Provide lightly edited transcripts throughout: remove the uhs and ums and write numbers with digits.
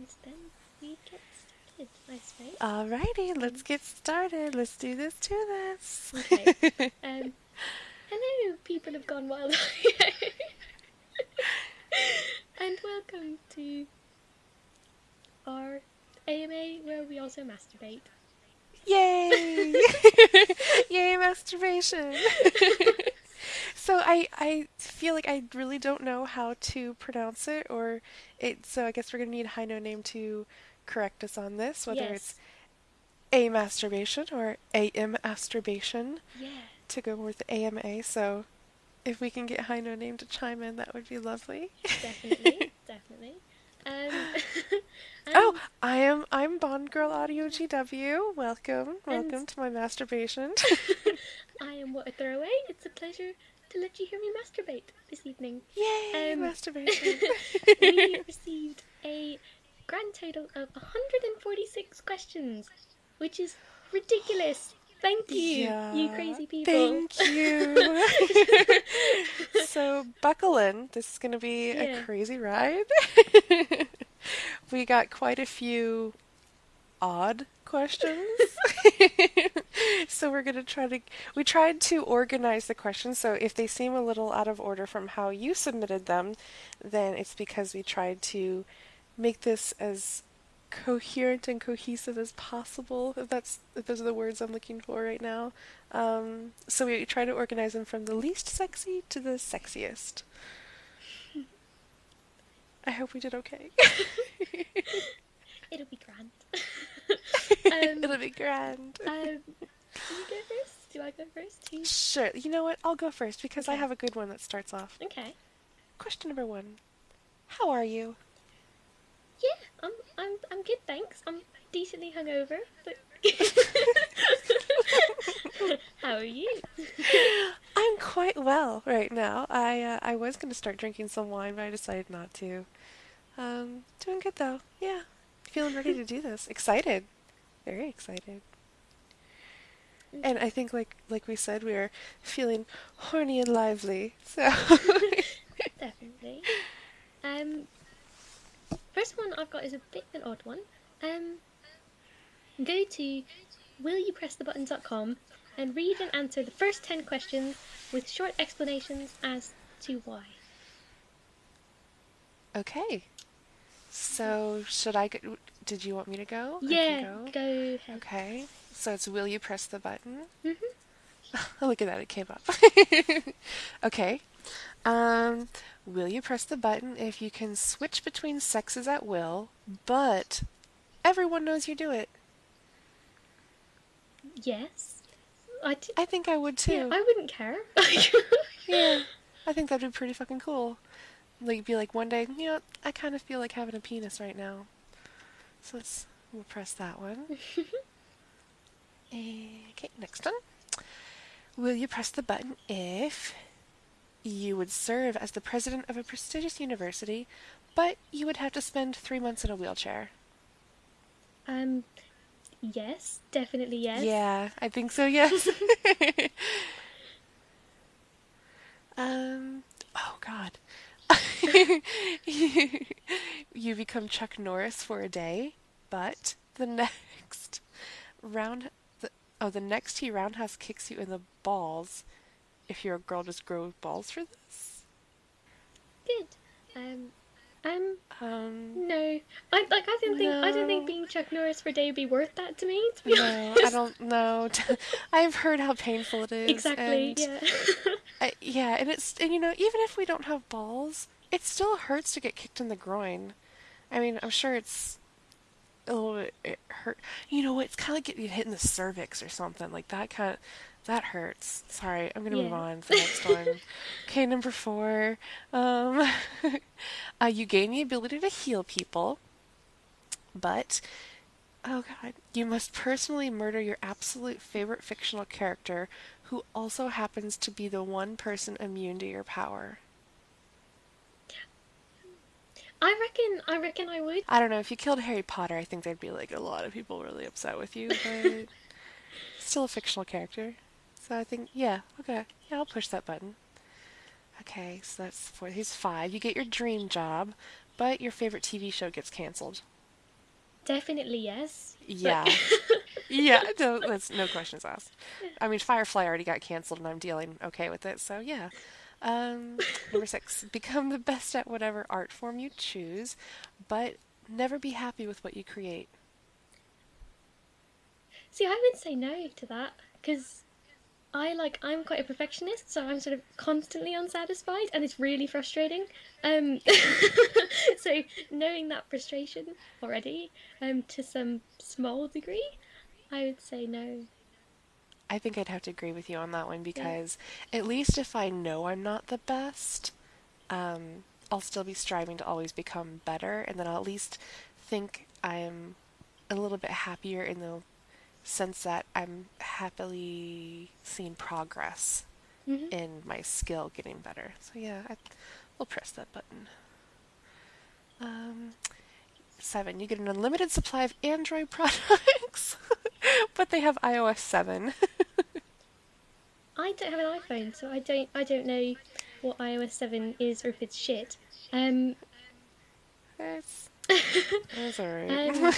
then we get started, I suppose. Alrighty, let's Um, get started. Let's do this. okay. Um, Hello, people of Gone Wild, and welcome to our AMA where we also masturbate. Yay! Yay, masturbation! So I feel like I really don't know how to pronounce it, so I guess we're gonna need High No Name to correct us on this, whether it's Yes. a masturbation or AM masturbation Yeah. to go with AMA. So if we can get High No Name to chime in, that would be lovely. Definitely. Definitely. Um, Oh, and I'm Bond Girl Audio GW. Welcome, and welcome to my masturbation. I am What a Throwaway. It's a pleasure to let you hear me masturbate this evening. Yay, Um, masturbation. we received a grand total of 146 questions, which is ridiculous. Thank you, you Yeah, crazy people. thank you. So buckle in. This is going to be a Yeah. crazy ride. We got quite a few odd questions. So we're going to we tried to organize the questions, so if they seem a little out of order from how you submitted them, then it's because we tried to make this as coherent and cohesive as possible, if those are the words I'm looking for right now. So we try to organize them from the least sexy to the sexiest. I hope we did okay. It'll be grand. It'll be grand. Do you go first? Do I go first? Who's Sure, you know what? I'll go first because I okay? have a good one that starts off. Okay. Question number one. How are you? Yeah, I'm good, thanks. I'm decently hungover, but how are you? I'm quite well right now. I was going to start drinking some wine, but I decided not to. Doing good though. Yeah. Feeling ready to do this. Excited. Very excited. And I think like we said, we are feeling horny and lively. So Definitely. Um, First one I've got is a bit of an odd one. Um, Go to willyoupressthebuttons.com and read and answer the first 10 questions with short explanations as to why. okay. So should I go? Did you want me to go? I can Yeah, go. go ahead. Okay. So it's will you press the button? Hmm. Oh, look at that, it came up. Okay. Will you press the button if you can switch between sexes at will, but everyone knows you do it? Yes. I think I would Yeah, too. I wouldn't care. Yeah. I think that'd be pretty fucking cool. Like, be like one day, I kind of feel like having a penis right now. So we'll press that one. Okay, next one. Will you press the button if you would serve as the president of a prestigious university, but you would have to spend 3 months in a wheelchair? um, yes, definitely yes. Yeah, I think so, yes. um, oh God. You become Chuck Norris for a day, but round, the next he roundhouse kicks you in the balls. If you're a girl, just grow balls for this. Good. Um, um, Um, no. I don't think no, being Chuck Norris for a day would be worth that to me, to be no, I honest. don't know. I've heard how painful it is, Exactly, and yeah. yeah, and even if we don't have balls, it still hurts to get kicked in the groin. I mean, I'm sure it's a little bit it hurt. You know what? It's kind of like getting hit in the cervix or something like that. That hurts. Sorry, I'm gonna move Yeah. on to the next one. Okay, number four. Um, you gain the ability to heal people, but oh god, you must personally murder your absolute favorite fictional character, who also happens to be the one person immune to your power. I reckon I would. I don't know, if you killed Harry Potter, I think there'd be like a lot of people really upset with you, but still a fictional character. So I think, yeah, okay. Yeah, I'll push that button. Okay, so that's four. Here's five. You get your dream job, but your favorite TV show gets canceled. Definitely yes, but Yeah. Yeah, no, that's no questions asked. I mean, Firefly already got canceled and I'm dealing okay with it, so yeah. Number 6, become the best at whatever art form you choose, but never be happy with what you create. see, I would say no to that because I'm quite a perfectionist, so I'm sort of constantly unsatisfied, and it's really frustrating. Um, so knowing that frustration already, to some small degree, I would say no. I think I'd have to agree with you on that one Yeah. because at least if I know I'm not the best, I'll still be striving to always become better, and then I'll at least think I'm a little bit happier in the sense that I'm happily seeing progress Hmm. in my skill getting better. So yeah, we'll press that button. Um, 7, you get an unlimited supply of Android products, but they have iOS 7. I don't have an iPhone, so I don't know what iOS 7 is or if it's shit. Um, That's, that's alright. um,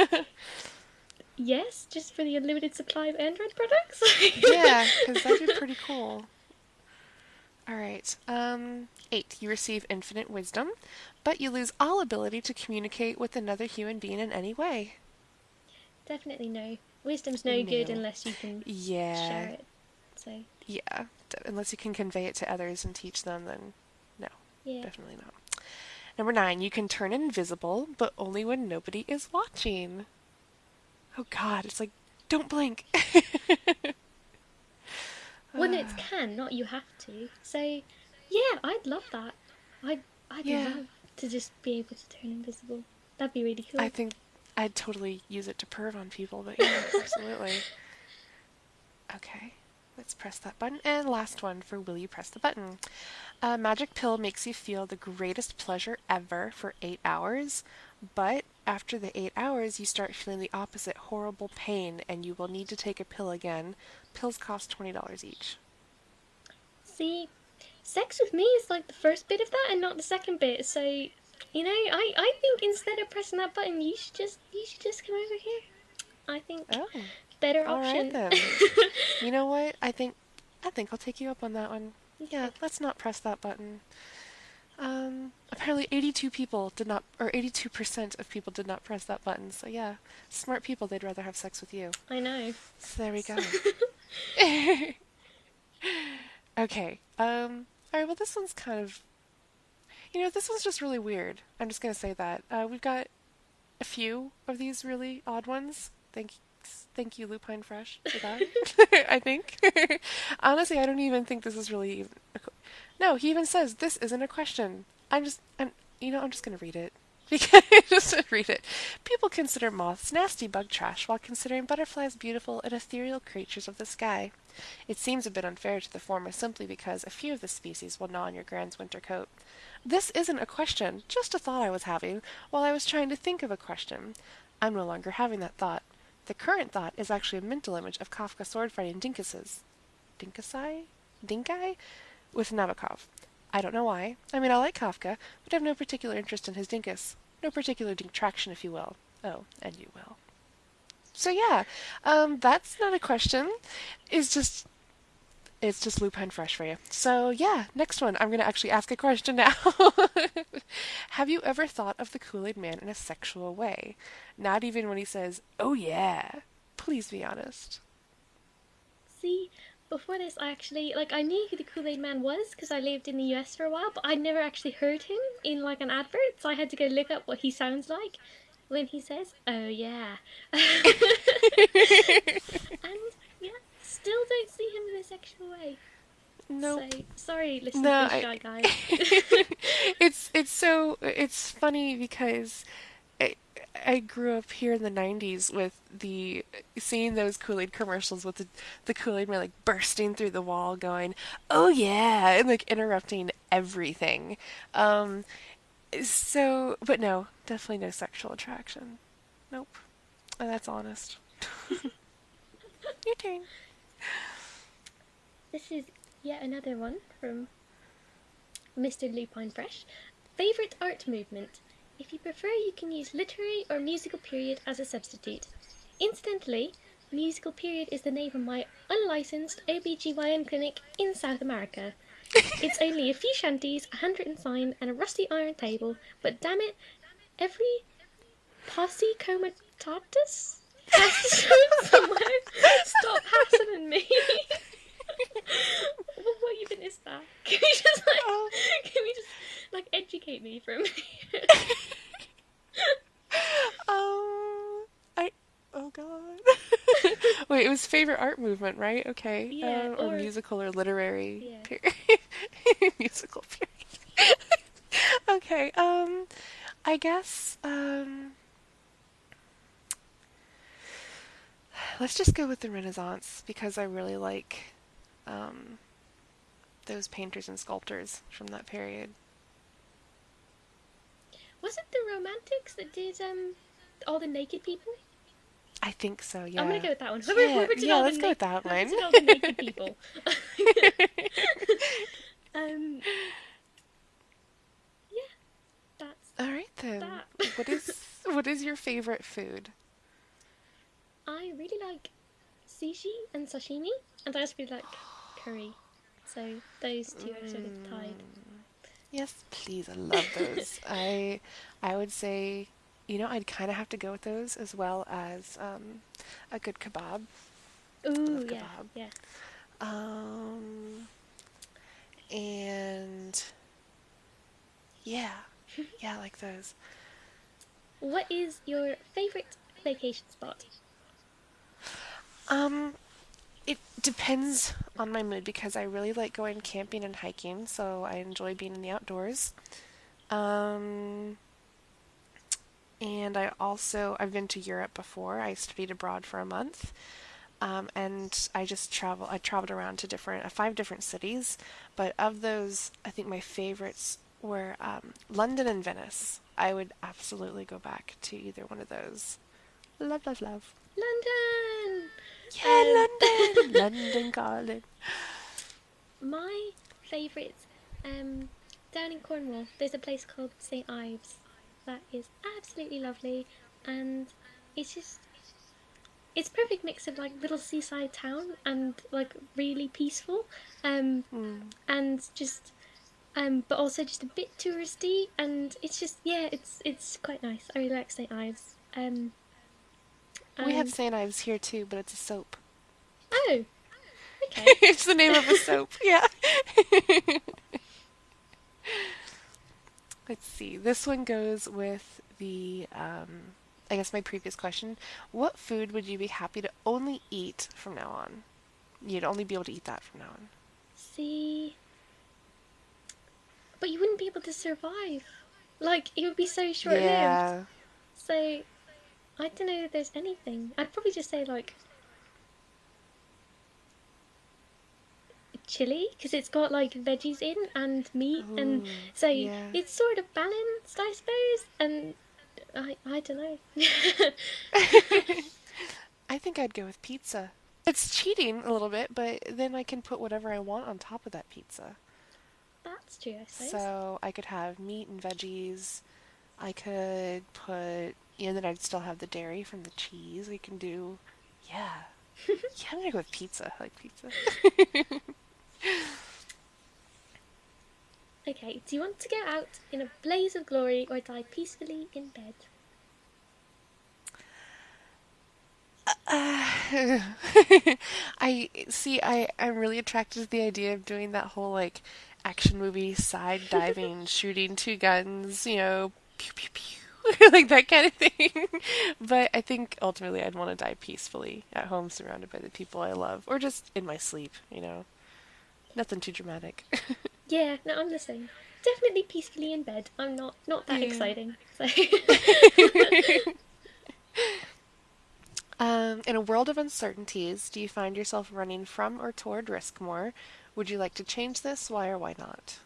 yes, just for the unlimited supply of Android products. Yeah, because that'd be pretty cool. Alright, 8, you receive infinite wisdom, but you lose all ability to communicate with another human being in any way. Definitely no. Wisdom's no good No. unless you can share Yeah, it. So yeah. Unless you can convey it to others and teach them, then no, yeah. definitely not. Number 9, you can turn invisible, but only when nobody is watching. Oh god, it's like, don't blink. Well, no, it's can, not you have to. So yeah, I'd love that. I'd Yeah, love to just be able to turn invisible. That'd be really I cool. think I'd totally use it to perv on people, but yeah, absolutely. Okay, let's press that button. And last one for will you press the button? A magic pill makes you feel the greatest pleasure ever for 8 hours, but after the 8 hours, you start feeling the opposite horrible pain and you will need to take a pill again. Pills cost $20 each. See, sex with me is like the first bit of that and not the second bit. So I think instead of pressing that button, you should just come over here. I think Oh, better all right option. then. You know what? I think I'll take you up on that one. Yeah, Okay. let's not press that button. Apparently 82 people did not, or 82% of people did not press that button. So yeah, smart people, they'd rather have sex with you. I know. So there we go. Okay. All right. Well, this one's kind of, this one's just really weird. I'm just gonna say that. We've got a few of these really odd ones. Thank you, Lupine Fresh, for that. I think. Honestly, I don't even think this is really even. No, he even says this isn't a question. I'm just gonna read it. Because just to read it. People consider moths nasty bug trash while considering butterflies beautiful and ethereal creatures of the sky. It seems a bit unfair to the former simply because a few of the species will gnaw on your grand's winter coat. This isn't a question, just a thought I was having while I was trying to think of a question. I'm no longer having that thought. The current thought is actually a mental image of Kafka sword fighting Dinkuses. Dinkasai? Dinkai? With Nabokov. I don't know why. I mean, I like Kafka, but I have no particular interest in his Dinkus. No particular traction, if you will. Oh, and you will. So yeah, that's not a question. It's just lupine fresh for you. So yeah, next one. I'm gonna actually ask a question now. Have you ever thought of the Kool-Aid Man in a sexual way? Not even when he says, "Oh yeah." Please be honest. See, before this, I actually I knew who the Kool Aid Man was because I lived in the US for a while, but I'd never actually heard him in like an advert, so I had to go look up what he sounds like when he says, "Oh yeah," and yeah, still don't see him in a sexual way. Nope. So sorry, listen to No, this shy guy. it's funny because I, I grew up here in the 90s with the seeing those Kool-Aid commercials with the Kool-Aid man like bursting through the wall going, "Oh yeah," and like interrupting everything. Um but no, definitely no sexual attraction. Nope. And that's honest. Your turn. This is yet another one from Mr. Lupine Fresh. Favorite art movement? If you prefer, you can use literary or musical period as a substitute. Incidentally, musical period is the name of my unlicensed OBGYN clinic in South America. It's only a few shanties, a handwritten sign, and a rusty iron table, but damn it, every posse comitatus has to show up somewhere. Stop hassling me. What even is that? Um, Can we just like educate me for a minute? I. Oh God. Wait, it was favorite art movement, right? Okay. Yeah, Or or musical or literary yeah. period. Musical period. Okay. I guess. Let's just go with the Renaissance because I really like um those painters and sculptors from that period. Was it the Romantics that did all the naked people? I think so. I'm gonna Yeah. go with that one. Yeah. Whoever did Yeah. all the Let's go with that whoever one. did all the naked people. um, yeah, that's All right then. that. What is your favorite food? I really like sushi and sashimi, and I also really like curry. So those two are sort of tied. Yes, please. I love those. I would say, I'd kind of have to go with those as well as a good kebab. I Ooh, love yeah, kebab. yeah. Um, and yeah, yeah, I like those. What is your favorite vacation spot? Um, it depends on my mood because I really like going camping and hiking, so I enjoy being in the outdoors. Um, and I've been to Europe before. I studied abroad for a month. And I traveled around to 5 different cities, but of those, I think my favorites were London and Venice. I would absolutely go back to either one of those. Love, love, love. London. Yeah, Um, London, London, calling. my favourite, um, down in Cornwall, there's a place called St Ives that is absolutely lovely, and it's just it's a perfect mix of like little seaside town and like really peaceful, um, Mm. and just but also just a bit touristy, and it's just yeah, it's quite nice. I really like St Ives, We have and St. Ives here too, but it's a soap. oh, okay. It's the name of a soap. Yeah. Let's see. This one goes with I guess my previous question. What food would you be happy to only eat from now on? You'd only be able to eat that from now on. See, but you wouldn't be able to survive. Like it would be so short lived. Yeah. So I don't know if there's anything. I'd probably just say like chili because it's got like veggies in and meat, and Ooh, so yeah. it's sort of balanced, I suppose. And I don't know. I think I'd go with pizza. It's cheating a little bit, but then I can put whatever I want on top of that pizza. That's true, I suppose. So I could have meat and veggies. I could put, then I'd still have the dairy from the cheese. We can do, yeah. Yeah, I'm gonna go with pizza. I like pizza. Okay, do you want to go out in a blaze of glory or die peacefully in bed? I see. I'm really attracted to the idea of doing that whole like action movie side diving, shooting two guns, pew pew pew, like that kind of thing. But I think ultimately I'd want to die peacefully at home, surrounded by the people I love, or just in my sleep. Nothing too dramatic. Yeah, no, I'm the same. Definitely peacefully in bed. I'm not that Yeah. exciting. So In a world of uncertainties, do you find yourself running from or toward risk more? Would you like to change this? Why or why not?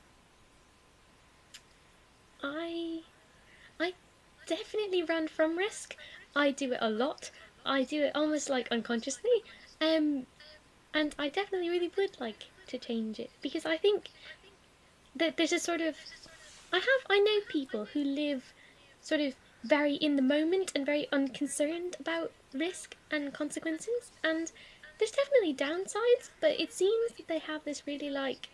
I I definitely run from risk. I do it a lot. I do it almost like unconsciously. Um and I definitely really would like to change it because I think that there's a sort of I know people who live sort of very in the moment and very unconcerned about risk and consequences. And there's definitely downsides, but it seems that they have this really like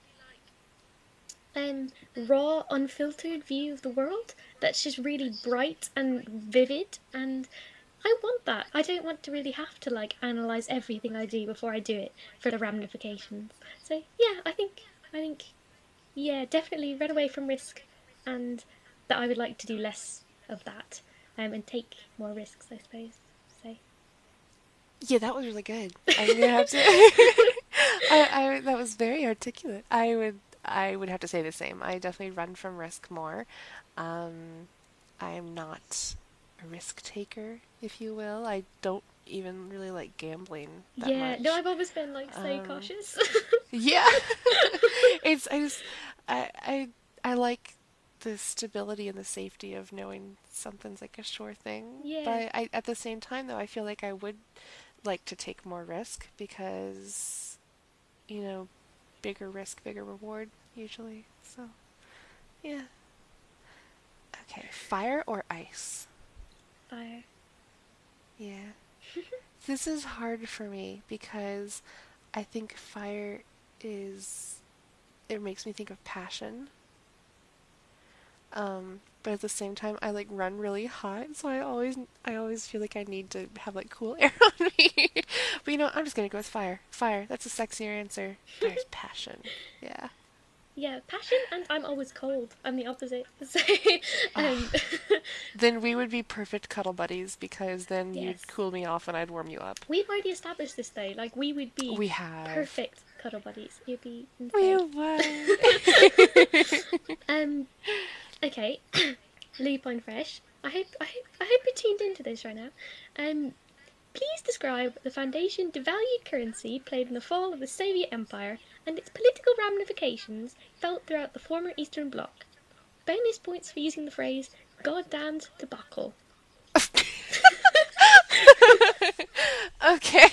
raw, unfiltered view of the world that's just really bright and vivid. And I want that. I don't want to really have to like analyze everything I do before I do it for the ramifications. So yeah, I think yeah, definitely run away from risk, and that I would like to do less of that, and take more risks, I suppose. So Yeah, that was really good. I'm gonna have to. That was very articulate. I would have to say the same. I definitely run from risk more. Um, I am not a risk taker, if you will. I don't even really like gambling that yeah, no, much. I've always been like so Um, cautious. yeah, it's I just I like the stability and the safety of knowing something's like a sure thing. Yeah, But I at the same time though, I feel like I would like to take more risk because, you know, bigger risk, bigger reward usually. So, yeah. Okay, fire or ice? fire. Yeah. This is hard for me because I think fire is it makes me think of passion. But at the same time, I like run really hot, so I always feel like I need to have like cool air on me. But you know, I'm just gonna go with fire. Fire. That's a sexier answer. Fire's passion. Yeah. Yeah, passion, and I'm always cold. I'm the opposite. So, um, Ah, then we would be perfect cuddle buddies because then you'd yes, cool me off and I'd warm you up. we've already established this though. Like we would be We have. perfect cuddle buddies. It'd be We insane. would. um, okay, Lupine Fresh. I hope you're tuned into this right now. Um, please describe the Foundation devalued currency played in the fall of the Soviet Empire and its political ramifications felt throughout the former Eastern Bloc. Bonus points for using the phrase "goddamned debacle." Okay.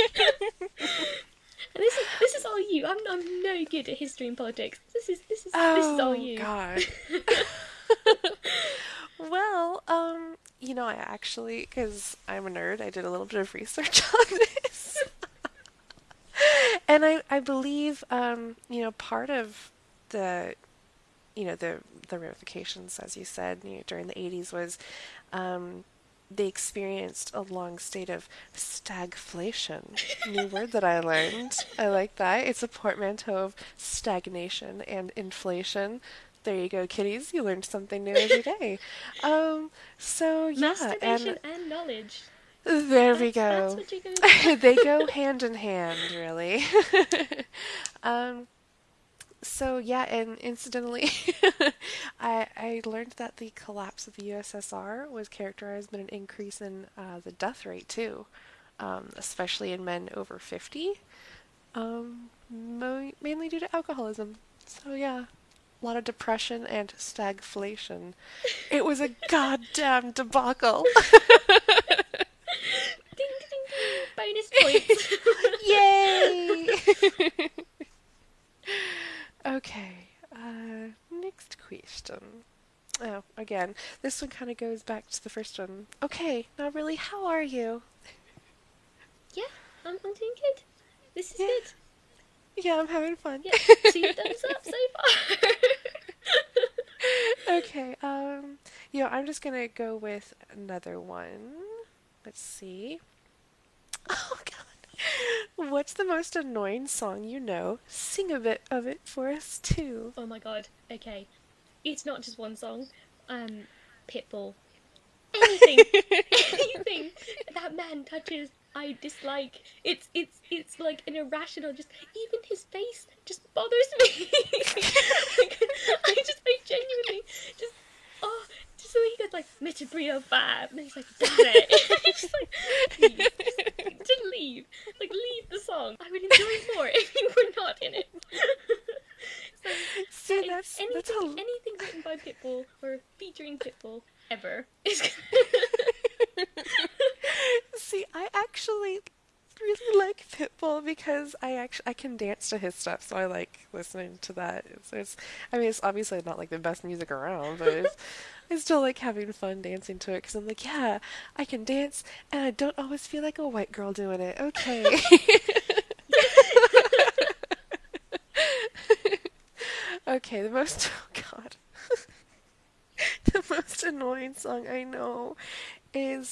And this is all you. I'm no good at history and politics. This is all Oh you. God. Well, you know, I actually, because I'm a nerd, I did a little bit of research on this. And I believe, you know, part of the, you know, the ramifications, as you said, you know, during the 80s was um, they experienced a long state of stagflation. New word that I learned. I like that. It's a portmanteau of stagnation and inflation. There you go, kiddies. You learned something new every day. So yeah, and Masturbation and knowledge. there we That's go. what you're going for. They go hand in hand, really. um, so yeah, and incidentally, I learned that the collapse of the USSR was characterized by an increase in the death rate too, especially in men over 50, mainly due to alcoholism. So yeah, a lot of depression and stagflation. It was a goddamn debacle. Ding ding ding! Bonus points. Yay! Okay, next question. Oh, again, this one kind of goes back to the first one. Okay, now really, how are you? Yeah, I'm doing good. This is Yeah, good. yeah, I'm having fun. Yeah, 2 thumbs up so far. Okay, I'm just gonna go with another one. Let's see. Oh God, what's the most annoying song you know? Sing a bit of it for us too. Oh my god. Okay, it's not just one song. Um, Pitbull. Anything, anything that man touches, I dislike. It's like an irrational. Just even his face just bothers me. Like, I genuinely just oh, just the way he goes like Mr. 305, and he's like, got it. It's just like, please, just leave. Like leave the song. I would enjoy more if you were not in it. So See, that is that's how. anything written by Pitbull or featuring Pitbull ever is. See, I actually really like Pitbull because I can dance to his stuff, so I like listening to that. I mean, it's obviously not like the best music around, but I still like having fun dancing to it because I'm like, yeah, I can dance and I don't always feel like a white girl doing it. Okay. Okay, oh God, the most annoying song I know is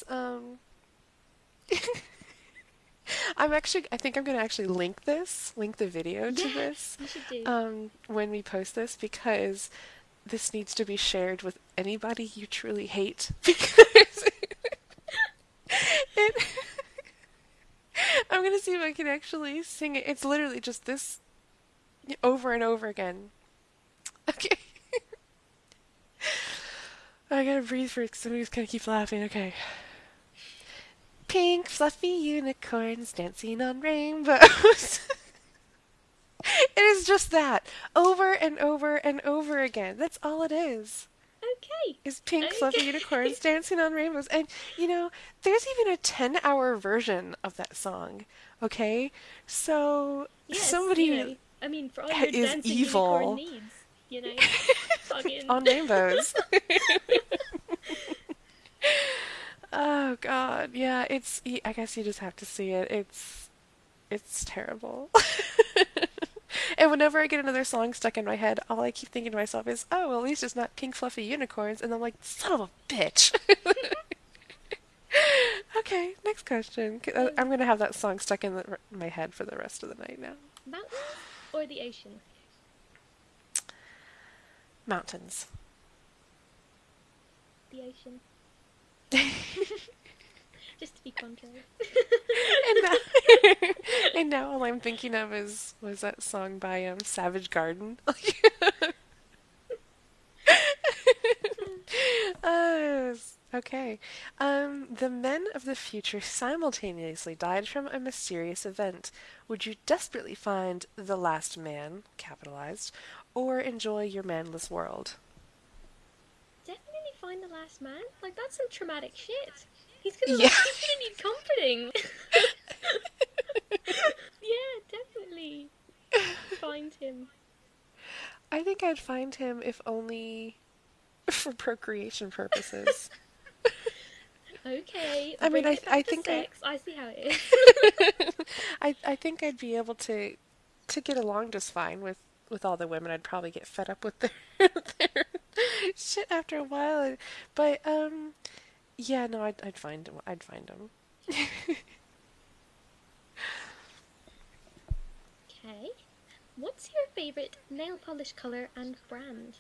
I think I'm gonna actually link the video to Yeah, this, you should do. when we post this because this needs to be shared with anybody you truly hate because it, I'm gonna see if I can actually sing it. It's literally just this over and over again. Okay. I gotta breathe for it because somebody's gonna keep laughing. Okay. Pink, fluffy unicorns dancing on rainbows. It is just that. Over and over and over again. That's all it Okay, is pink, fluffy okay. unicorns dancing on rainbows. And, there's even a 10-hour version of that song. Okay? So, Yes, somebody I mean, for all your is dancing unicorn evil needs, fucking. on rainbows. Oh, God. Yeah, I guess you just have to see it. It's terrible. And whenever I get another song stuck in my head, all I keep thinking to myself is, oh, well, at least it's not pink fluffy unicorns. And I'm like, son of a bitch. Okay, next question. I'm um, going to have that song stuck in my head for the rest of the night now. Mountains or the ocean? Mountains. The ocean. Just to be contrary. And now, and now all I'm thinking of was that song by Savage Garden. Okay. The men of the future simultaneously died from a mysterious event. Would you desperately find the last man, capitalized, or enjoy your manless world? Definitely find the last man. Like, that's some traumatic shit. He's gonna Yeah, like, he's gonna need comforting. Yeah, definitely find him. I think I'd find him if only for procreation purposes. Okay, I mean, bringing I it I back to think I sex. I see how it is. I think I'd be able to get along just fine with all the women. I'd probably get fed up with their shit after a while, but yeah, no, I'd find him. I'd find him. Okay. What's your favorite nail polish color and brand?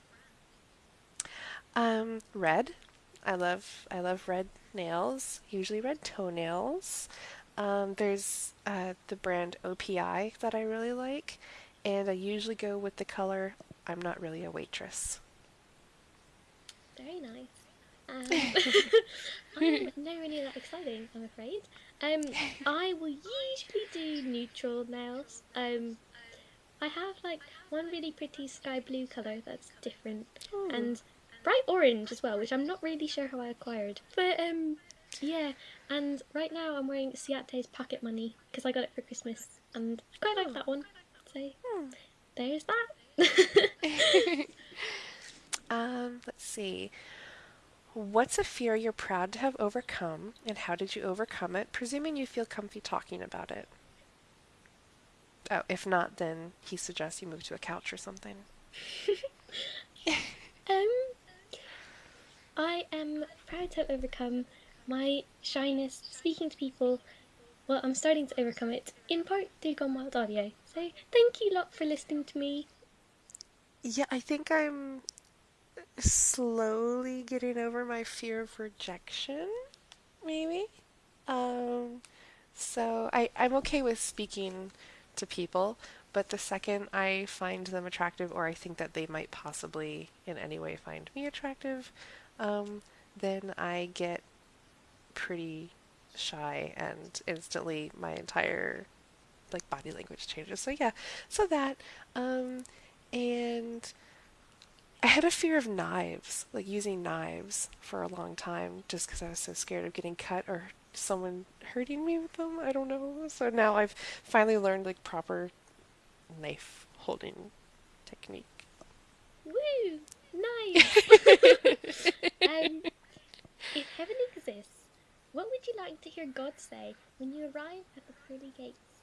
Red. I love red nails. Usually red toenails. There's the brand OPI that I really like, and I usually go with the color I'm not really a waitress. Very nice. Um, I'm nowhere near that exciting, I'm afraid. I will usually do neutral nails. I have like one really pretty sky blue color that's different, Hmm. and bright orange as well, which I'm not really sure how I acquired. But yeah. And right now I'm wearing Ciate's Pocket Money because I got it for Christmas, and I quite like Hmm. that one. So Hmm. there's that. Let's see. What's a fear you're proud to have overcome, and how did you overcome it? Presuming you feel comfy talking about it. Oh, if not, then he suggests you move to a couch or something. um, I am proud to have overcome my shyness speaking to people. Well, I'm starting to overcome it in part through Gone Wild Audio. So thank you lot for listening to me. Yeah, I think I'm slowly getting over my fear of rejection, maybe. Um, so I'm okay with speaking to people, but the second I find them attractive or I think that they might possibly in any way find me attractive, um, then I get pretty shy and instantly my entire like body language changes. So yeah, so that um and I had a fear of knives, like using knives for a long time, just because I was so scared of getting cut or someone hurting me with them. I don't know. So now I've finally learned like proper knife holding technique. Woo! Knives! um, if heaven exists, what would you like to hear God say when you arrive at the pearly gates?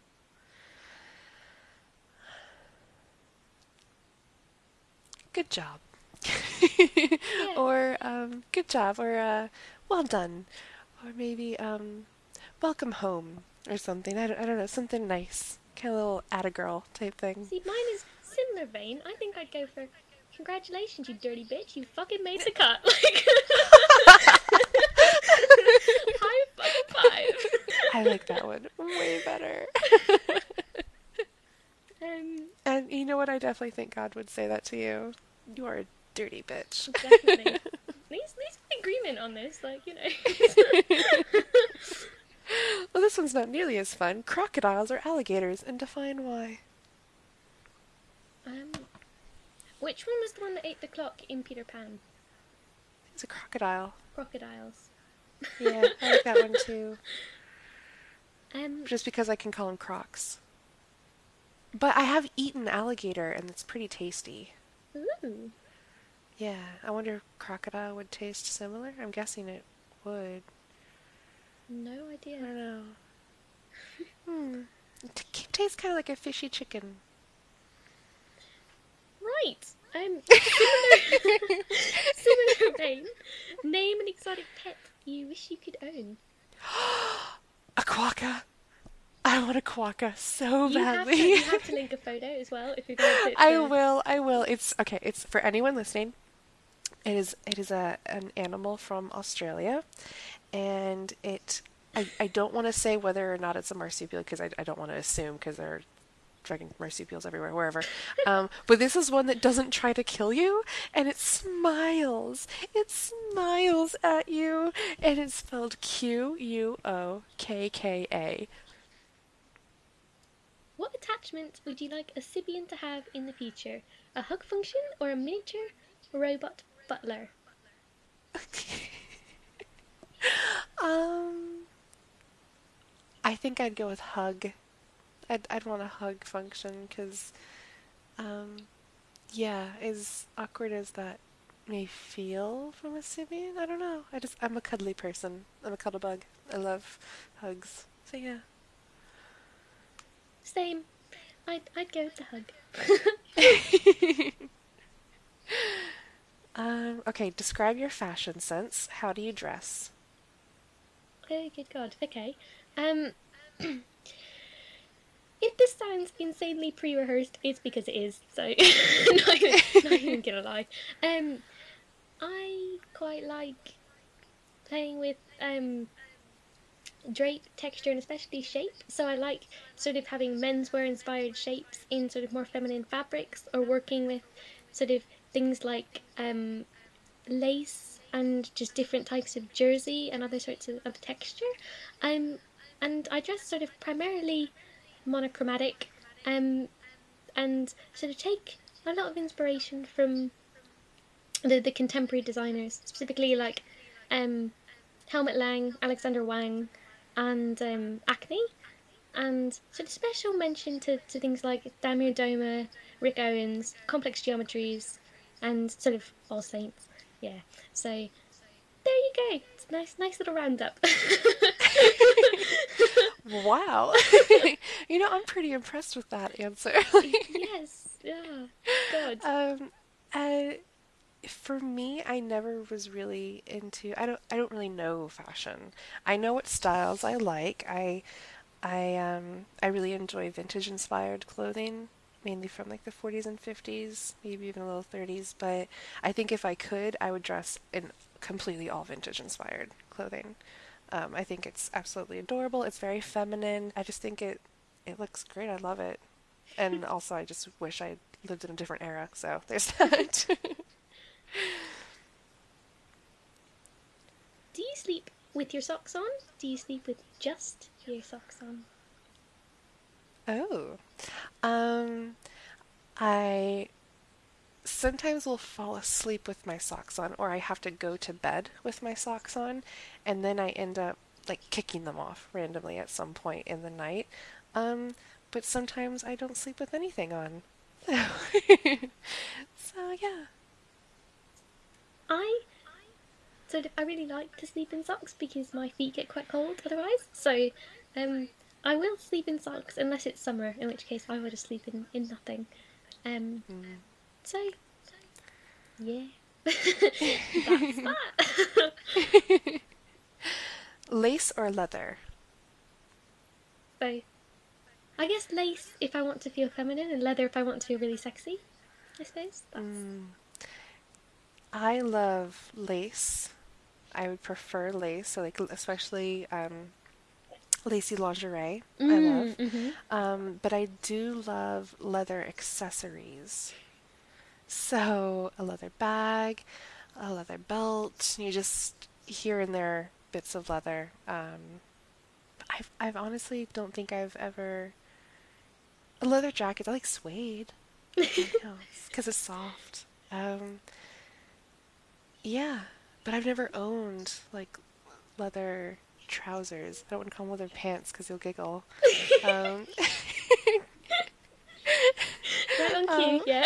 Good job. Yeah. Or good job, or well done, or maybe welcome home, or something. I don't know, something nice, kind of little atta girl type thing. See, mine is similar vein. I think I'd go for congratulations, you dirty bitch. You fucking made the cut. Like, high fucking five. I like that one way better. um, And you know what? I definitely think God would say that to you. You are a dirty bitch. definitely. At least agreement on this, like, you know. Well, this one's not nearly as fun. Crocodiles or alligators, and define why. um, which one was the one that ate the clock in Peter Pan? It's a crocodile. Crocodiles. Yeah, I like that one too. um, Just because I can call them crocs. But I have eaten alligator, and it's pretty tasty. ooh, Yeah, I wonder if crocodile would taste similar. I'm guessing it would. no I idea. don't know. Hmm. It tastes kind of like a fishy chicken. Right. Similar, similar vein. Name an exotic pet you wish you could own. A quokka. I want a quokka so You have to badly. you have to link a photo as well if you're going to put I the. will. I will. It's okay. It's for anyone listening. It is an animal from Australia, and I don't want to say whether or not it's a marsupial because I don't want to assume because there are dragon marsupials everywhere, wherever. But this is one that doesn't try to kill you, and it smiles. It smiles at you, and it's spelled Quokka. What attachment would you like a Sibian to have in the future? A hug function or a miniature robot butler? Um, I think I'd go with hug. I'd want a hug function because, um, yeah, as awkward as that may feel from a Sibian, I don't know. I'm a cuddly person. I'm a cuddle bug. I love hugs. So yeah. Same. I'd go with the hug. Okay, describe your fashion sense. How do you dress? Oh, good God. Okay. Um, if this sounds insanely pre-rehearsed, it's because it is. So, not even gonna lie. Um, I quite like playing with drape texture and especially shape. So I like sort of having menswear inspired shapes in sort of more feminine fabrics, or working with sort of things like lace and just different types of jersey and other sorts of texture. Um, and I dress sort of primarily monochromatic, um, and sort of take a lot of inspiration from the contemporary designers, specifically like um, Helmut Lang, Alexander Wang, and Acne. And sort of special mention to things like Damir Doma, Rick Owens, Complex Geometries, and sort of All Saints. Yeah. So there you go. It's a nice little roundup. Wow. I'm pretty impressed with that answer. Yes. Yeah. God. um, uh, for me, I never was really into. I don't really know fashion. I know what styles I like. I really enjoy vintage inspired clothing, mainly from like the 40s and 50s, maybe even a little 30s. But I think if I could, I would dress in completely all vintage inspired clothing. I think it's absolutely adorable. It's very feminine. I just think it looks great. I love it. And also, I just wish I lived in a different era. So there's that. Do you sleep with your socks on? Do you sleep with just your socks on? Oh. Um, I sometimes will fall asleep with my socks on, or I have to go to bed with my socks on, and then I end up like kicking them off randomly at some point in the night. Um, but sometimes I don't sleep with anything on. So yeah. I I really like to sleep in socks because my feet get quite cold otherwise. So, um, I will sleep in socks unless it's summer, in which case I would just sleep in nothing. Um, Mm. so yeah, that's that. Lace or leather? So I guess lace if I want to feel feminine, and leather if I want to feel really sexy. I suppose that's. Mm. I love lace. I would prefer lace, so like especially lacy lingerie. I love. Mm-hmm. But I do love leather accessories. So a leather bag, a leather belt, you just here and there bits of leather. I've honestly don't think I've ever a leather jacket. I like suede, you know, because it's soft. Um, yeah, but I've never owned like leather trousers. I don't want to call them leather pants because you'll giggle. Um, Right on cue, um, yeah.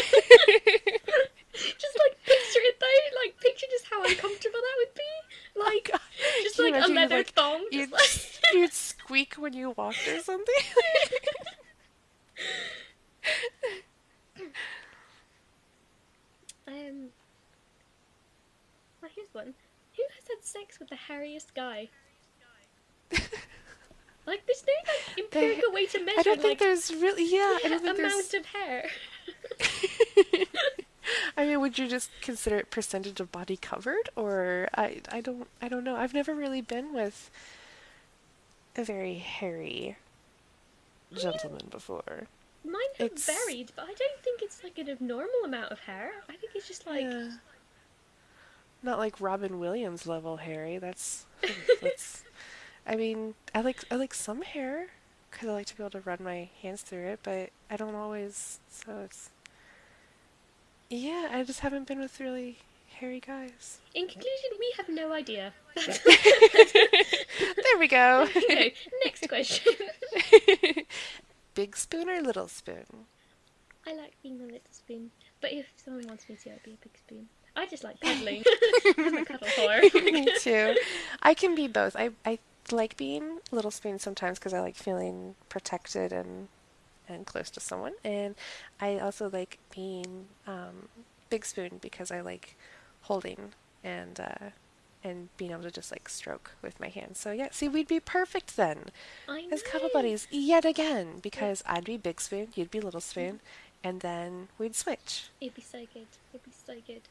Just like picture it though, like picture just how uncomfortable that would be. oh Like God, just can you like a imagine you leather like thong, just like you'd squeak when you walked or something? um well, here's one. Who has had sex with the hairiest guy? Like there's no like They, empirical way to I measure don't think like there's really, yeah, I yeah, don't think amount there's. of hair. I mean, would you just consider it percentage of body covered, or I don't know. I've never really been with a very hairy I mean gentleman before. mine have It's varied, but I don't think it's like an abnormal amount of hair. I think it's just like yeah, not like Robin Williams level hairy. That's. I mean, I like some hair because I like to be able to run my hands through it, but I don't always. So it's yeah, I just haven't been with really hairy guys. in conclusion, we have no idea. There we go. There we go. Next question. Big spoon or little spoon? I like being a little spoon, but if someone wants me to, I'll be a big spoon. I just like cuddling. I'm a cuddle whore. Me too. I can be both. I like being little spoon sometimes because I like feeling protected and close to someone, and I also like being big spoon because I like holding and being able to just like stroke with my hands. So yeah, see, we'd be perfect then I as cuddle know. buddies yet again Yeah. because I'd be big spoon, you'd be little spoon, and then we'd switch. It'd be so good. It'd be so good.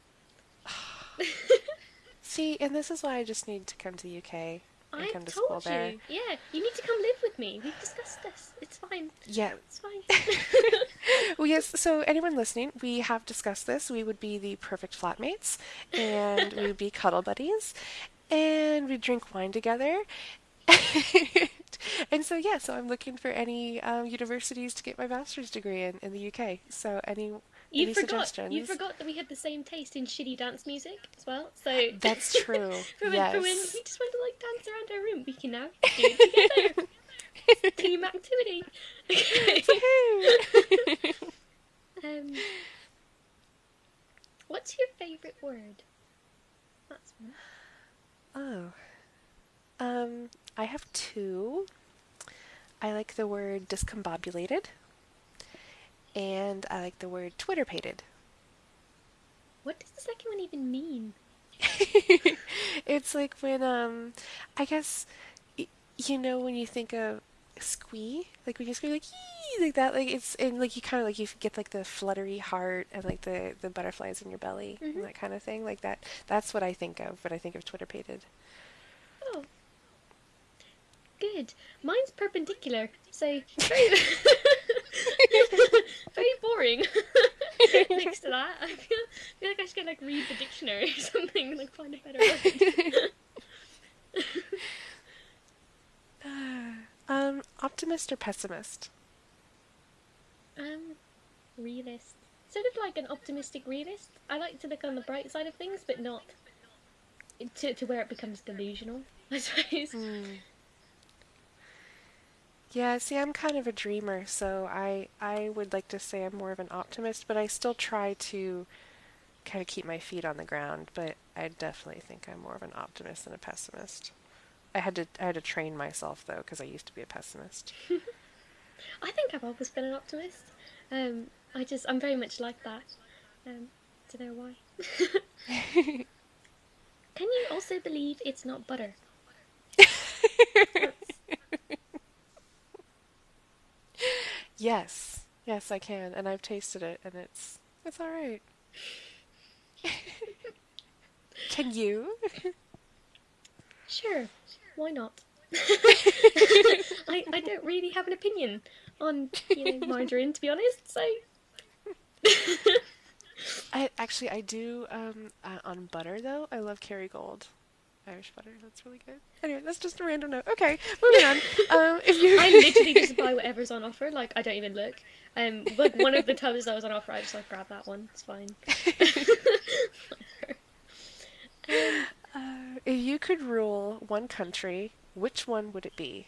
See, and this is why I just need to come to the UK and I've come to school told there. you. Yeah, you need to come live with me. We've discussed this. It's fine. Yeah. It's fine. Well, yes, so anyone listening, we have discussed this. We would be the perfect flatmates, and we would be cuddle buddies, and we drink wine together. And so, yeah, so I'm looking for any universities to get my master's degree in the UK. So, You any forgot. You suggestions? forgot that we had the same taste in shitty dance music as well. So That's true. for when Yes. we just want to like dance around our room, we can now do it together. Team activity. Okay. Woohoo! um, what's your favourite word? That's one. Oh, I have two. I like the word discombobulated, and I like the word twitterpated. What does the second one even mean? It's like when I guess you know when you think of squee, like when you squee like ee, like that, like it's and like you kind of like you get like the fluttery heart and like the butterflies in your belly and Mm-hmm. that kind of thing, like that. That's what I think of when I think of twitterpated. Oh, good. Mine's perpendicular, so very very boring. Next to that, feel like I should like read the dictionary or something, like find a better word. Optimist or pessimist? um, realist. sort of like an optimistic realist. I like to look on the bright side of things, but not to where it becomes delusional, I suppose. Hmm. Yeah, see, I'm kind of a dreamer, so I would like to say I'm more of an optimist, but I still try to kind of keep my feet on the ground, but I definitely think I'm more of an optimist than a pessimist. I had to train myself though, because I used to be a pessimist. I think I've always been an optimist. I'm very much like that. Um, don't know why. Can you also believe it's not butter? That's Yes. Yes, I can, and I've tasted it and it's all right. Can you? sure. Why not? I don't really have an opinion on margarine to be honest. So I do on butter though. I love Kerrygold. Irish butter. That's really good. Anyway, that's just a random note. Okay, moving on. If you I literally just buy whatever's on offer. Like I don't even look. Like one of the tubs that was on offer, I just like grab that one. It's fine. um, if you could rule one country, which one would it be?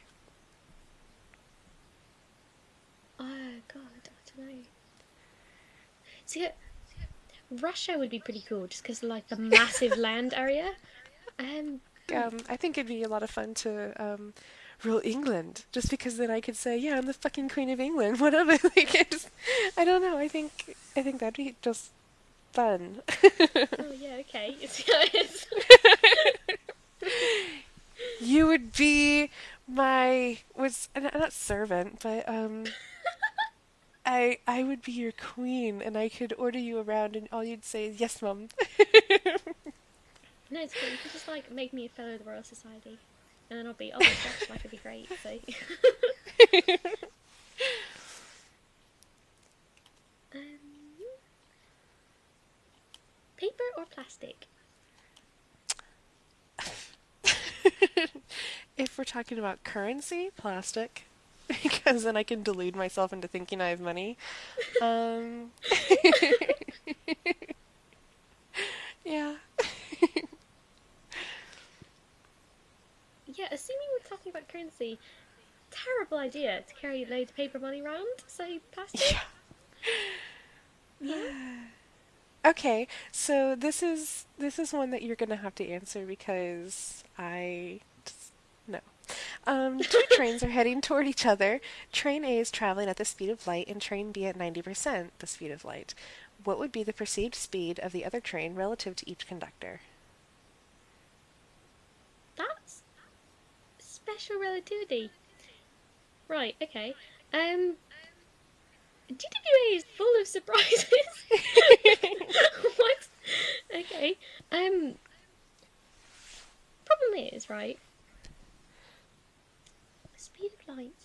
oh god, I don't know. See, Russia would be pretty cool just because like the massive land area. I think it'd be a lot of fun to rule England, just because then I could say, yeah, I'm the fucking Queen of England. Whatever. I don't know. I think that'd be just fun. Oh yeah, okay. It's You would be my was not servant, but I would be your queen, and I could order you around, and all you'd say is yes, mum. no, it's cool. You could just like make me a fellow of the Royal Society, and then I'll be set. Life would be great. So, um, paper or plastic? If we're talking about currency, plastic, because then I can delude myself into thinking I have money. Um, yeah. Yeah, assuming we're talking about currency, terrible idea to carry loads of paper money around. So Yeah. plastic. Yeah. Okay, so this is one that you're gonna have to answer because I just no. Two trains are heading toward each other. Train A is traveling at the speed of light and train B at 90% the speed of light. What would be the perceived speed of the other train relative to each conductor? That's special relativity. Right. Okay. Um, GWA is full of surprises. what? Okay. Um, problem is, right? Speed of light,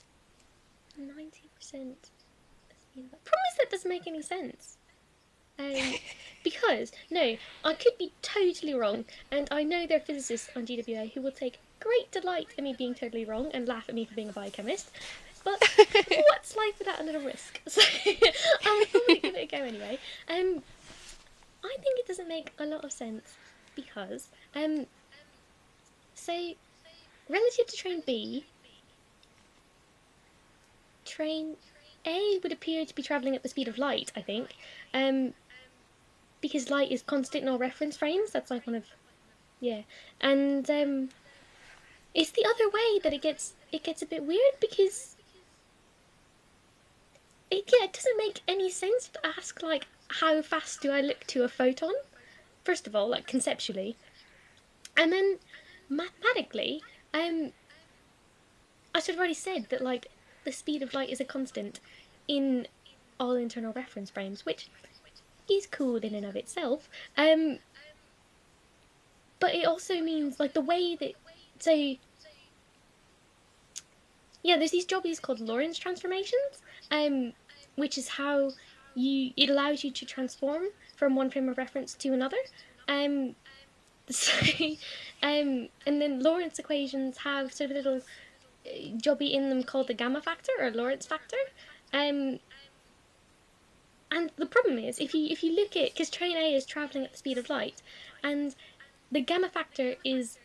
90% speed of light. Problem is that doesn't make any sense. Because no, I could be totally wrong, and I know there are physicists on GWA who will take great delight in me being totally wrong and laugh at me for being a biochemist. But what's life without a little risk? So I'm gonna give it a go anyway. I think it doesn't make a lot of sense because so relative to train B, train A would appear to be travelling at the speed of light. I think, um, because light is constant in all reference frames. That's like one of yeah, and it's the other way that it gets a bit weird because it doesn't make any sense to ask like how fast do I look to a photon? First of all, like conceptually, and then mathematically, I should have already said that like the speed of light is a constant in all internal reference frames, which is cool in and of itself. But it also means like the way that so yeah, there's these jobbies called Lorentz transformations, which is how it allows you to transform from one frame of reference to another. Um, so, and then Lorentz equations have sort of a little uh, jobby in them called the gamma factor or Lorentz factor. Um, And the problem is, if you look at, because train A is traveling at the speed of light, and the gamma factor is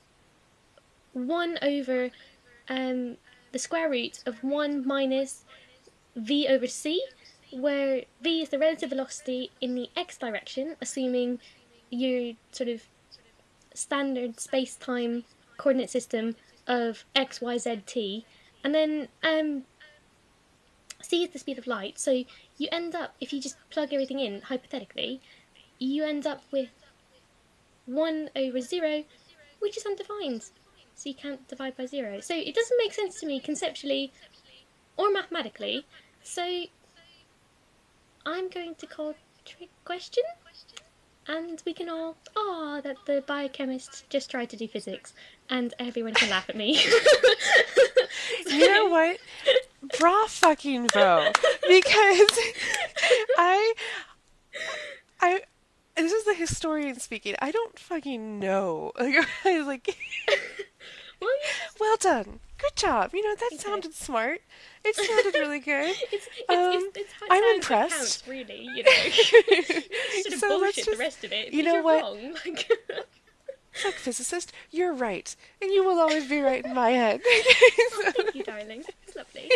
1 over the square root of 1 minus v over c, where v is the relative velocity in the x direction, assuming your sort of standard space-time coordinate system of x, y, z, t, and then c is the speed of light. So you end up, if you just plug everything in hypothetically, you end up with 1 over 0, which is undefined. So you can't divide by 0. So it doesn't make sense to me conceptually or mathematically. So I'm going to call trick question, and we can all, that the biochemist just tried to do physics, and everyone can laugh at me. You know what? Bra fucking vo. Because I I this is the historian speaking. I don't fucking know. Like, I was like, Well, well done. Good job. That okay. sounded smart. It sounded really good. It's how it I'm sounds that impressed. counts, really. You just sort of So let's bullshit the just, rest of it. you But know you're what? wrong. Fuck physicist, you're right. And you will always be right in my head. Oh, thank you, darling. It's lovely.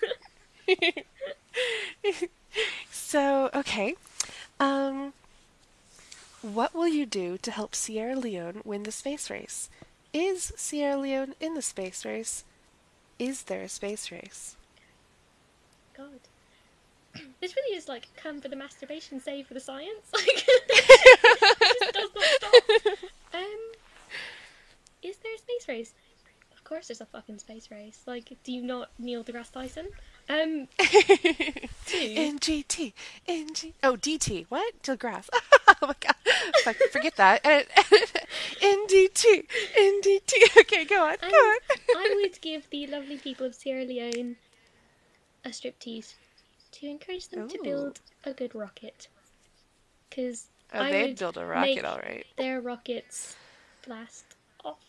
So, okay. Um, what will you do to help Sierra Leone win the space race? Is Sierra Leone in the space race? Is there a space race? God, this really is like come for the masturbation, save for the science. Like, just does not stop. Um, is there a space race? Of course, there's a fucking space race. Like, do you not Neil deGrasse Tyson? Um, two. NGT, oh, DT, what? DeGrasse. Oh my god. Fuck, forget that. NDT, NDT. Okay, go on, go And on. I would give the lovely people of Sierra Leone a striptease to encourage them to Ooh. build a good rocket. Because Oh, I they'd would build a rocket, make all right. their rockets blast off.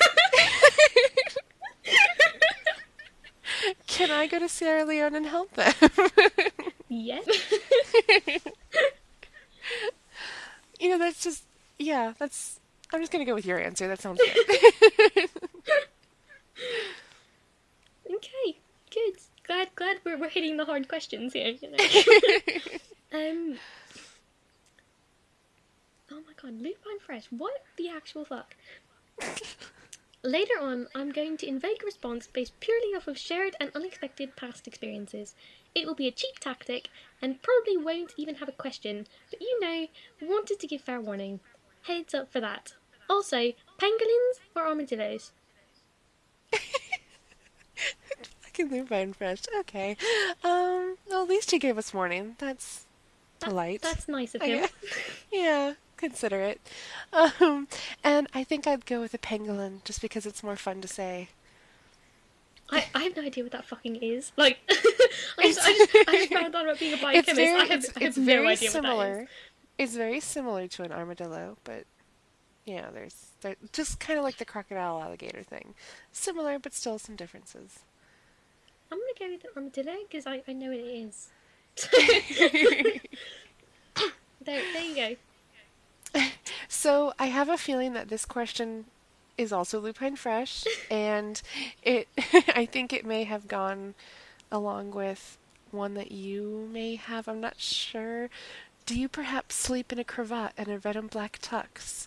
Can I go to Sierra Leone and help them? Yes. That's just, yeah, I'm just gonna go with your answer. That sounds good. Okay, good. Glad we're hitting the hard questions here. Um. Oh my god, Lupine Fresh. What the actual fuck? Later on, I'm going to invoke a response based purely off of shared and unexpected past experiences. It will be a cheap tactic and probably won't even have a question, but wanted to give fair warning. Heads up for that. Also, pangolins or armadillos? Fucking Lupine Fresh. Okay. Well, at least you gave us warning. That's That, polite. that's nice of him. Okay. Yeah, consider it. And I think I'd go with a pangolin just because it's more fun to say. I have no idea what that fucking is. Like, It's I just found out about being a it's biochemist. very I it's have no very idea what that is. similar. It's very similar to an armadillo, but they're just kind of like the crocodile alligator thing. Similar, but still some differences. I'm gonna go with the armadillo because I know what it is. There you go. So I have a feeling that this question is also Lupine Fresh, and it I think it may have gone along with one that you may have. I'm not sure. Do you perhaps sleep in a cravat and a red and black tux?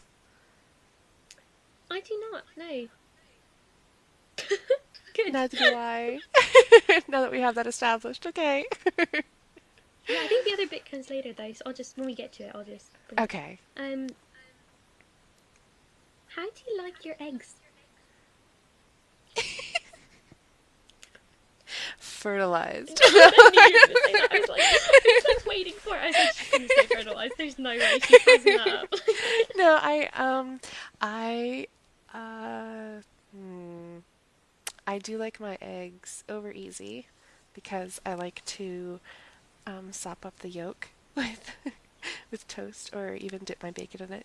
I do not. No. Good. Neither do I. Now that we have that established, okay. Yeah, I think the other bit comes later though. So I'll just when we get to it, I'll just bring it. Okay. How do you like your eggs? Fertilized. I knew you were gonna say that. I was like waiting for it. I was like, she's gonna say fertilized. There's no way she's passing that up. No, I uh hmm, I do like my eggs over easy because I like to sop up the yolk with with toast or even dip my bacon in it.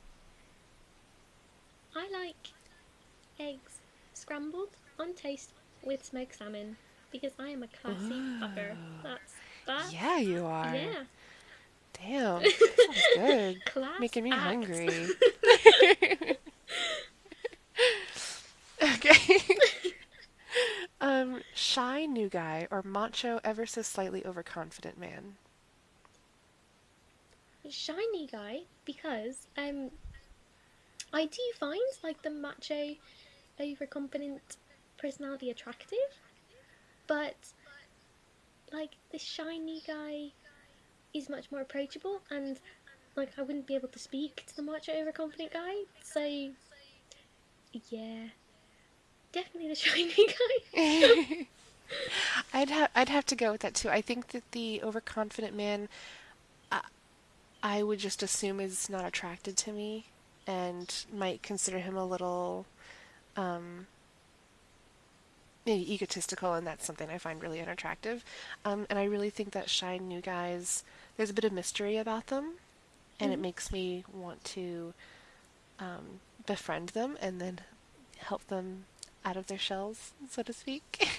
I like eggs scrambled on toast with smoked salmon because I am a classy fucker. That's That's, Yeah, you are. yeah. Damn, that sounds good. Class Making me act. hungry. Okay. Shy new guy or macho ever so slightly overconfident man? Shiny guy, because I do find like the macho, overconfident personality attractive, but like the shiny guy is much more approachable, and like I wouldn't be able to speak to the macho overconfident guy. So yeah, definitely the shiny guy. I'd have to go with that too. I think that the overconfident man, I, I would just assume is not attracted to me, and might consider him a little um, maybe egotistical, and that's something I find really unattractive. And I really think that shy new guys, there's a bit of mystery about them, and it Mhm. makes me want to befriend them and then help them out of their shells, so to speak.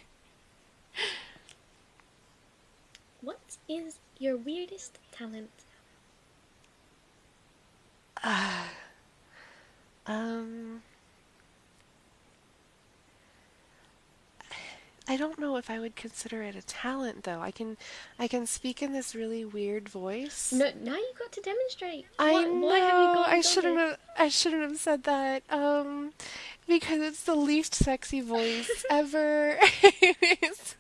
What is your weirdest talent? um, I don't know if I would consider it a talent though. I can speak in this really weird voice. No, now you've got to demonstrate. I What? Why have you know. gone and done this? I shouldn't have said that. Because it's the least sexy voice ever. it's,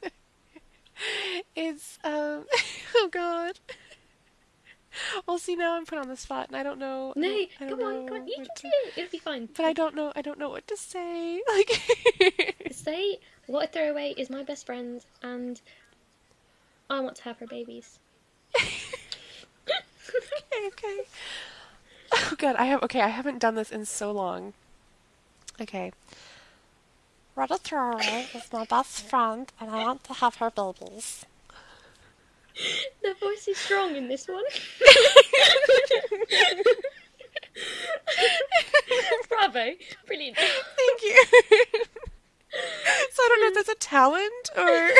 it's oh God. Well, see, now I'm put on the spot, and No, I come don't on, come on. know You what can to, do it. It'll be fine. but I don't know what to say. Like, Say what a throwaway is my best friend, and I want to have her babies. okay, okay. Oh God, I haven't done this in so long. Okay. Retta Throwaway is my best friend, and I want to have her babies. The voice is strong in this one. Bravo, brilliant. Thank you. So I don't know if that's a talent or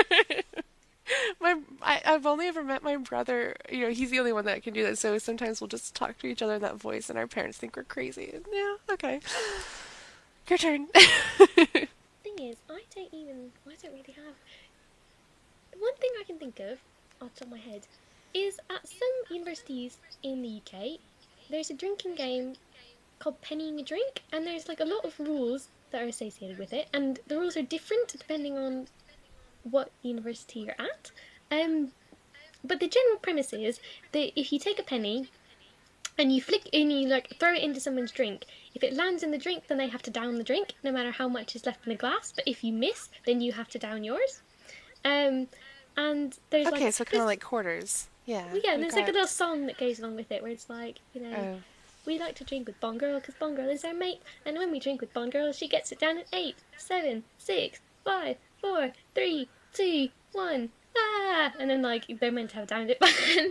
I've only ever met my brother. You know, he's the only one that can do that. So sometimes we'll just talk to each other in that voice, and our parents think we're crazy. And yeah, okay. Your turn. Thing is, I don't really have. One thing I can think of off the top of my head is at some universities in the UK, there's a drinking game called Pennying a Drink, and there's like a lot of rules that are associated with it, and the rules are different depending on what university you're at. Um, but the general premise is that if you take a penny and you flick and you like throw it into someone's drink, if it lands in the drink, then they have to down the drink, no matter how much is left in the glass. But if you miss, then you have to down yours. Um, and there's Okay, like so kind of this, like quarters. Yeah, yeah, and we've there's like a little got. song that goes along with it where it's like, Oh, we like to drink with Bond Girl because Bond Girl is our mate, and when we drink with Bond Girl, she gets it down at 8, 7, 6, 5, 4, 3, 2, 1. Ah! And then like they're meant to have downed it by then.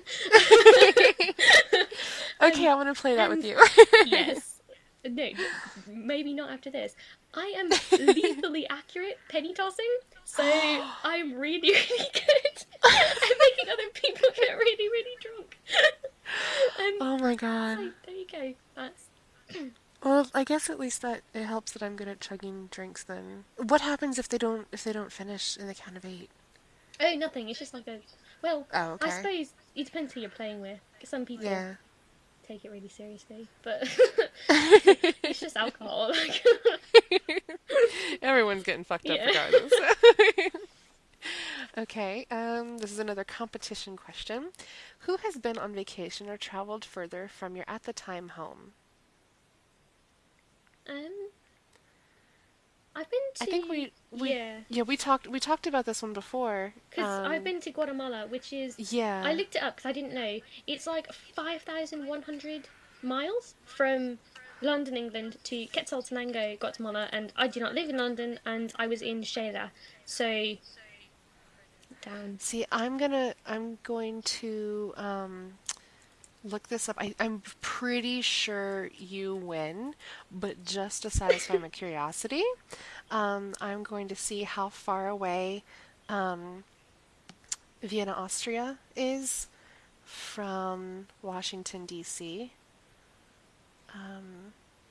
okay, um, I want to play that with and you. yes, no, maybe not after this. I am lethally accurate penny tossing, so I'm really, really good at making other people get really, really drunk. Oh my So God. there you go. That's Well, I guess at least that it helps that I'm good at chugging drinks then. What happens if they don't finish in the count of 8? oh nothing. It's just like a well. Oh, I okay. suppose it depends who you're playing with. 'Cause some people Yeah. take it really seriously, but it's just alcohol. Like, Everyone's getting fucked up yeah. regardless. Okay, this is another competition question. Who has been on vacation or traveled further from your at the time home? um, I've been I think to yeah, we talked about this one before. because I've been to Guatemala, which is I Yeah. looked it up because I didn't know. It's like 5,100 miles from London, England to Quetzaltenango, Guatemala, and I do not live in London, and I was in Sheila, so down. See, I'm going to look this up. I'm pretty sure you win, but just to satisfy my curiosity, I'm going to see how far away um, Vienna, Austria is from Washington, D.C., um,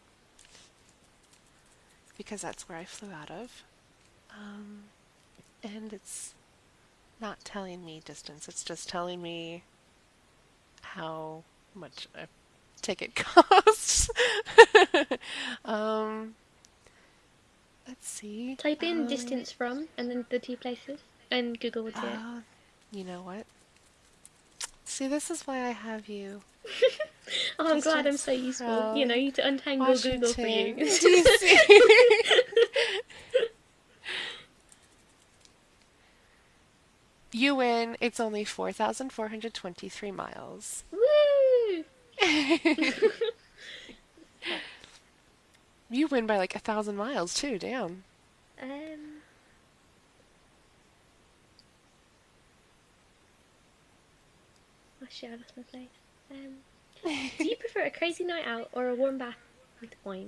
because that's where I flew out of. Um, and it's not telling me distance, it's just telling me how much a ticket costs. um, let's see. Type in distance from and then the two places, and Google would see it. Uh, you know what? See, this is why I have you. Oh, I'm glad I'm Distance so useful. You know, from to untangle Google for you. Washington, D.C. You win. It's only 4,423 miles. Woo! You win by like 1,000 miles too. Damn. um, oh shit, I lost my place. Um, do you prefer a crazy night out or a warm bath with wine?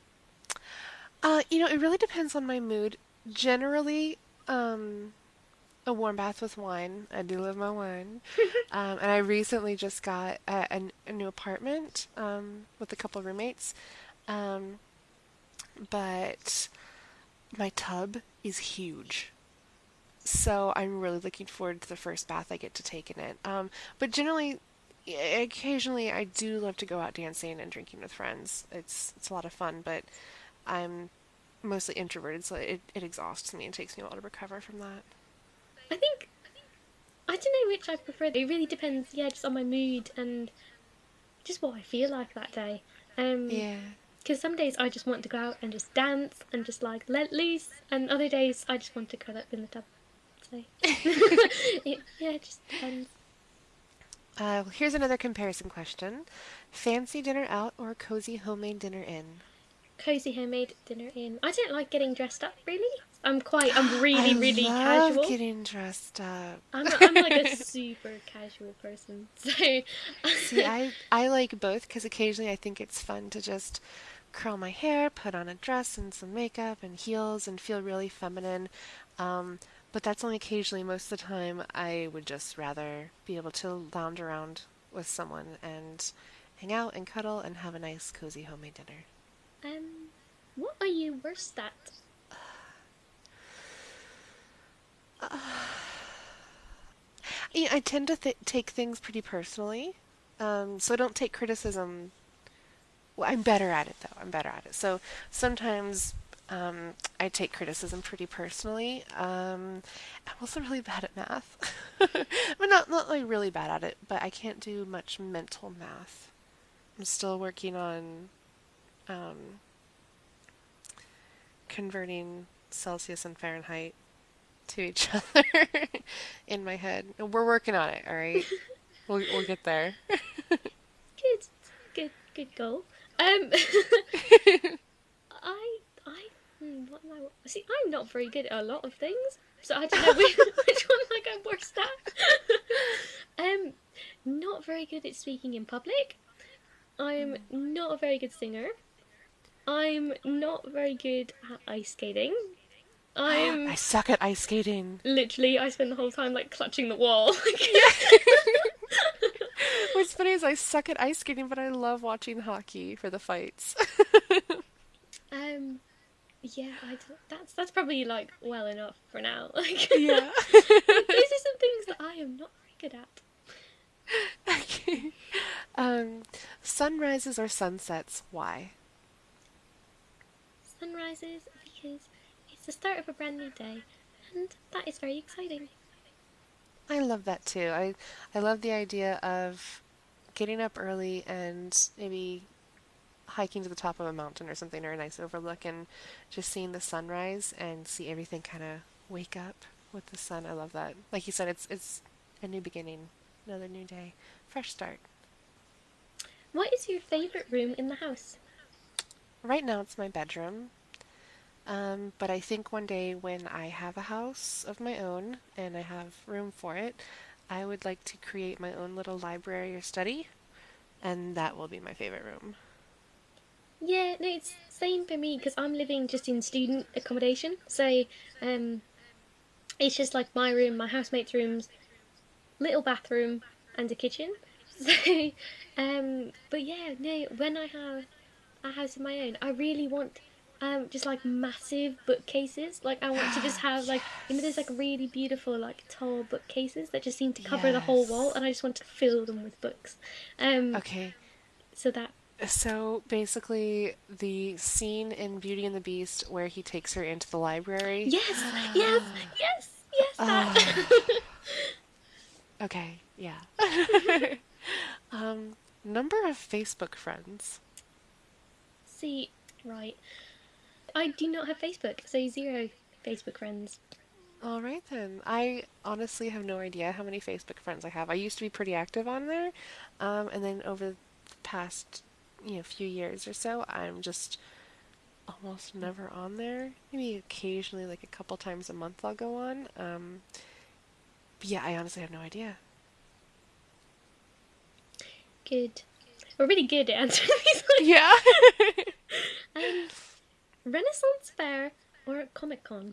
It really depends on my mood. Generally, um, a warm bath with wine. I do love my wine. And I recently just got a new apartment with a couple roommates. Um, but my tub is huge. So I'm really looking forward to the first bath I get to take in it. But generally, occasionally, I do love to go out dancing and drinking with friends. It's a lot of fun, but I'm mostly introverted, so it exhausts me and takes me a while to recover from that. I think I don't know which I prefer. It really depends, yeah, just on my mood and just what I feel like that day. Um, Yeah. because some days I just want to go out and just dance and just like let loose, and other days I just want to curl up in the tub. So yeah, it just depends. Well, here's another comparison question: fancy dinner out or cozy homemade dinner in? Cozy homemade dinner in. I don't like getting dressed up really. I'm I really, really love casual. getting dressed up. I'm like a super casual person. So See, I like both because occasionally I think it's fun to just curl my hair, put on a dress and some makeup and heels and feel really feminine. Um, but that's only occasionally. Most of the time, I would just rather be able to lounge around with someone and hang out and cuddle and have a nice, cozy homemade dinner. um, what are you worst at? Yeah, I tend to take things pretty personally, so I don't take criticism. Well, I'm better at it though. I'm better at it. So sometimes I take criticism pretty personally. I'm also really bad at math. But not like really bad at it, but I can't do much mental math. I'm still working on um, converting Celsius and Fahrenheit to each other in my head. We're working on it, all right? We'll get there. Good, good goal. Um, what am I? See, I'm not very good at a lot of things, so I don't know which one like I'm worst at. Not very good at speaking in public. I'm not a very good singer. I'm not very good at ice skating. I I'm suck at ice skating. literally I spend the whole time like clutching the wall. Yeah. What's funny is I suck at ice skating, but I love watching hockey for the fights. um, yeah, that's probably like well enough for now. Like, Yeah. these are some things that I am not very good at. Okay. Um, Sunrises or sunsets? Why? Sunrises because it's the start of a brand new day, and that is very exciting. I love that too. I love the idea of getting up early and maybe hiking to the top of a mountain or something or a nice overlook and just seeing the sunrise and see everything kind of wake up with the sun. I love that. Like you said, it's a new beginning, another new day, fresh start. What is your favorite room in the house? Right now it's my bedroom. But I think one day when I have a house of my own and I have room for it, I would like to create my own little library or study, and that will be my favorite room. Yeah, no, it's same for me because I'm living just in student accommodation. So, um, it's just like my room, my housemates' rooms, little bathroom and a kitchen. So, but yeah, no, when I have a house of my own, I really want just like massive bookcases. Like I want to just have like there's like Yes. really beautiful like tall bookcases that just seem to cover the whole wall, Yes. and I just want to fill them with books. Um, Okay. so that So basically, the scene in Beauty and the Beast where he takes her into the library. yes, yes, yes, yes, Ah, that. okay, yeah. Um, Number of Facebook friends. See, right. I do not have Facebook, so zero Facebook friends. All right then. I honestly have no idea how many Facebook friends I have. I used to be pretty active on there, and then over the past, few years or so, I'm just almost never on there. Maybe occasionally, like a couple times a month, I'll go on. But yeah, I honestly have no idea. Good. We're really good at answering these. Yeah. um, Renaissance Fair or Comic Con?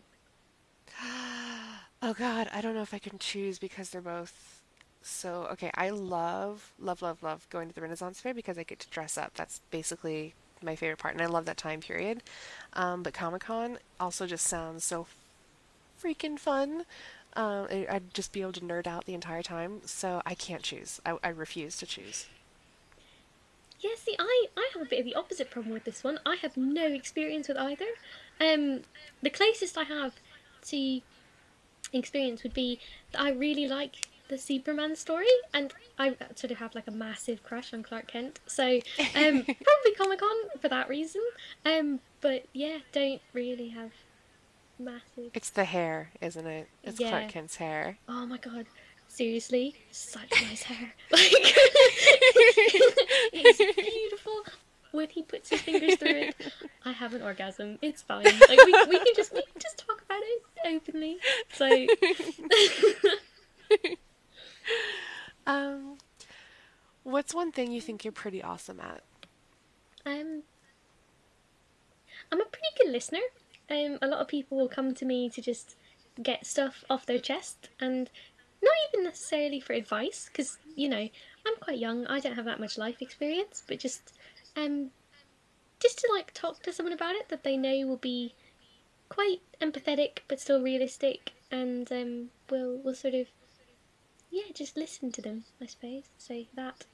Oh God, I don't know if I can choose because they're both so okay. I love, love, love, love going to the Renaissance Fair because I get to dress up. That's basically my favorite part, and I love that time period. But Comic-Con also just sounds so freaking fun. I'd just be able to nerd out the entire time, so I can't choose. I refuse to choose. Yeah, see, I have a bit of the opposite problem with this one. I have no experience with either. Um, the closest I have to experience would be that I really like the Superman story, and I sort of have like a massive crush on Clark Kent. So, probably Comic Con for that reason. But yeah, don't really have massive. It's the hair, isn't it? It's Clark Yeah. Kent's hair. Oh my god. Seriously, such nice hair. Like, it's beautiful. But when he puts his fingers through it, I have an orgasm. It's fine. Like we can just talk about it openly. So Um, what's one thing you think you're pretty awesome at? um, I'm a pretty good listener. A lot of people will come to me to just get stuff off their chest, and not even necessarily for advice, because I'm quite young. I don't have that much life experience, but um just to like talk to someone about it that they know will be quite empathetic but still realistic, and will sort of just listen to them, I suppose. So that.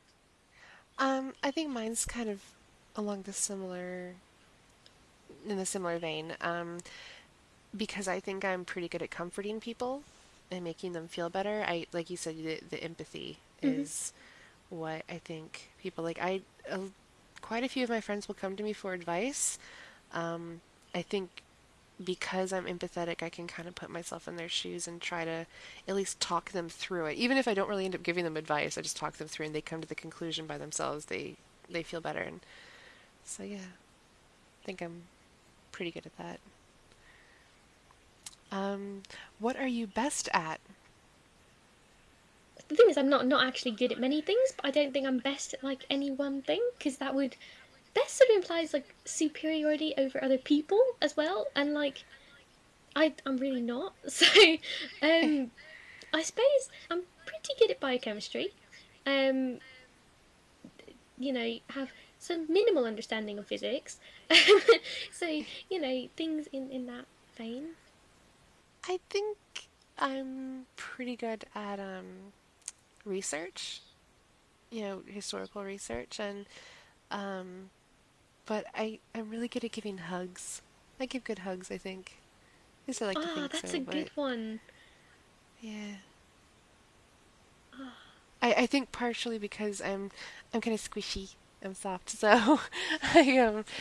I think mine's kind of along the similar in a similar vein. Because I think I'm pretty good at comforting people and making them feel better. I like you said, the empathy Mhm. is what I think people like. Quite a few of my friends will come to me for advice. I think because I'm empathetic, I can kind of put myself in their shoes and try to at least talk them through it. Even if I don't really end up giving them advice, I just talk them through and they come to the conclusion by themselves. They feel better, and so yeah, I think I'm pretty good at that. Um, what are you best at? The thing is, I'm not actually good at many things, but I don't think I'm best at like any one thing, because that would best sort of implies like superiority over other people as well, and like I'm really not. So um I suppose I'm pretty good at biochemistry. Um have some minimal understanding of physics. So things in that vein. I think I'm pretty good at research, historical research, and um, but I'm really good at giving hugs. I give good hugs, I think. At least I like to Ah, think that's a so, but good one. yeah. Ah, I think partially because I'm kind of squishy. I'm soft, so I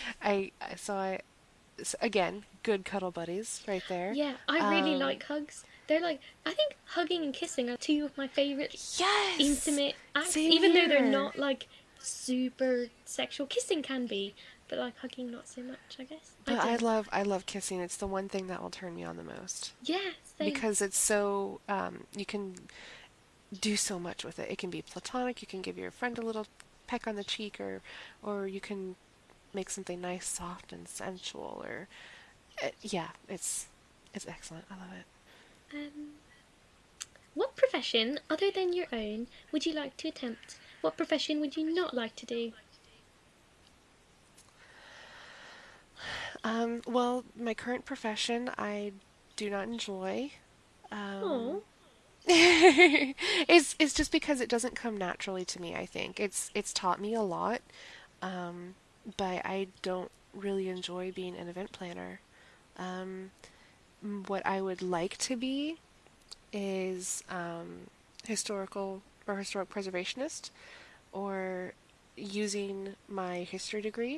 again, good cuddle buddies right there. yeah, I really Um, like hugs. They're like, I think hugging and kissing are two of my favorite yes, intimate acts, same even though they're here. not like super sexual. Kissing can be, but like hugging, not so much, I guess. I But don't know. I love kissing. It's the one thing that will turn me on the most Yeah, same. because it's so you can do so much with it. It can be platonic. You can give your friend a little peck on the cheek, or you can make something nice, soft, and sensual. Or yeah, it's excellent. I love it. Um, What profession, other than your own, would you like to attempt? What profession would you not like to do? Well, my current profession I do not enjoy. Oh, Um, it's just because it doesn't come naturally to me, I think. It's taught me a lot, um, but I don't really enjoy being an event planner. Um, what I would like to be is historical or historic preservationist, or using my history degree.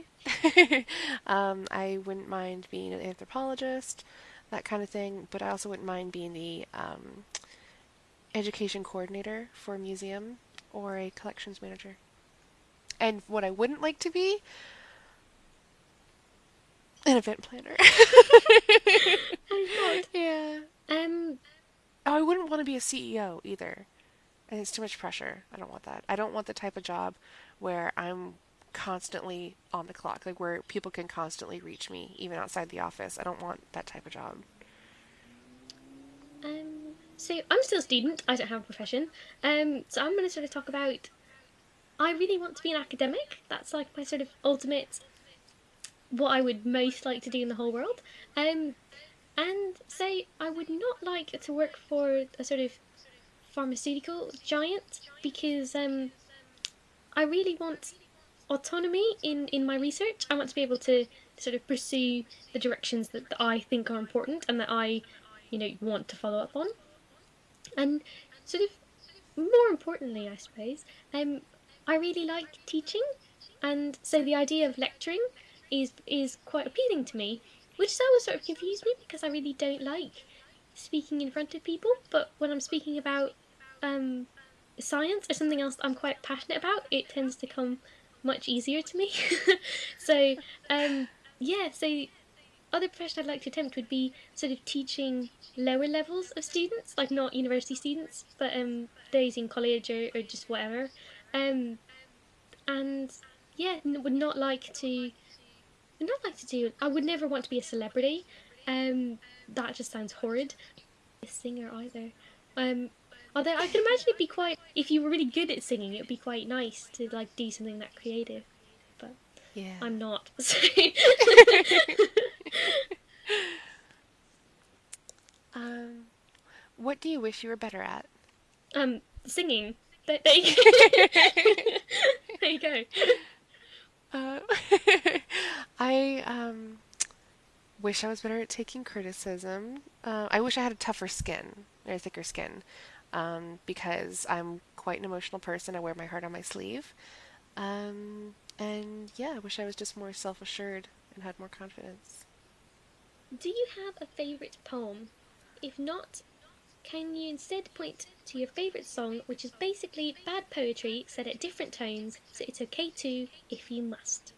I wouldn't mind being an anthropologist, that kind of thing, but I also wouldn't mind being the education coordinator for a museum or a collections manager. And what I wouldn't like to be, an event planner. oh God. Yeah. Um, Oh, I wouldn't want to be a CEO either. I think it's too much pressure. I don't want that. I don't want the type of job where I'm constantly on the clock, like where people can constantly reach me, even outside the office. I don't want that type of job. so I'm still a student. I don't have a profession. So I'm going to sort of talk about. I really want to be an academic. That's like my sort of ultimate, what I would most like to do in the whole world. Um, and say I would not like to work for a sort of pharmaceutical giant because I really want autonomy in my research. I want to be able to sort of pursue the directions that I think are important and that I, want to follow up on. And sort of more importantly, I suppose, I really like teaching, and so the idea of lecturing is quite appealing to me, which has always sort of confused me because I really don't like speaking in front of people. But when I'm speaking about um, science or something else that I'm quite passionate about, it tends to come much easier to me. so um, yeah, so other profession I'd like to attempt would be sort of teaching lower levels of students, like not university students, but those in college or just whatever. Um, and yeah, would not like to not like to do. I would never want to be a celebrity. That just sounds horrid. A singer either. Um, although I can imagine it'd be quite. If you were really good at singing, it'd be quite nice to like do something that creative. But Yeah. I'm not. So um, what do you wish you were better at? singing. There you there you go. Uh, I wish I was better at taking criticism. I wish I had a tougher skin or a thicker skin, because I'm quite an emotional person. I wear my heart on my sleeve. And yeah, I wish I was just more self-assured and had more confidence. Do you have a favourite poem? If not, can you instead point to your favourite song, which is basically bad poetry said at different tones, so it's okay too if you must?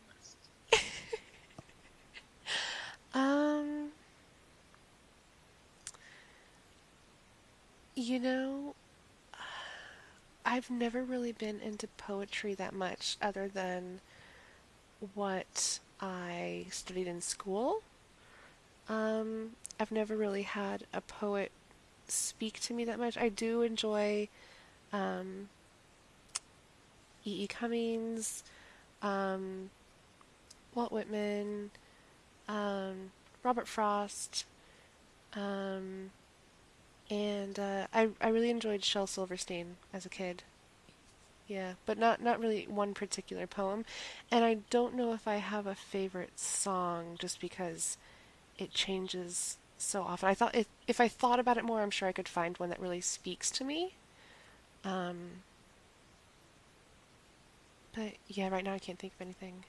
Um, you know, I've never really been into poetry that much other than what I studied in school. I've never really had a poet speak to me that much. I do enjoy um, E. E. Cummings, um, Walt Whitman, um, Robert Frost, um, and I really enjoyed Shel Silverstein as a kid. Yeah, but not really one particular poem. And I don't know if I have a favorite song just because it changes so often. I thought if I thought about it more, I'm sure I could find one that really speaks to me. Um, but yeah, right now I can't think of anything.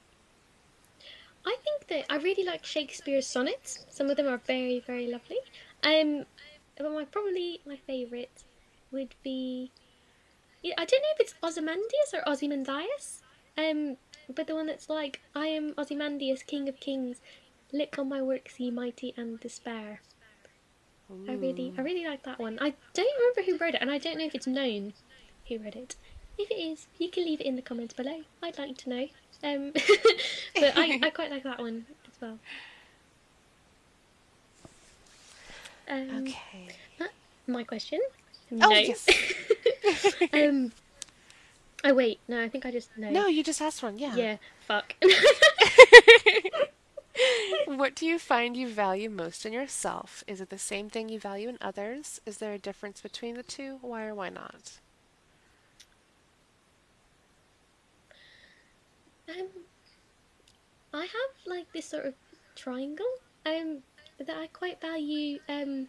I think that I really like Shakespeare's sonnets. Some of them are very, very lovely. Um, but probably my favourite would be, yeah, I don't know if it's Ozymandias or Ozymandias. But the one that's like, I am Ozymandias, King of Kings. Look on my works, ye mighty, and despair. Ooh. I really like that one. I don't remember who wrote it, and I don't know if it's known who wrote it. If it is, you can leave it in the comments below. I'd like to know. Um, but I quite like that one as well. Um, Okay. uh, my question. Oh, No. yes. um. Oh wait, no. I think I just no. No, you just asked one. Yeah. Yeah. Fuck. What do you find you value most in yourself? Is it the same thing you value in others? Is there a difference between the two? Why or why not? um. I have like this sort of triangle. That I quite value.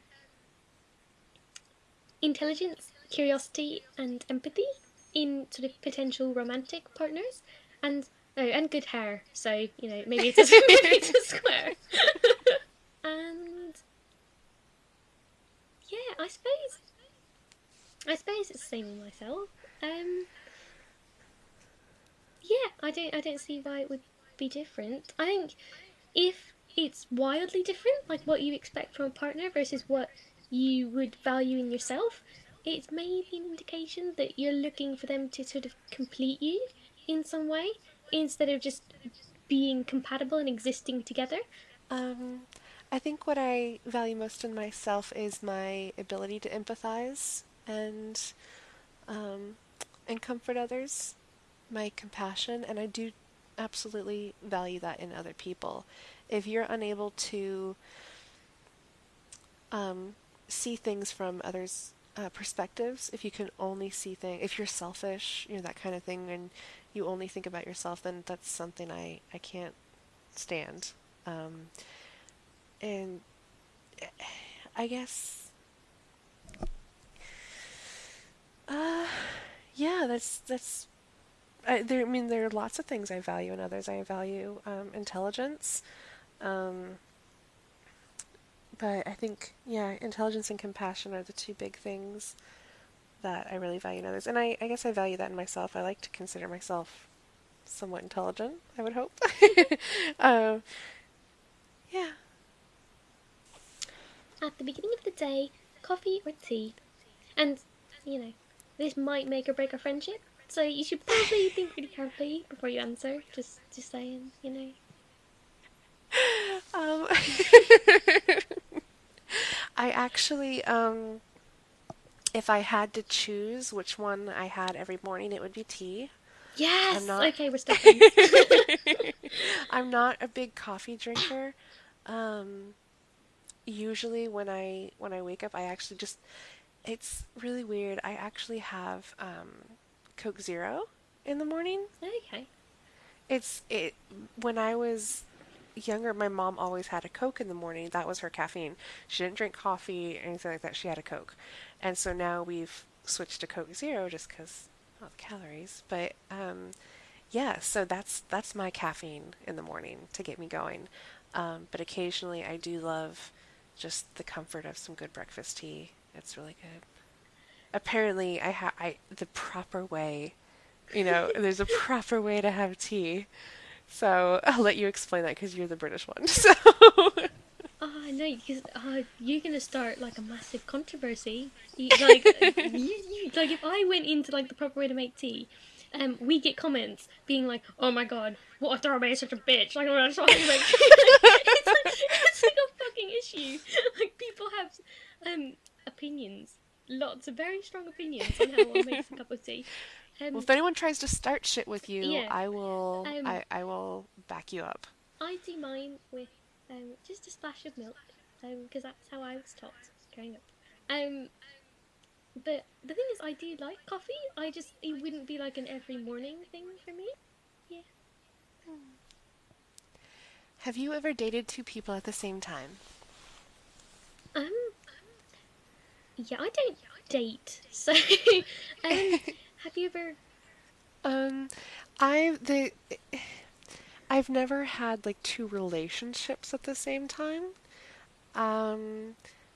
Intelligence, curiosity, and empathy in sort of potential romantic partners, and oh, and good hair. So maybe it's a maybe it's a square. And yeah, I suppose it's the same with myself. Um, yeah, I don't see why it would be different. I think if it's wildly different, like what you expect from a partner versus what you would value in yourself, it's maybe an indication that you're looking for them to sort of complete you in some way instead of just being compatible and existing together. Um, I think what I value most in myself is my ability to empathize um, and comfort others, my compassion, and I do absolutely value that in other people. If you're unable to um, see things from others' perspectives, if you can only see things, if you're selfish, that kind of thing, and you only think about yourself, then that's something I can't stand. Um, and I guess, uh, yeah, that's. I mean, there are lots of things I value in others. I value intelligence, um, but I think, yeah, intelligence and compassion are the two big things that I really value in others. And I guess I value that in myself. I like to consider myself somewhat intelligent, I would hope. um, yeah. At the beginning of the day, coffee or tea, and you know this might make or break our friendship. So you should probably think really carefully before you answer. Just saying. Um, I actually, if I had to choose which one I had every morning, it would be tea. I'm Yes. not Okay, we're still friends. I'm not a big coffee drinker. Um, Usually when I wake up, I actually just it's really weird. I actually have Coke Zero in the morning. Okay. It when I was younger, my mom always had a Coke in the morning. That was her caffeine. She didn't drink coffee or anything like that. She had a Coke. And so now we've switched to Coke Zero just because of the calories. But yeah, so that's my caffeine in the morning to get me going. But occasionally I do love just the comfort of some good breakfast tea. It's really good. Apparently I the proper way, there's a proper way to have tea. So I'll let you explain that because you're the British one. So Oh, I know, because you're gonna start like a massive controversy. Like if I went into like the proper way to make tea, we get comments being like, "Oh my god, what if Darby is such a bitch? Like, I'm gonna try to make tea." It's like a fucking issue. Like people have opinions, lots of very strong opinions on how one makes a cup of tea. well, Um, if anyone tries to start shit with you, yeah. I will Um, I will back you up. I do mine with just a splash of milk, because that's how I was taught growing up. Um, but the thing is, I do like coffee. It wouldn't be like an every morning thing for me. Yeah. Have you ever dated two people at the same time? Um. Yeah, I don't date. So, um, have you ever? Um, I've the I've never had like two relationships at the same time. Um,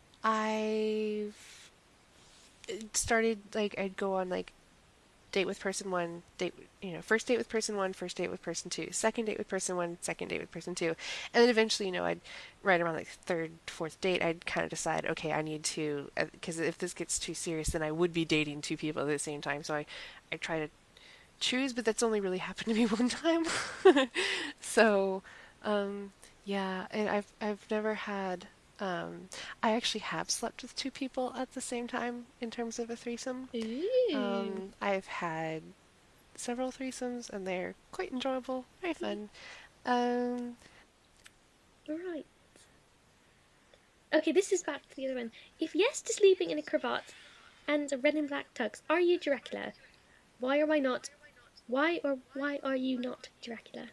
I've started like I'd go on like date with person one, first date with person one, first date with person two, second date with person one, second date with person two, and then eventually, I'd right around like third, fourth date, I'd kind of decide, okay, I need to, because if this gets too serious, then I would be dating two people at the same time. So I try to choose, but that's only really happened to me one time. So, um, yeah, and I've never had. Um, I actually have slept with two people at the same time in terms of a threesome. Ooh. I've had several threesomes and they're quite enjoyable, very fun. Um, Right. Okay, this is back to the other one. If yes to sleeping in a cravat and a red and black tux, are you Dracula? Why or why not? Why are you not Dracula?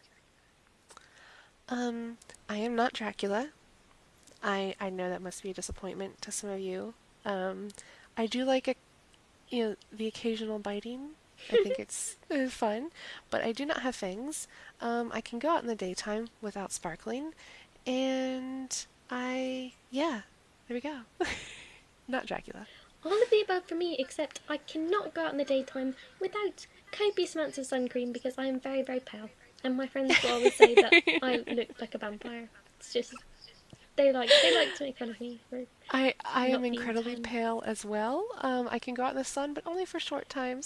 um, I am not Dracula. I know that must be a disappointment to some of you. Um, I do like the occasional biting. I think it's fun, but I do not have fangs. I can go out in the daytime without sparkling, and yeah, there we go. Not Dracula. All of the above for me, except I cannot go out in the daytime without copious amounts of sun cream because I am very, very pale. And my friends will always say that I look like a vampire. It's just they like to make fun of me for I am not being incredibly tan. pale as well. I can go out in the sun, but only for short times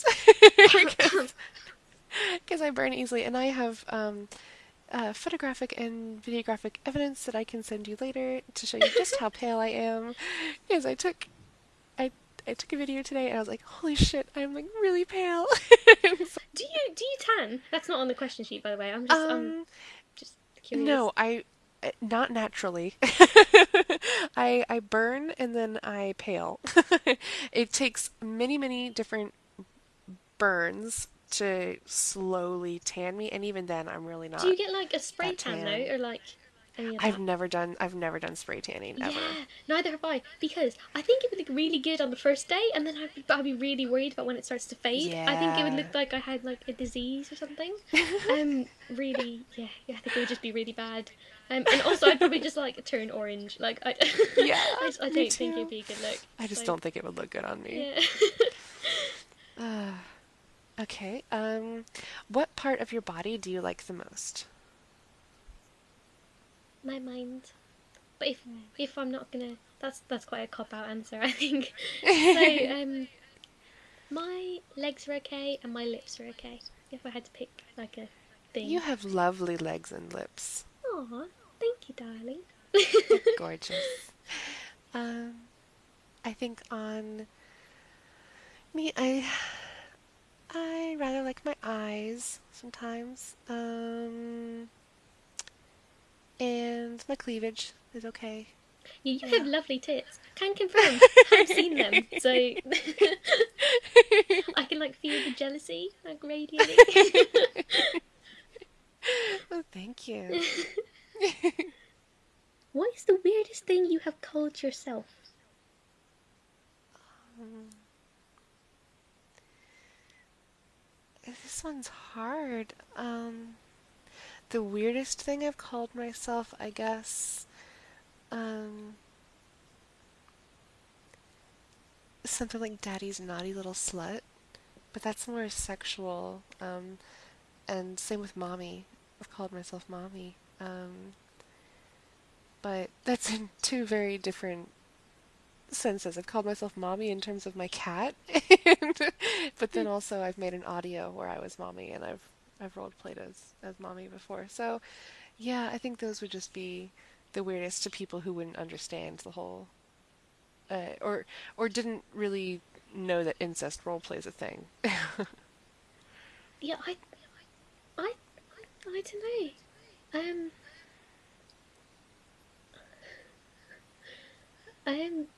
because I burn easily, and I have photographic and videographic evidence that I can send you later to show you just how pale I am. Because I I took a video today and I was like, holy shit, I'm like really pale. Do you tan? That's not on the question sheet, by the way. I'm um, just curious. no, I not naturally. I burn and then I pale. It takes many different burns to slowly tan me, and even then, I'm really Do you not get like a spray that tan though, tan. or like any of that? I've never done spray tanning ever. Yeah, neither have I. Because I think it would look really good on the first day, and then I'd be really worried about when it starts to fade. I think it would Yeah. look like I had like a disease or something. Really, yeah, I think it would just be really bad. And also I'd probably just like turn orange. Like Yeah, I me don't think it'd too. be a good look. I just So don't think it would look good on me. yeah. Uh, okay. What part of your body do you like the most? My mind. But if I'm not gonna, that's quite a cop out answer, I think. So my legs are okay and my lips are okay. If I had to pick like a You thing. have lovely legs and lips. Aw, thank you, darling. They're gorgeous. Um, I think on me, I rather like my eyes sometimes. And my cleavage is okay. You have Yeah. lovely tits. Can confirm. Have seen them. So I can like feel the jealousy like radially. Oh, thank you. What is the weirdest thing you have called yourself? Um, this one's hard. The weirdest thing I've called myself, I guess, um, something like daddy's naughty little slut, but that's more sexual. And same with mommy. I've called myself mommy. But that's in two very different senses. I've called myself mommy in terms of my cat, and, but then also I've made an audio where I was mommy, and I've role played as mommy before. So yeah, I think those would just be the weirdest to people who wouldn't understand the whole, or didn't really know that incest role plays a thing. Yeah, I, I don't know. Um,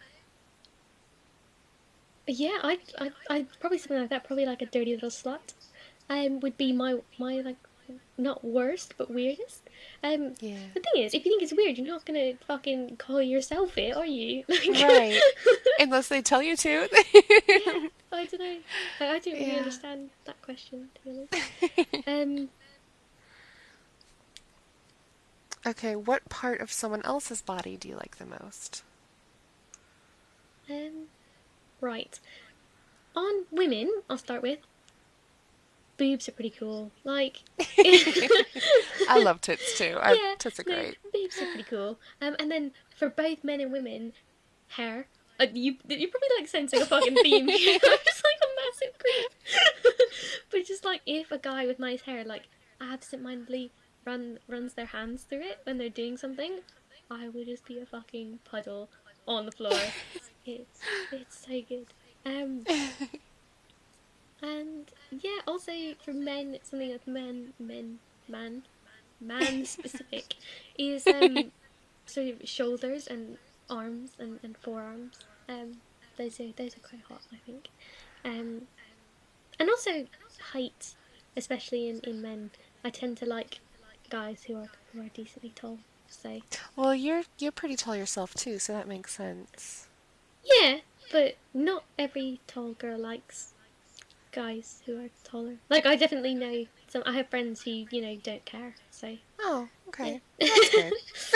yeah, I probably something like that. Probably like a dirty little slut. Would be my like not worst but weirdest. Yeah. The thing is, if you think it's weird, you're not gonna fucking call yourself it, are you? Like, Right. Unless they tell you to. yeah, I don't know. I don't really Yeah. understand that question, to be honest. Um, Okay, what part of someone else's body do you like the most? um, right. On women, I'll start with boobs are pretty cool. Like, I love tits too. yeah, Tits are no, great. boobs are pretty cool. And then for both men and women, hair. You probably like sensing a fucking theme here. I'm just like a massive creep. But just like if a guy with nice hair like absentmindedly runs their hands through it when they're doing something, I will just be a fucking puddle on the floor. It's so good. Um, and yeah, also for men, something that's man specific is sort of shoulders and arms and forearms. Um, those are quite hot, I think. Um, and also height, especially in men. I tend to like guys who are decently tall. So Well, you're pretty tall yourself too, so that makes sense. yeah, but not every tall girl likes guys who are taller. Like I definitely know some. I have friends who don't care. So Oh, yeah. okay. That's good.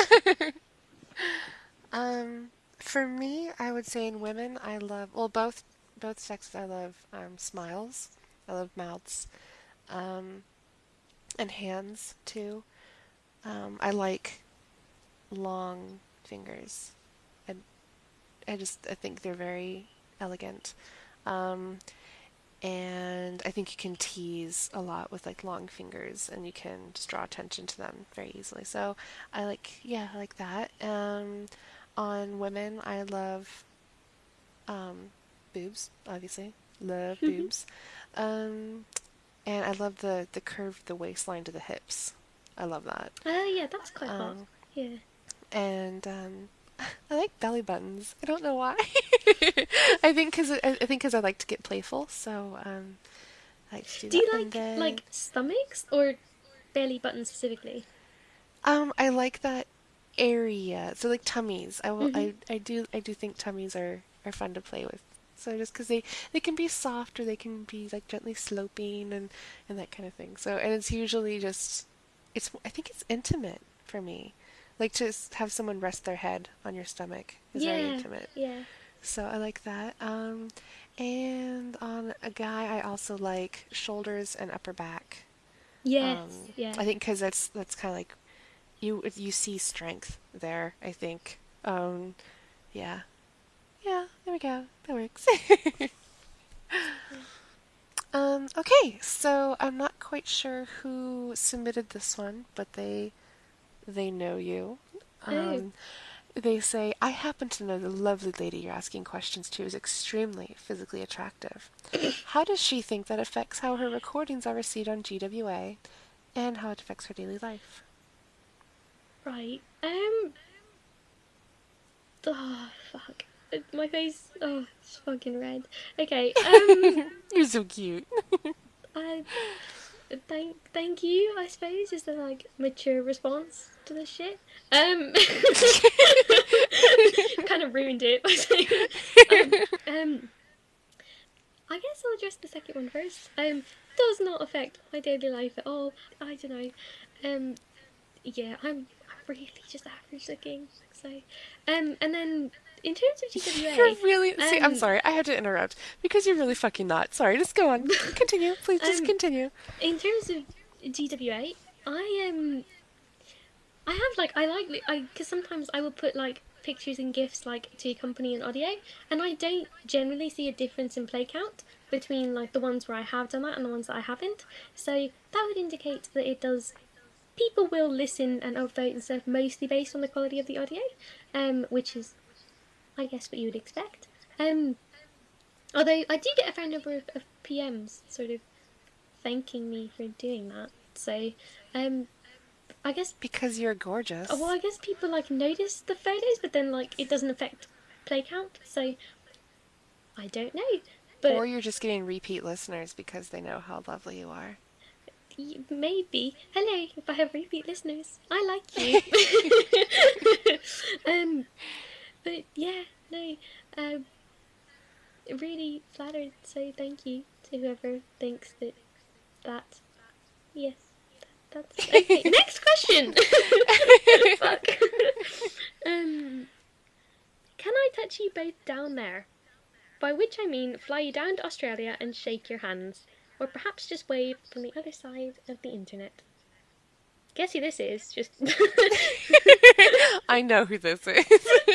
Um, for me, I would say in women, I love, well, both sexes. I love smiles. I love mouths. Um, and hands too. I like long fingers. I I think they're very elegant. Um, and I think you can tease a lot with like long fingers, and you can just draw attention to them very easily. So I like that. On women, I love um, boobs, obviously. Love boobs. Um, and I love the curve of the waistline to the hips. I love that. Yeah, that's quite hot. Um, Yeah. and I like belly buttons. I don't know why. I think because I like to get playful, so I like to do Do that. you And then like stomachs or belly buttons specifically? I like that area. So like tummies. Hmm. I do think tummies are fun to play with. So just because they can be soft or they can be like gently sloping and that kind of thing. So and it's usually just it's I think it's intimate for me. Like to have someone rest their head on your stomach is very Yeah, intimate. yeah. So I like that. And on a guy, I also like shoulders and upper back. Yes, yeah. I think because that's kind of like you see strength there. I think. Yeah, yeah. There we go. That works. Yeah. Okay. So I'm not quite sure who submitted this one, but they know you. Oh, Um, They say, I happen to know the lovely lady you're asking questions to is extremely physically attractive. How does she think that affects how her recordings are received on GWA and how it affects her daily life? right. Oh, fuck. My face. Oh, it's fucking red. Okay. You're so cute. I thank you. I suppose is the like mature response to this shit. Um, kind of ruined it by saying. Um, um, I guess I'll address the second one first. Does not affect my daily life at all. I don't know. Yeah, I'm really just average looking. So, and then in terms of You're GWA, really. See, I'm um, sorry. I had to interrupt because you're really fucking not. Sorry, just go on. Continue. Please just um, continue. in terms of GWA, I I have like I like I because sometimes I will put like pictures and gifs like to accompany an audio, and I don't generally see a difference in play count between like the ones where I have done that and the ones that I haven't. So that would indicate that it does. People will listen and upvote and stuff mostly based on the quality of the audio, which is I guess what you would expect. Um, although I do get a fair number of PMs sort of thanking me for doing that. So, um, I guess Because you're gorgeous. I guess people like notice the photos, but then like it doesn't affect play count. So I don't know, Or but you're just getting repeat listeners because they know how lovely you are. maybe. Hello, if I have repeat listeners, I like you. um, but yeah, no, um, really flattered. So thank you to whoever thinks that. Yes, that's okay. Next question. Fuck. um, can I touch you both down there? By which I mean fly you down to Australia and shake your hands, or perhaps just wave from the other side of the internet. Guess who this is? Just. I know who this is.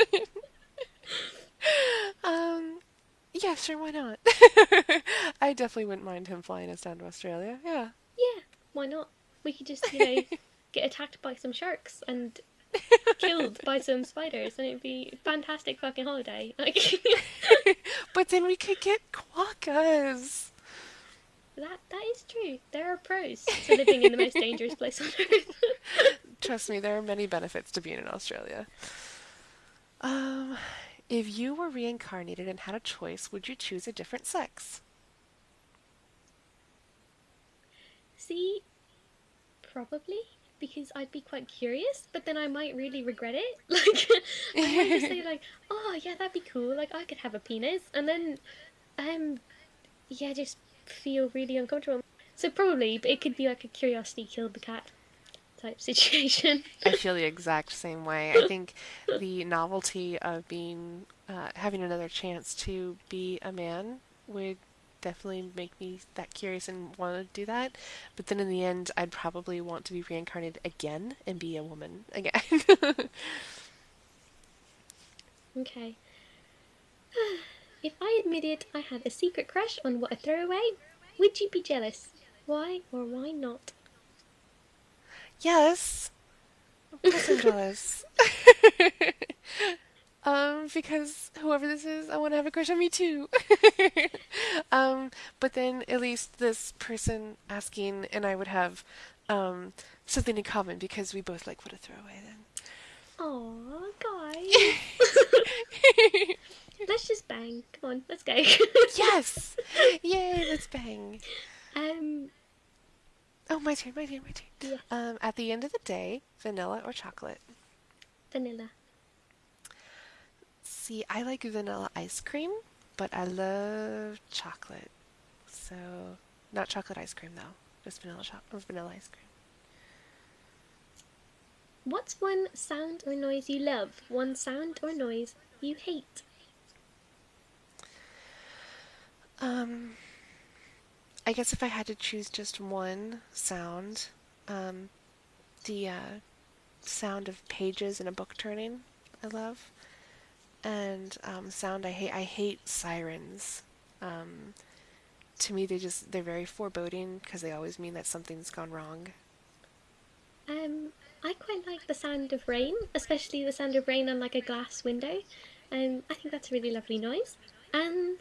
um, yeah, sure, why not? I definitely wouldn't mind him flying us down to Australia. Yeah. Yeah, why not? We could just, get attacked by some sharks and killed by some spiders, and it'd be a fantastic fucking holiday. Like But then we could get quokkas. that is true. There are pros to living in the most dangerous place on earth. Trust me, there are many benefits to being in Australia. Um, if you were reincarnated and had a choice, would you choose a different sex? See, probably because I'd be quite curious, but then I might really regret it. Like, I might just say like, "Oh yeah, that'd be cool. Like, I could have a penis," and then, yeah, just feel really uncomfortable. So probably, but it could be like a curiosity killed the cat type situation. I feel the exact same way. I think the novelty of being having another chance to be a man would definitely make me that curious and want to do that. But then in the end, I'd probably want to be reincarnated again and be a woman again. Okay. If I admitted I had a secret crush on what a throwaway, would you be jealous? Why or why not? Yes, of course I'm jealous. Because whoever this is, I want to have a crush on me too. But then at least this person asking and I would have something in common because we both like what a throwaway Aw, guys. then. Let's just bang. Come on, let's go. Yes! Yay, let's bang. um, Oh, my turn, my turn, my turn. yes, At the end of the day, vanilla or chocolate? vanilla. See, I like vanilla ice cream, but I love chocolate. So, not chocolate ice cream though, just vanilla ice cream. What's one sound or noise you love? One sound or noise you hate? Um, I guess if I had to choose just one sound, um, the sound of pages in a book turning, I love. And sound I hate. I hate sirens. Um, to me, they're very foreboding because they always mean that something's gone wrong. I quite like the sound of rain, especially the sound of rain on like a glass window. I think that's a really lovely noise. And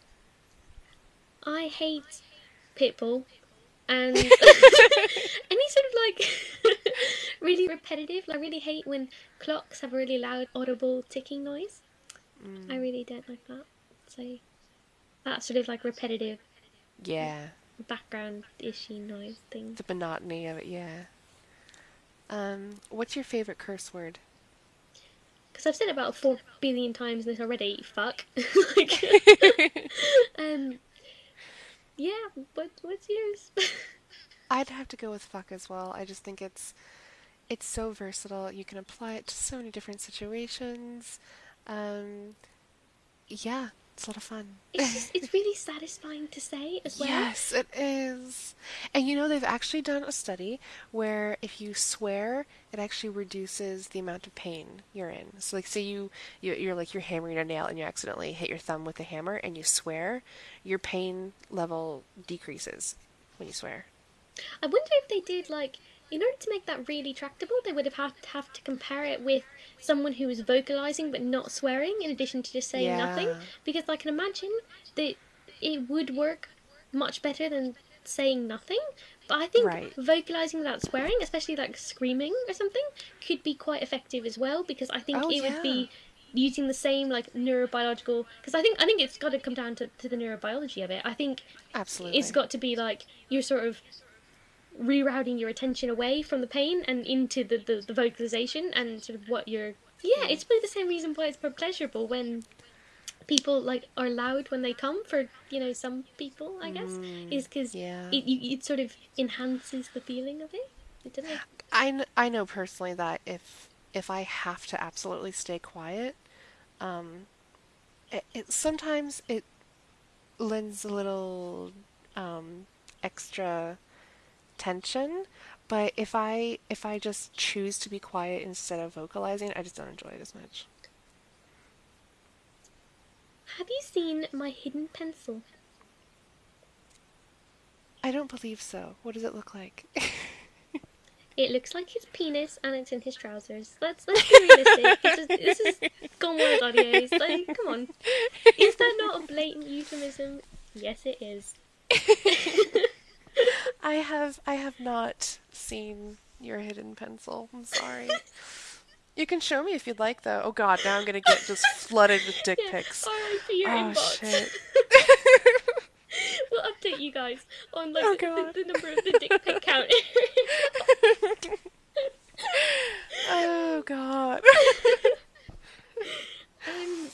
I hate Pitbull and any sort of like really repetitive. Like, I really hate when clocks have a really loud, audible ticking noise. I Mm, really don't like that. So that sort of like repetitive yeah, background ishy noise thing. the monotony of it. Yeah. What's your favorite curse word? Because I've said it about 4 billion times this already. Fuck. Like, um, yeah. What's yours? I'd have to go with fuck as well. I just think it's so versatile. You can apply it to so many different situations. Um, yeah, it's a lot of fun. It's really satisfying to say as well. Yes, it is. And you know, they've actually done a study where if you swear, it actually reduces the amount of pain you're in. So, like, say you're like you're hammering a nail and you accidentally hit your thumb with the hammer and you swear, your pain level decreases when you swear. I wonder if they did like in order to make that really tractable, they would have to compare it with someone who was vocalizing but not swearing, in addition to just saying nothing. Yeah, Because I can imagine that it would work much better than saying nothing. But I think right. vocalizing without swearing, especially like screaming or something, could be quite effective as well. Because I think Oh, it would yeah, be using the same like neurobiological. Because I think it's got to come down to the neurobiology of it. I think it's absolutely. got to be like you're sort of rerouting your attention away from the pain and into the vocalization and sort of what you're. Yeah, Mm. it's probably the same reason why it's more pleasurable when people like are loud when they come for some people, I guess, Mm, is because yeah. it sort of enhances the feeling of it. I don't know. I know personally that if I have to absolutely stay quiet, um, sometimes it lends a little um, extra tension. But if I just choose to be quiet instead of vocalizing, I just don't enjoy it as much. Have you seen my hidden pencil? I don't believe so. What does it look like? It looks like his penis, and it's in his trousers. Let's be realistic. This is gone wild audios. Like, come on, is that not a blatant euphemism? Yes, it is. I have not seen your hidden pencil. I'm sorry. You can show me if you'd like, though. Oh God, now I'm gonna get just flooded with dick Yeah, pics. R.I.P. your Oh inbox. shit. We'll update you guys on like Oh the, God. the number of the dick pic count. Oh God. um,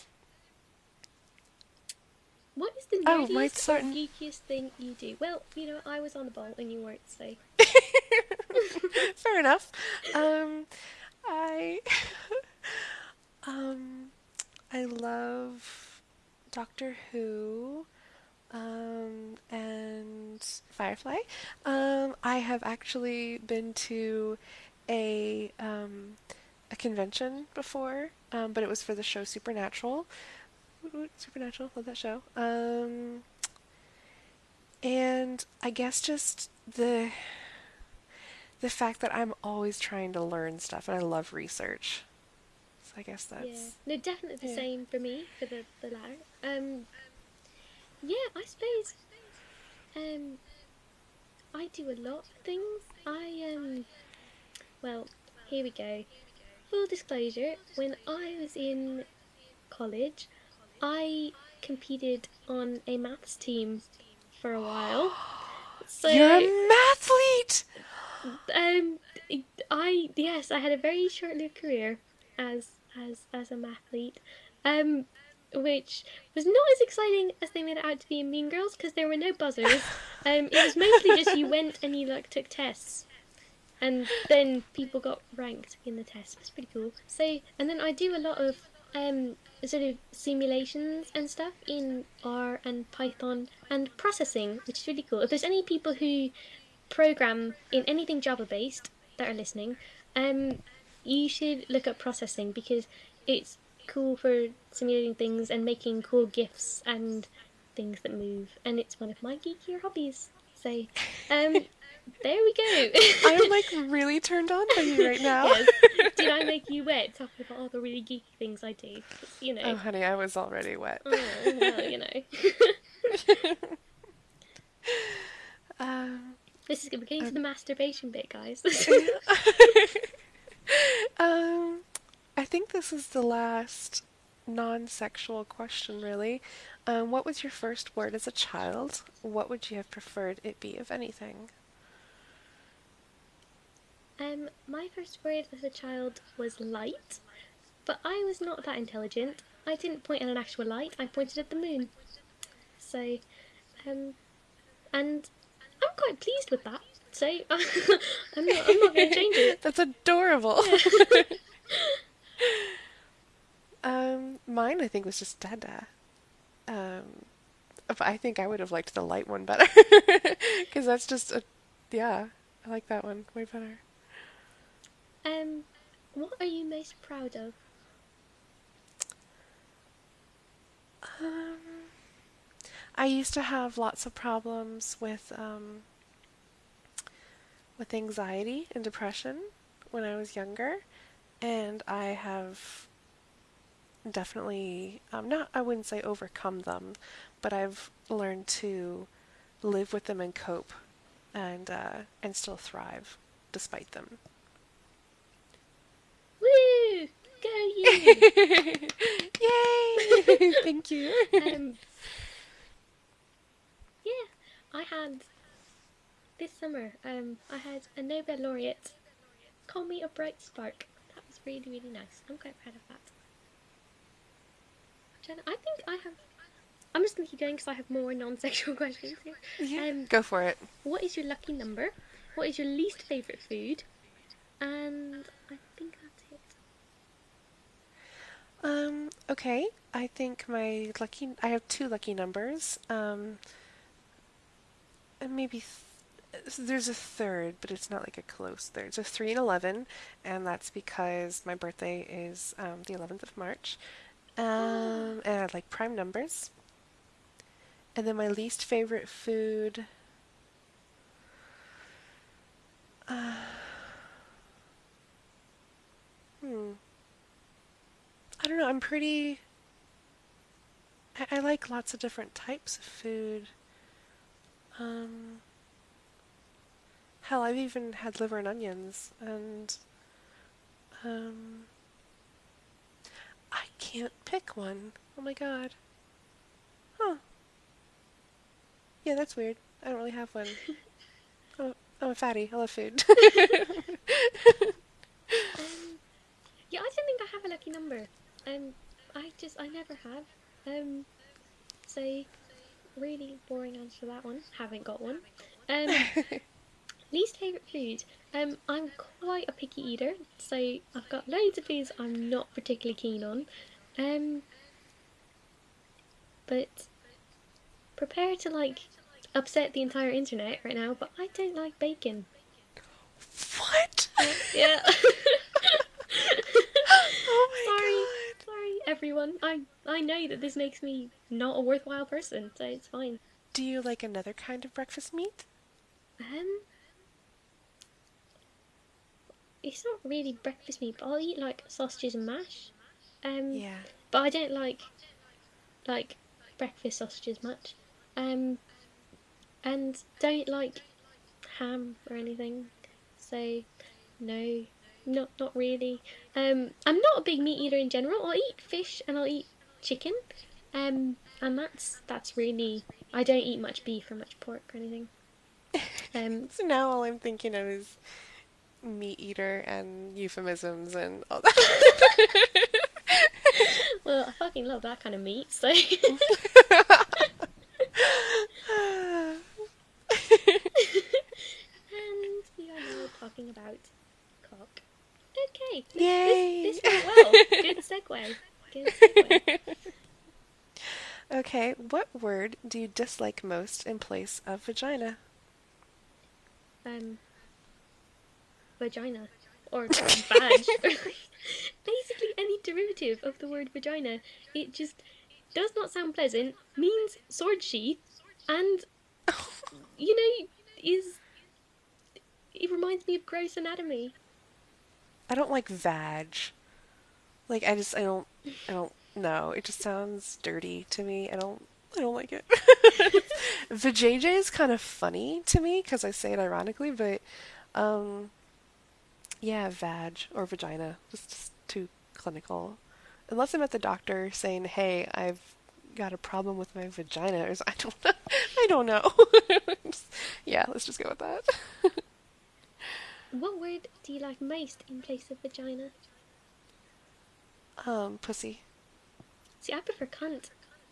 what is the Oh, my nerdiest or certain. geekiest thing you do? Well, I was on the ball and you weren't, so. Fair enough. Um, I um, I love Doctor Who. And Firefly. I have actually been to a a convention before, but it was for the show Supernatural. Supernatural, love that show. And I guess just the fact that I'm always trying to learn stuff, and I love research. So I guess Yeah, that's no, definitely the yeah. same for me for the latter. Yeah, I suppose um I do a lot of things. Well, here we go. Full disclosure: when I was in college, I competed on a maths team for a while. You're a So mathlete. um, I had a very short-lived career as a mathlete, um, which was not as exciting as they made it out to be in Mean Girls because there were no buzzers. It was mostly just you went and you like took tests, and then people got ranked in the test. It's pretty cool. So, and then I do a lot of sort of simulations and stuff in R and Python and processing, which is really cool. If there's any people who program in anything Java based that are listening, um, you should look up processing because it's cool for simulating things and making cool GIFs and things that move. And it's one of my geekier hobbies. So, um, there we I am go. like really turned on by you right now. Yes. Did I make you wet talking about all the really geeky things I do? 'Cause, Oh, honey, I was already wet. oh, well. um, We're getting to um, the masturbation bit, guys. um, I think this is the last non-sexual question, really. What was your first word as a child? What would you have preferred it be, if anything? My first word as a child was light, but I was not that intelligent. I didn't point at an actual light, I pointed at the moon. So, um, and I'm quite pleased with that. So, I'm not going to change it. That's adorable. Yeah. Mine I think was just Dada. Um, but I think I would have liked the light one better because that's just a yeah. I like that one way better. um, what are you most proud of? Um, I used to have lots of problems with anxiety and depression when I was younger, and I have definitely not I wouldn't say overcome them, but I've learned to live with them and cope and still thrive despite them. Woo! Go you! Yay! Thank you. um, yeah, I had this summer. I had a Nobel laureate call me a bright spark. That was really really nice. I'm quite proud of that. I think I have. I'm just gonna keep going because I have more non-sexual questions here. Yeah, Um, go for it. what is your lucky number? What is your least favorite food? And I think that's it. Okay. I think I have two lucky numbers. And maybe there's a third, but it's not like a close third. It's a 3 and 11, and that's because my birthday is the 11th of March. Ah, And I like prime numbers. And then my least favorite food. Hmm. I don't know. I like lots of different types of food. Um, Hell, I've even had liver and onions, and um, I can't pick one. Oh my god. Huh. Yeah, that's weird. I don't really have one. I'm a fatty. I love food. Um, yeah, I don't think I have a lucky number. Um, I never have. Um, so really boring answer to that one. Haven't got one. Um, least favorite food. I'm quite a picky eater, so I've got loads of foods I'm not particularly keen on. Um, but prepare to like upset the entire internet right now. But I don't like bacon. What? Yeah, yeah. Oh my Sorry, god. sorry, everyone. I know that this makes me not a worthwhile person, so it's fine. Do you like another kind of breakfast meat? Um, it's not really breakfast meat, but I'll eat like sausages and mash. Um, Yeah. but I don't like breakfast sausages much. Um, and don't like ham or anything. So no, not really. I'm not a big meat eater in general. I'll eat fish and I'll eat chicken. And that's really I don't eat much beef or much pork or anything. Um, So now all I'm thinking of is meat eater and euphemisms and all that. well, I fucking love that kind of meat. So, and we are now talking about cock. Okay, Yay! this went well. Good segue. Good segue. Okay, what word do you dislike most in place of vagina? Um, vagina or vag or basically any derivative of the word vagina. It just does not sound pleasant, means sword sheath, and you know is it reminds me of gross anatomy. I don't like vag. Like I don't know. It just sounds dirty to me. I don't like it. Vajayjay is kind of funny to me because I say it ironically, but um yeah, vag or vagina just too clinical. Unless I'm at the doctor saying, "Hey, I've got a problem with my vagina," or I don't know. I don't know. Yeah, let's just go with that. What word do you like most in place of vagina? Pussy. See, I prefer cunt.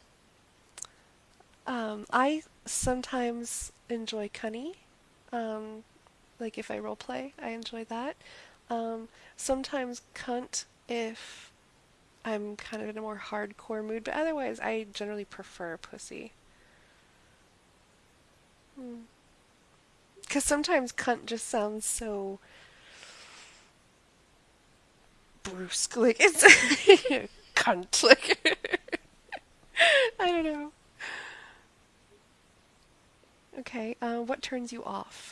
I sometimes enjoy cunny. Um, like if I role play, I enjoy that. Sometimes cunt if I'm kind of in a more hardcore mood, but otherwise, I generally prefer pussy. Because sometimes cunt just sounds so brusque, like it's cunt. Like I don't know. Okay, what turns you off?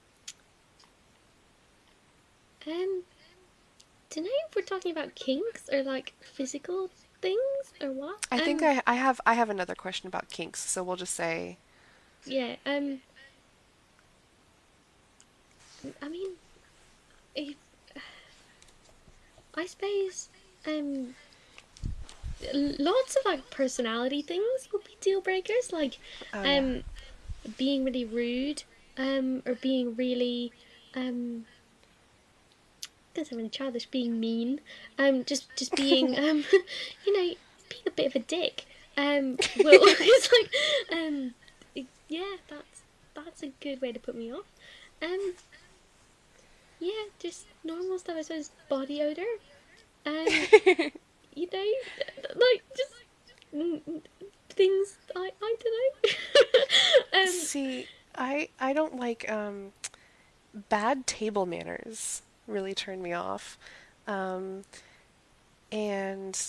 Um, don't know if we're talking about kinks or like physical things or what. I think I have another question about kinks, so we'll just say Yeah. I mean, if I suppose, um, lots of like personality things will be deal breakers, like, oh yeah. um, being really rude, or being really, um, doesn't sound really childish, being mean, just being, you know, being a bit of a dick, well, it's like, yeah, that's a good way to put me off, um, yeah, just normal stuff, I suppose, body odor, um, you know, like just things I don't know. See, I don't like bad table manners really turn me off. Um, and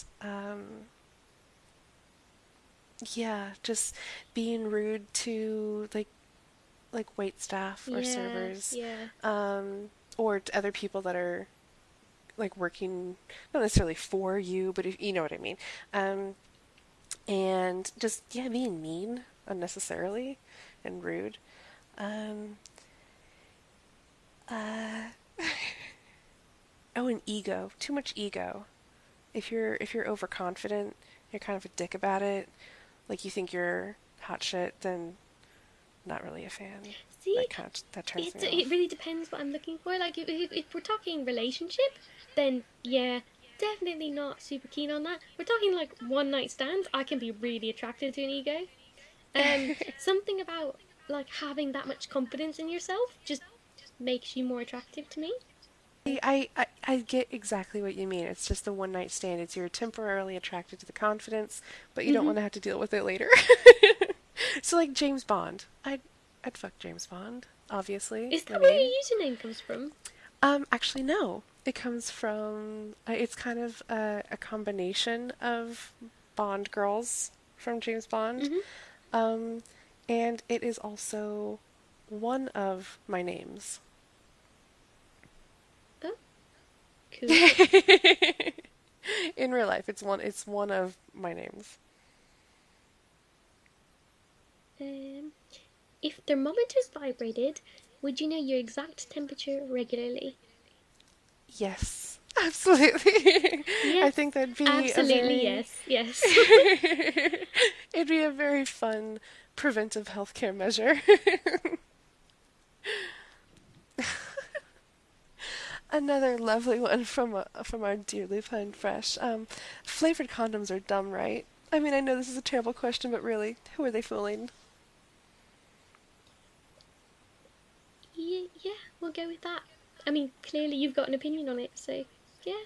yeah, just being rude to like wait staff or Yeah, servers, yeah. or to other people that are like working, not necessarily for you, but if you know what I mean. Um, and just yeah, being mean unnecessarily and rude. Um, uh, oh, and ego, too much ego. If you're overconfident, you're kind of a dick about it. Like you think you're hot shit, then not really a fan. See, That turns me it off. really depends what I'm looking for. Like if we're talking relationship, then yeah, definitely not super keen on that. We're talking like one night stands. I can be really attracted to an ego. Something about like having that much confidence in yourself just makes you more attractive to me. I get exactly what you mean. It's just the one night stand. It's you're temporarily attracted to the confidence, but you don't Mm-hmm. want to have to deal with it later. So like James Bond. I'd fuck James Bond, obviously, Is the that where name. your username comes from? Actually no. It comes from it's kind of a combination of Bond girls from James Bond. Mm-hmm. Um, and it is also one of my names. Oh, cool. In real life, it's one of my names. Um, if thermometers vibrated, would you know your exact temperature regularly? Yes, absolutely. I Yes, think that'd be a absolutely very yes, yes. it'd be a very fun preventive healthcare measure. Another lovely one from our dearly fine fresh. Flavored condoms are dumb, right? I mean, I know this is a terrible question, but really, who are they fooling? Yeah, yeah, we'll go with that. I mean, clearly you've got an opinion on it, so yeah.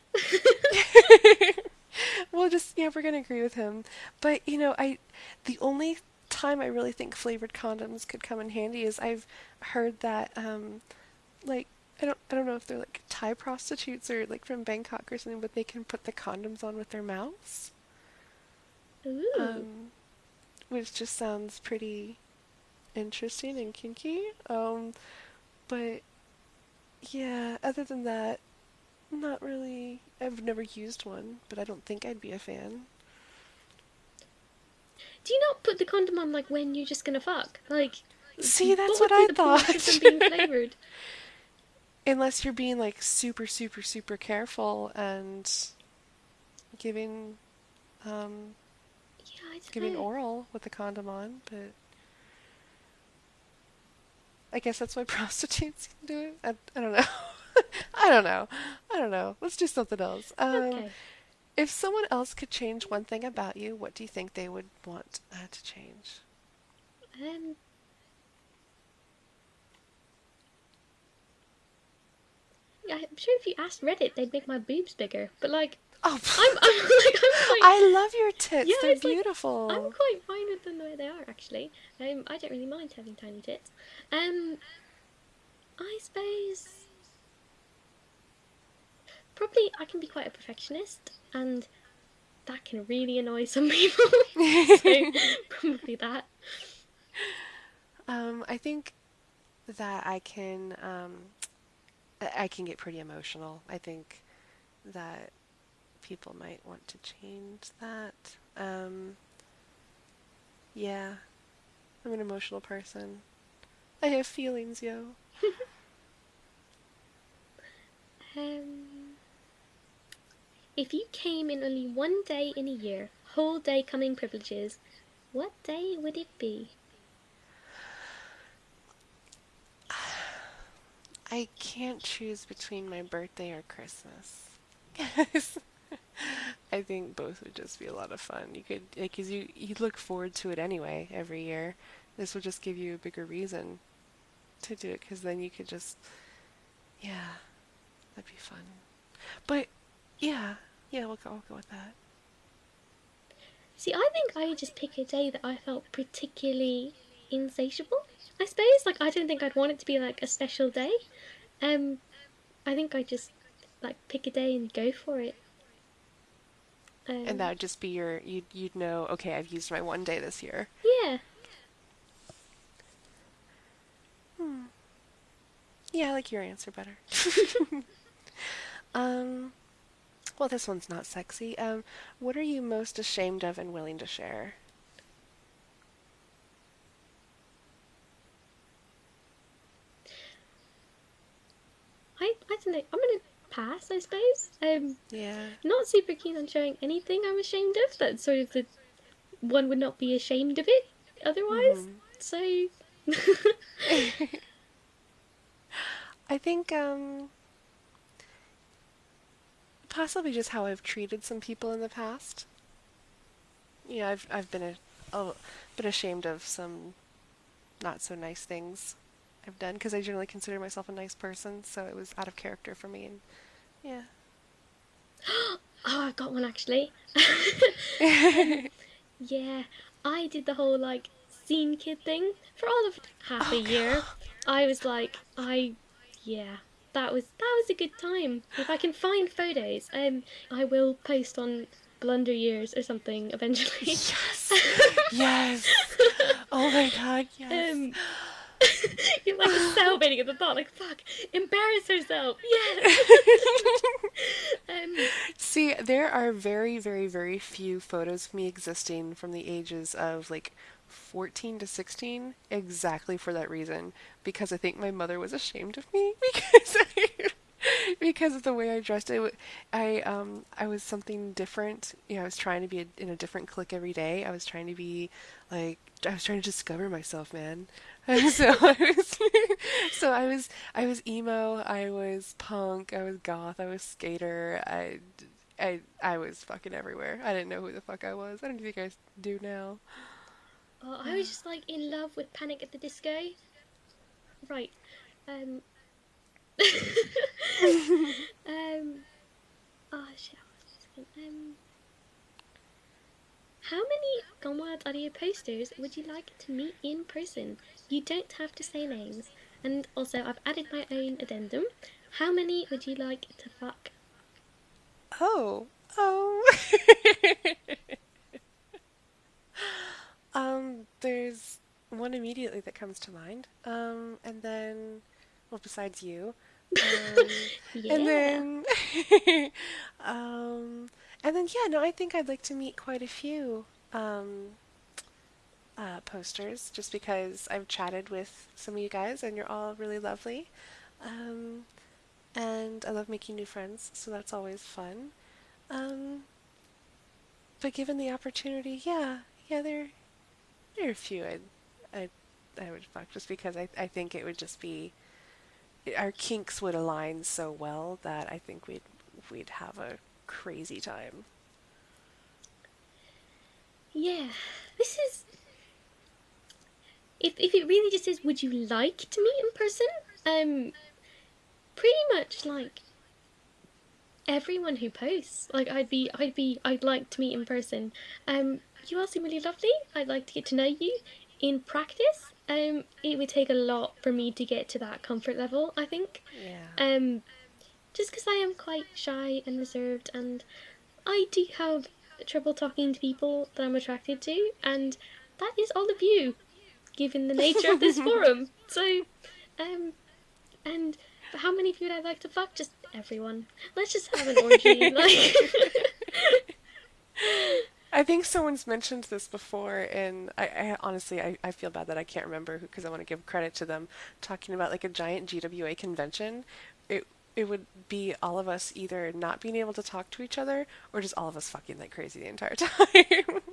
Well, just yeah, we're gonna agree with him. But the only time I really think flavored condoms could come in handy is I've heard that like I don't know if they're like Thai prostitutes or like from Bangkok or something, but they can put the condoms on with their mouths, Ooh. um, which just sounds pretty interesting and kinky. But yeah, other than that, not really. I've never used one, but I don't think I'd be a fan. Do you not put the condom on like when you're just gonna fuck? Like, See, what that's what would be I the point of them thought. being flavored? Unless you're being like super, super, super careful and giving um Yeah, I don't giving know. oral with the condom on, but I guess that's why prostitutes can do it. I don't know. I don't know. I don't know. Let's do something else. Okay. If someone else could change one thing about you, what do you think they would want to change? Um, I'm sure if you asked Reddit, they'd make my boobs bigger. But like, Oh, I'm quite, I love your yeah, tits. They're it's like I'm beautiful. quite fine with them the way they are actually. I don't really mind having tiny tits. Um, I suppose probably I can be quite a perfectionist, and that can really annoy some people. So probably that. I think that I can get pretty emotional. I think that people might want to change that. Um, yeah, I'm an emotional person. I have feelings, yo. Um, if you came in only one day in a year, whole day coming privileges, what day would it be? I can't choose between my birthday or Christmas. I think both would just be a lot of fun. You could, like, 'cause you look forward to it anyway every year. This would just give you a bigger reason to do it, because then you could just, yeah, that'd be fun. But yeah, yeah, I'll go with that. See, I think I would just pick a day that I felt particularly insatiable. I suppose, like, I don't think I'd want it to be like a special day. Um, I think I just like pick a day and go for it. And that Um, would just be you'd know, okay, I've used my one day this year. yeah. Hmm. Yeah, I like your answer better. Um, Well, this one's not sexy. What are you most ashamed of and willing to share? I don't know. I'm gonna pass, I suppose. Yeah. Not super keen on showing anything I'm ashamed of. That's sort of the one would not be ashamed of it otherwise. Hmm. So I think possibly just how I've treated some people in the past. Yeah, I've been ashamed of some not so nice things I've done because I generally consider myself a nice person, so it was out of character for me. And yeah. oh, I've got one actually. um, yeah, I did the whole like scene kid thing for all of half a Oh year. god. I was like, yeah, that was a good time. If I can find photos, I will post on Blunder Years or something eventually. Yes. Yes. Oh my god, yes. um, you're like salivating at the thought, like fuck, embarrass herself. Yes. um, See, there are very, very, very few photos of me existing from the ages of like 14 to 16 exactly for that reason. Because I think my mother was ashamed of me because of the way I dressed. I was something different. You know, I was trying to be in a different clique every day. I was trying to be like I was trying to discover myself, man. And so I was emo, I was punk, I was goth, I was skater. I was fucking everywhere. I didn't know who the fuck I was. I don't think I do now. oh, I was just like in love with Panic at the Disco. Right. Um. um. Oh shit. How many Gone Wild audio posters would you like to meet in person? You don't have to say names. And also, I've added my own addendum. How many would you like to fuck? Oh, oh. There's one immediately that comes to mind. And then, well, besides you, um, and Yeah. then, um, and then, yeah, no, I think I'd like to meet quite a few, posters, just because I've chatted with some of you guys, and you're all really lovely. Um, and I love making new friends, so that's always fun. Um, but given the opportunity, yeah, there are a few I I would fuck just because I think it would just be our kinks would align so well that I think we'd have a crazy time. Yeah. This is. If it really just says, would you like to meet in person? Um. Pretty much like everyone who posts. Like I'd like to meet in person. You all seem really lovely. I'd like to get to know you. In practice, it would take a lot for me to get to that comfort level, I think. Yeah. Um, just because I am quite shy and reserved, and I do have trouble talking to people that I'm attracted to, and that is all of you, given the nature of this forum. So, um, and but how many of you would I like to fuck? Just everyone. Let's just have an orgy. Like, I think someone's mentioned this before, and I honestly I feel bad that I can't remember because I want to give credit to them talking about like a giant GWA convention. It it would be all of us either not being able to talk to each other or just all of us fucking like crazy the entire time.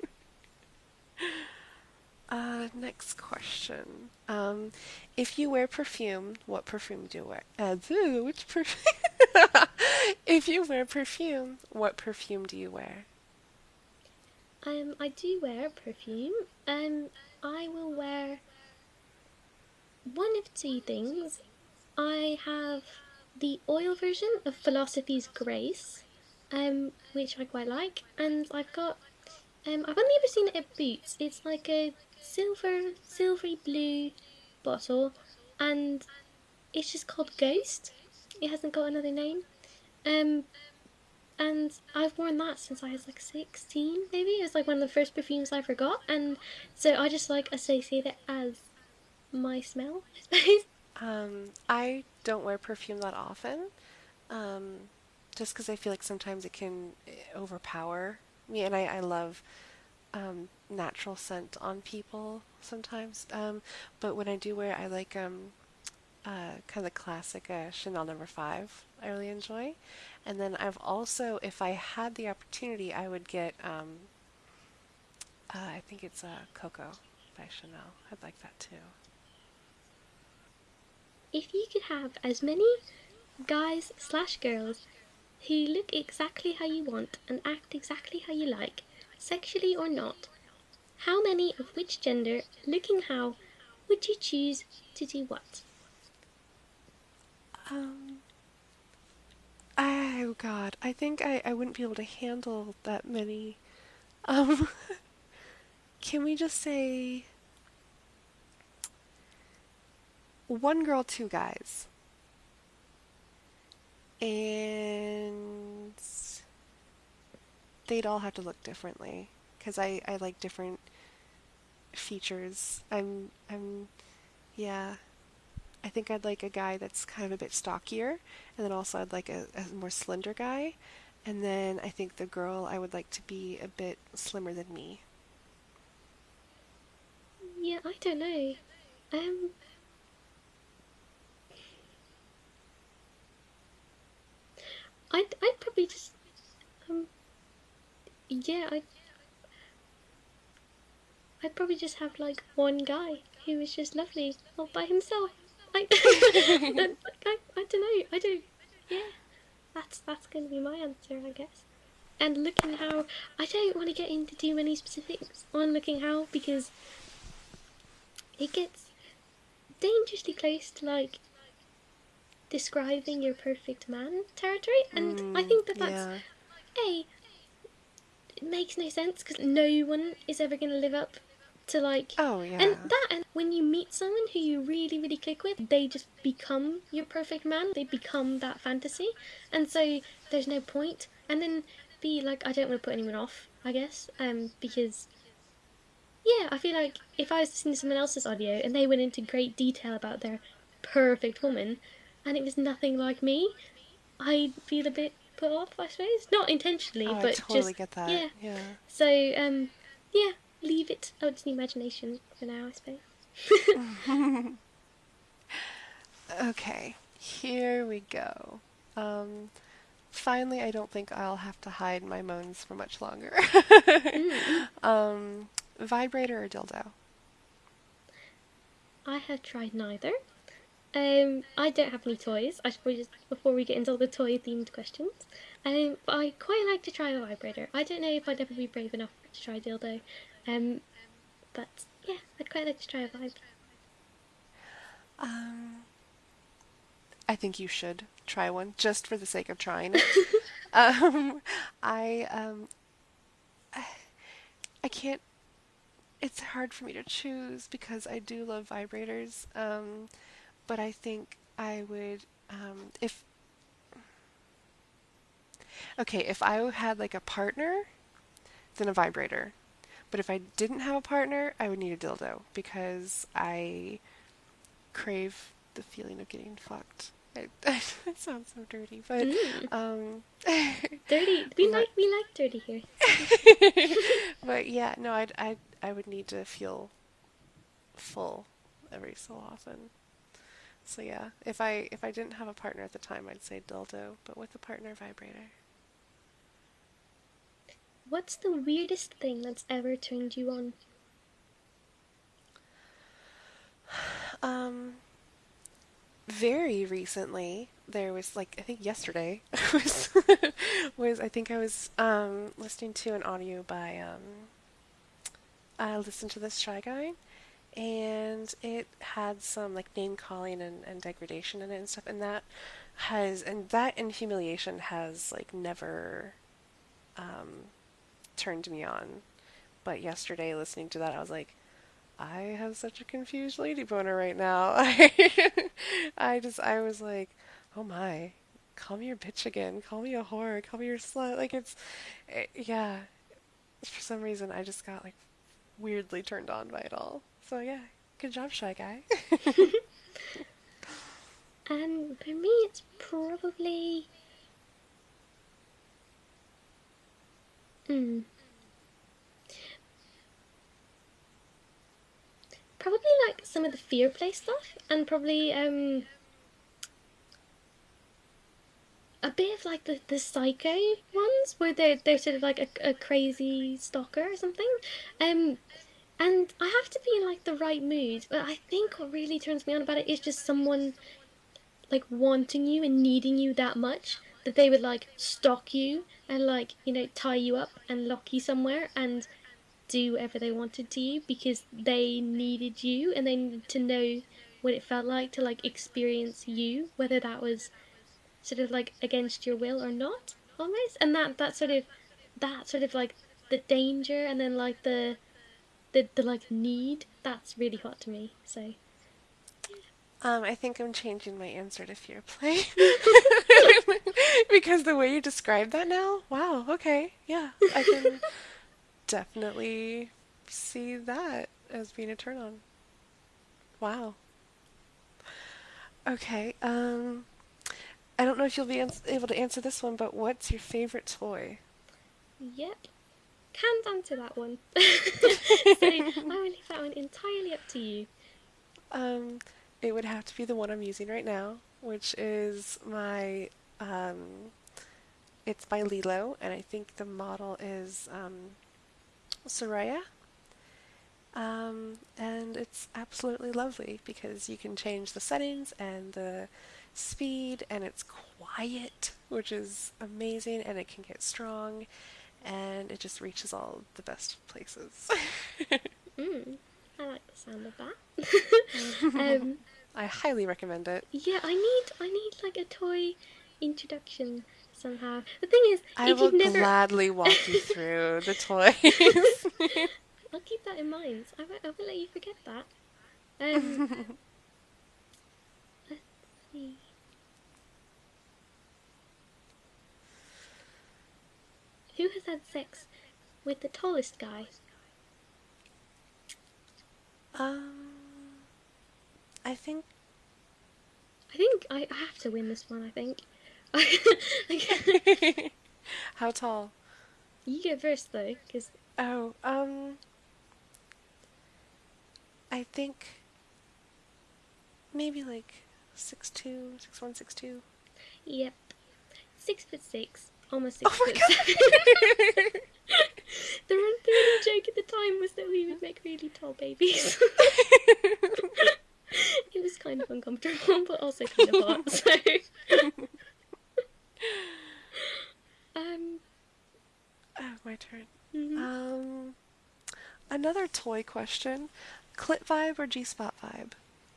Next question. If you wear perfume, what perfume do you wear? Which perfume? If you wear perfume, what perfume do you wear? I do wear perfume. I will wear one of two things. I have the oil version of Philosophy's Grace, which I quite like, and I've got I've only ever seen it at Boots. It's like a silvery blue bottle, and it's just called Ghost. It hasn't got another name. Um, and I've worn that since I was like 16, maybe. It was like one of the first perfumes I forgot, and so I just like associate it as my smell, I suppose. I don't wear perfume that often. Um, just because I feel like sometimes it can overpower me, and I love natural scent on people sometimes. But when I do wear, I like kind of classic Chanel Number 5. I really enjoy, and then I've also, if I had the opportunity, I would get I think it's Coco by Chanel. I'd like that too. If you could have as many guys slash girls who look exactly how you want and act exactly how you like, sexually or not, how many of which gender, looking how, would you choose to do what? Um, oh God, I think I wouldn't be able to handle that many. Um, can we just say one girl, two guys, and they'd all have to look differently because I like different features. Yeah. I think I'd like a guy that's kind of a bit stockier, and then also I'd like a more slender guy, and then I think the girl I would like to be a bit slimmer than me. Yeah, I don't know. Um, I'd probably just, um, yeah, I'd probably just have like one guy who was just lovely all by himself. I, I don't know. I don't. Yeah, that's gonna be my answer, I guess. And looking how, I don't want to get into too many specifics on looking how because it gets dangerously close to like describing your perfect man territory, and I think that that's Yeah. a it makes no sense because no one is ever going to live up to like Oh, and yeah. that and when you meet someone who you really click with, they just become your perfect man, they become that fantasy, and so there's no point. And then be like, I don't want to put anyone off, I guess, because yeah, I feel like if I was listening to someone else's audio and they went into great detail about their perfect woman and it was nothing like me, I'd feel a bit put off, I suppose. Not intentionally, Oh, I but totally just, get that. yeah. Yeah. So, yeah, leave it up to the imagination for now, I suppose. Okay, here we go. Um, Finally, I don't think I'll have to hide my moans for much longer. Mm. um, Vibrator or dildo? I have tried neither. I don't have any toys. I suppose just before we get into all the toy themed questions. But I quite like to try a vibrator. I don't know if I'd ever be brave enough to try a dildo. Um, but yeah, I'd quite like to try a vibe. Um, I think you should try one just for the sake of trying it. Um, I I can't. It's hard for me to choose because I do love vibrators. But I think I would if okay, if I had like a partner, then a vibrator. But if I didn't have a partner, I would need a dildo because I crave the feeling of getting fucked. It sounds so dirty, but Mm. um, Dirty. but We like dirty here. but yeah, no, I would need to feel full every so often. So yeah, if I didn't have a partner at the time, I'd say dildo, but with a partner, vibrator. What's the weirdest thing that's ever turned you on? Um, Very recently, there was like I think yesterday was was I think I was listening to an audio by I listened to this Shy Guy, and it had some like name calling and degradation in it and stuff, and that and humiliation has like never um, turned me on. But yesterday, listening to that, I was like, I have such a confused lady boner right now. I was like, oh my, call me your bitch again. Call me a whore. Call me your slut. Like yeah. For some reason, I just got like weirdly turned on by it all. So yeah, good job, Shy Guy. For me, it's probably. Mm. Probably like some of the Fear Play stuff, and probably a bit of like the Psycho ones, where they're sort of like a crazy stalker or something. Um, and I have to be in like the right mood. But I think what really turns me on about it is just someone like wanting you and needing you that much that they would like stalk you and like tie you up and lock you somewhere and do whatever they wanted to you because they needed you and they needed to know what it felt like to like experience you, whether that was sort of like against your will or not, almost. And that sort of like the danger and then like the like need, that's really hot to me. So I think I'm changing my answer to Fear Play. Because the way you describe that now, wow, okay, yeah, I can definitely see that as being a turn on. Wow. Okay, I don't know if you'll be able to answer this one, but what's your favorite toy? yep, can't answer that one. So I will leave that one entirely up to you. Um, it would have to be the one I'm using right now, which is it's by Lilo, and I think the model is Soraya. And it's absolutely lovely because you can change the settings and the speed, and it's quiet, which is amazing, and it can get strong, and it just reaches all the best places. Mm, I like the sound of that. um, I highly recommend it. yeah, I need like a toy introduction somehow. The thing is, I if will you've never, gladly walk you through the toys. I'll keep that in mind. I won't let you forget that. Um, let's see. Who has had sex with the tallest guy? um, I think I think I have to win this one. I think. how tall? You go first though, because Oh, I think maybe like 6'2", 6'1", 6'2". yep, 6'6", almost Oh six my foot seven. god! The running joke at the time was that we would make really tall babies. It was kind of uncomfortable, but also kind of hot. So, um, Oh, my turn. mhm. Um, Another toy question: clit vibe or G spot vibe?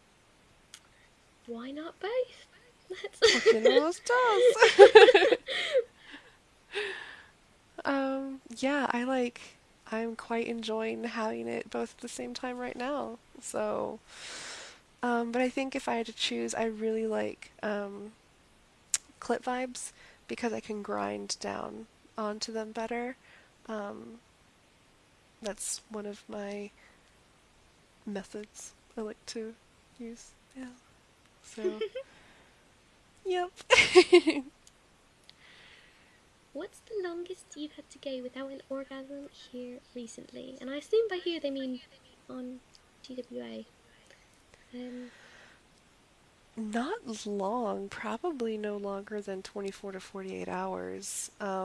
Why not both? Fucking Let's. almost does. Yeah, I'm quite enjoying having it both at the same time right now. So, but I think if I had to choose, I really like clit vibes because I can grind down onto them better. Um, that's one of my methods I like to use. Yeah. So, yep. What's the longest you've had to go without an orgasm here recently? And I assume by here they mean on GWA. Um, Not long, probably no longer than 24 to 48 hours.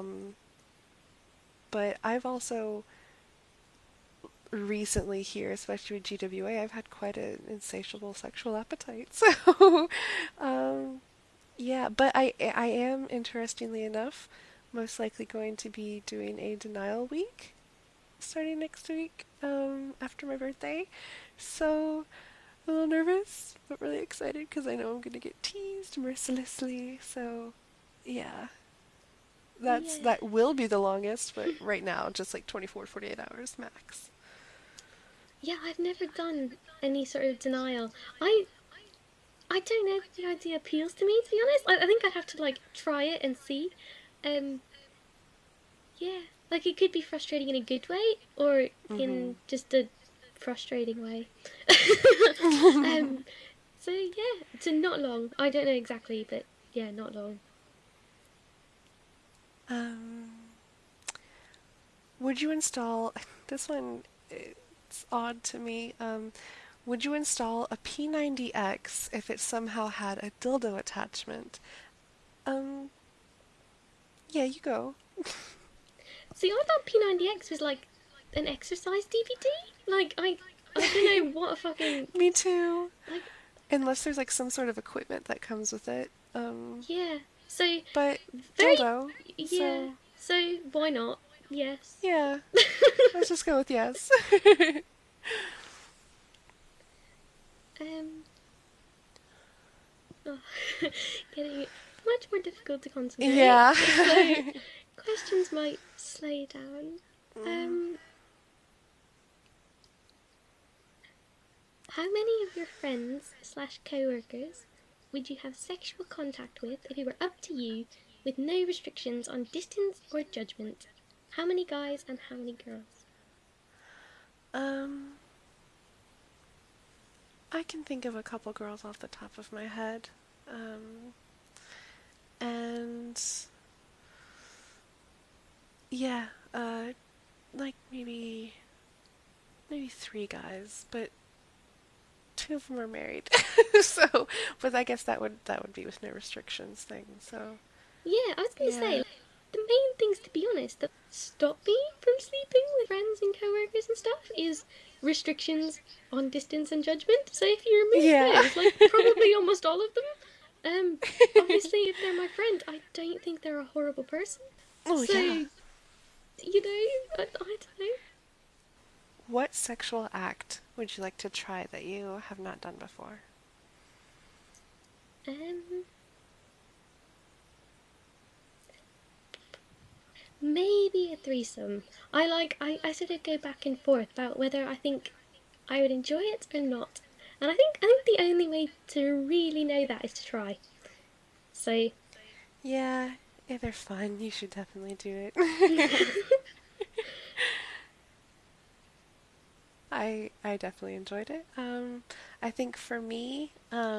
But I've also recently here, especially with GWA, I've had quite an insatiable sexual appetite. So, um, yeah, but I am, interestingly enough, most likely going to be doing a denial week starting next week, after my birthday. So, a little nervous, but really excited because I know I'm going to get teased mercilessly. So, yeah, yeah, that will be the longest, but right now, just like 24 to 48 hours max. yeah. I've never done any sort of denial. I don't know if the idea appeals to me. To be honest, I think I'd have to like try it and see. Um, yeah, like it could be frustrating in a good way or Mm-hmm. in just a frustrating way. um, so yeah, so not long. I don't know exactly, but yeah, not long. Um, Would you install this one? It's odd to me. Would you install a P90X if it somehow had a dildo attachment? Um, yeah, you go. See, I thought P90X was like an exercise DVD. Like I don't know what a fucking Me too. like. Unless there's like some sort of equipment that comes with it. Yeah. So But very dildo. yeah. So So why not? Yes. yeah, let's just go with yes. um. Oh, getting much more difficult to concentrate. Yeah. So questions might slow you down. Mm, Um. How many of your friends slash co-workers would you have sexual contact with if it were up to you, with no restrictions on distance or judgment? How many guys and how many girls? um, I can think of a couple girls off the top of my head. Um, and yeah, like maybe three guys, but two of them are married. So, but I guess that would be with no restrictions thing. So, Yeah, I was going to say, yeah. like, the main things, to be honest, that stop me from sleeping with friends and co-workers and stuff is restrictions on distance and judgment. So if you Yeah. remove those, like probably almost all of them, obviously if they're my friend, I don't think they're a horrible person. Oh So yeah. I don't know. What sexual act would you like to try that you have not done before? Um, maybe a threesome. I sort of go back and forth about whether I think I would enjoy it or not. And I think the only way to really know that is to try. So Yeah, if they're fun, you should definitely do it. I definitely enjoyed it. I think for me,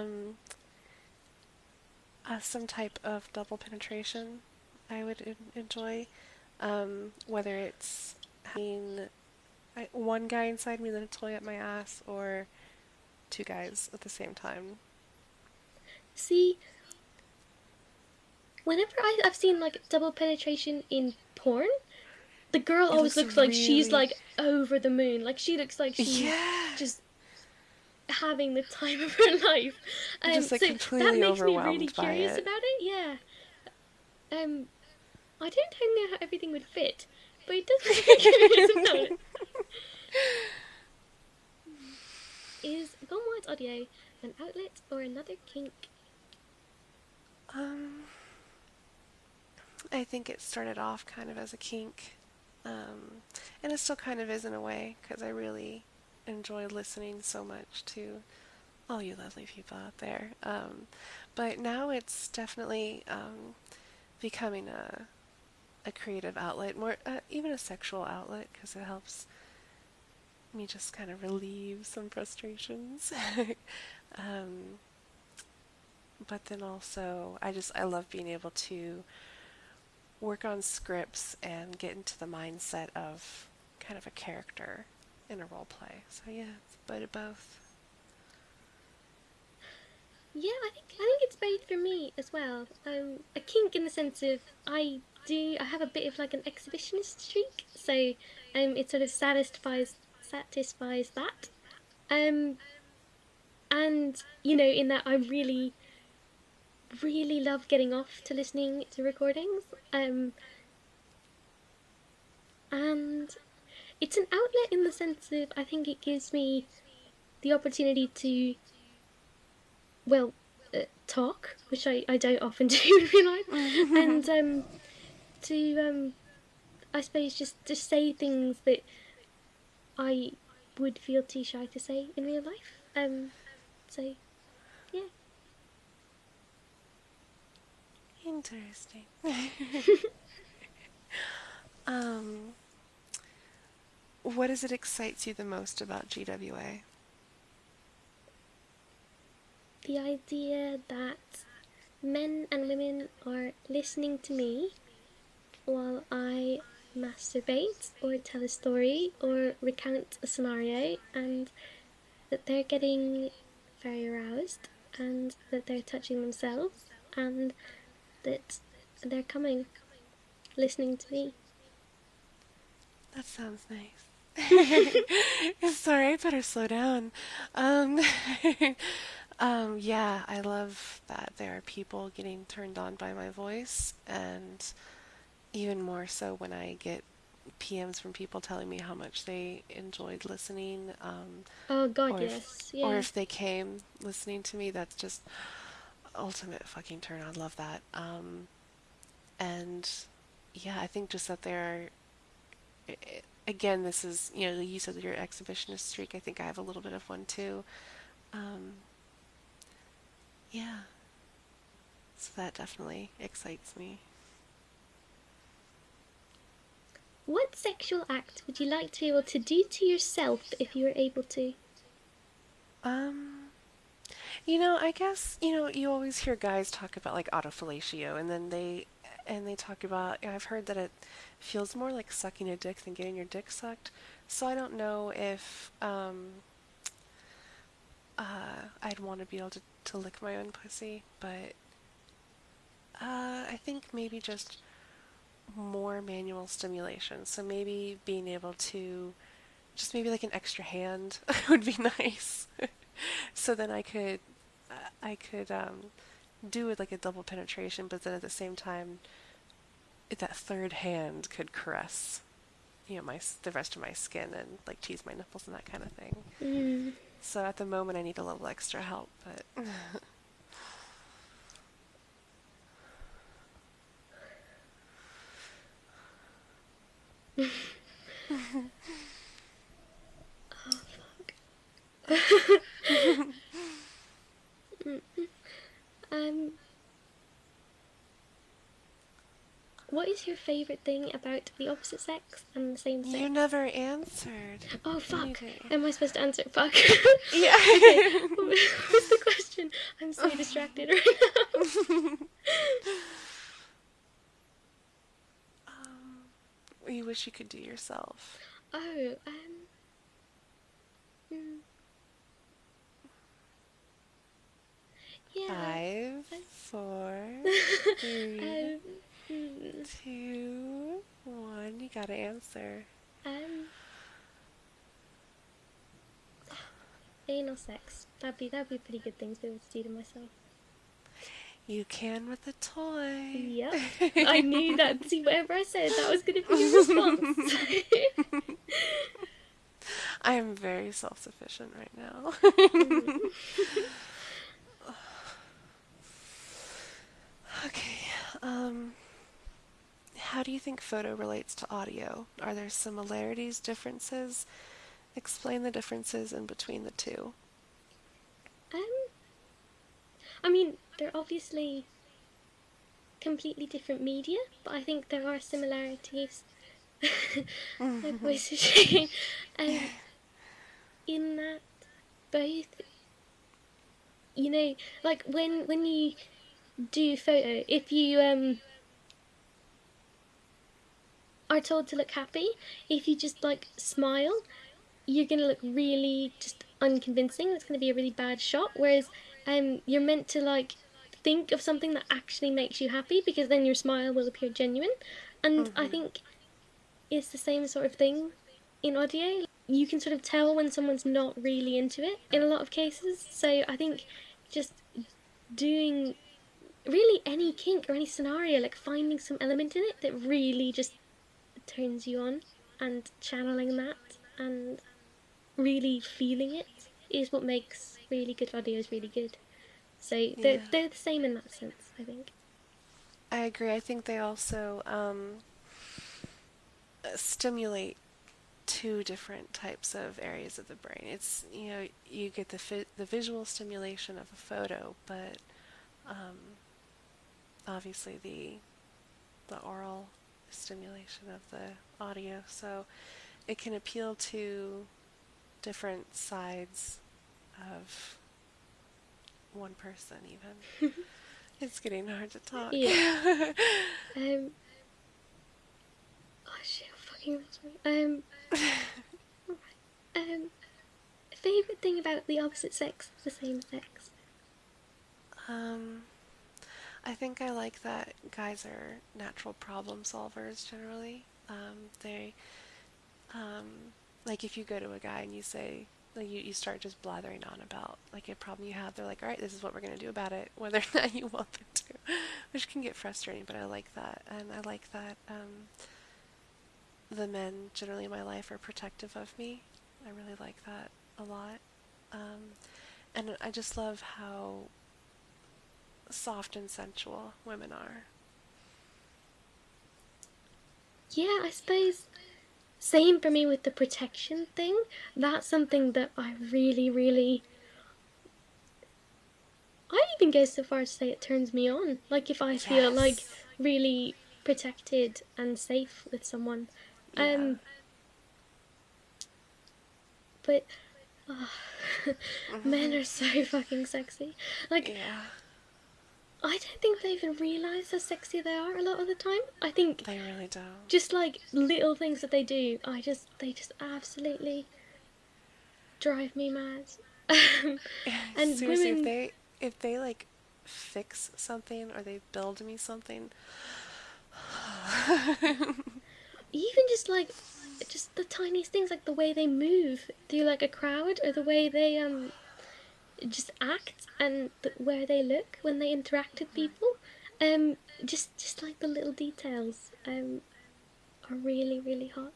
some type of double penetration I would enjoy. Whether it's having one guy inside me, then a toy up my ass, or two guys at the same time. see, whenever I've seen like double penetration in porn, the girl It always looks looks like she's really, like over the moon. Like she looks like she's yeah, just having the time of her life. just like So that completely makes me really overwhelmed by curious it. about it. Yeah. I don't know how everything would fit, but it does make me curious about it. Is Gone White Audio an outlet or another kink? Um, I think it started off kind of as a kink, and it still kind of is in a way because I really enjoy listening so much to all you lovely people out there. But now it's definitely becoming a creative outlet, more even a sexual outlet because it helps me just kind of relieve some frustrations. um, but then also, I love being able to work on scripts and get into the mindset of kind of a character in a role play. So yeah, it's a bit of both. Yeah, I think it's both for me as well. A kink in the sense of I have a bit of like an exhibitionist streak, so it sort of satisfies that. Um, and in that I really love getting off to listening to recordings. And it's an outlet in the sense of I think it gives me the opportunity to, well, talk, which I don't often do in real life, and to I suppose just say things that I would feel too shy to say in real life. So yeah. Interesting. um, what is it excites you the most about GWA? The idea that men and women are listening to me while I masturbate or tell a story or recount a scenario, and that they're getting very aroused, and that they're touching themselves, and that they're coming, listening to me. That sounds nice. Sorry, I better slow down. Um, yeah, I love that there are people getting turned on by my voice, and even more so when I get PMs from people telling me how much they enjoyed listening, Oh god, or yes, or yeah. if they came listening to me, that's just ultimate fucking turn on. Love that. And yeah, I think just that there are, again, this is, you said your exhibitionist streak. I think I have a little bit of one too. Um, yeah, so that definitely excites me. What sexual act would you like to be able to do to yourself if you were able to? Um, I guess, you always hear guys talk about like autofellatio, and then they talk about, I've heard that it feels more like sucking a dick than getting your dick sucked. So I don't know if I'd want to be able to lick my own pussy, but I think maybe just more manual stimulation. So maybe being able to just maybe like an extra hand would be nice. So then I could do it like a double penetration, but then at the same time, that third hand could caress, my the rest of my skin and like tease my nipples and that kind of thing. Mm. So at the moment, I need a little extra help, but Oh fuck. um, what is your favorite thing about the opposite sex and the same you sex? never answered. Oh You need fuck. to. Am I supposed to answer? Fuck. Yeah. Okay. What was the question? I'm so distracted right now. You wish you could do yourself. Oh, mm, yeah. Five, Um, four, three, um, mm, 2, 1. You gotta answer. um, anal sex. That'd be a pretty good thing to be able to do to myself. You can with a toy. Yep. I knew that. See, whatever I said, that was going to be your response. I am very self-sufficient right now. Mm. Okay. Um, how do you think photo relates to audio? Are there similarities, differences? Explain the differences in between the two. Um, I mean, they're obviously completely different media, but I think there are similarities. My voice is shaking. Um, in that both, like when you do photo, if you are told to look happy, if you just like smile, you're gonna look really just unconvincing. It's gonna be a really bad shot. Whereas you're meant to like think of something that actually makes you happy, because then your smile will appear genuine. And I Mm-hmm. think it's the same sort of thing in audio. You can sort of tell when someone's not really into it in a lot of cases. So I think just doing really any kink or any scenario, like finding some element in it that really just turns you on, and channeling that and really feeling it is what makes really good audios really good. So they're, Yeah, they're the same in that sense, I think. I agree. I think they also stimulate two different types of areas of the brain. It's, you get the visual stimulation of a photo, but um, obviously the oral stimulation of the audio. So it can appeal to different sides of one person even. It's getting hard to talk. Yeah. Um, shit, fucking reminds me. Um, favorite thing about the opposite sex of the same sex. Um, I think I like that guys are natural problem solvers generally. They, like if you go to a guy and you say, like you start just blathering on about like a problem you have, they're like, all right, this is what we're going to do about it, whether or not you want them to, which can get frustrating, but I like that. And I like that the men generally in my life are protective of me. I really like that a lot. Um, and I just love how soft and sensual women are. Yeah, I suppose same for me with the protection thing. That's something that I really, really. I even go so far as to say it turns me on. Like if I feel like Yes. really protected and safe with someone. Yeah. Um, but oh, men Hmm. are so fucking sexy. Like Yeah. I don't think they even realize how sexy they are a lot of the time. I think They really don't. just like little things that they do, they just absolutely drive me mad. And Seriously, women, if they like fix something or they build me something, even just the tiniest things, like the way they move through like a crowd, or the way they just act, and where they look when they interact with people, um, just like the little details, are really really hot.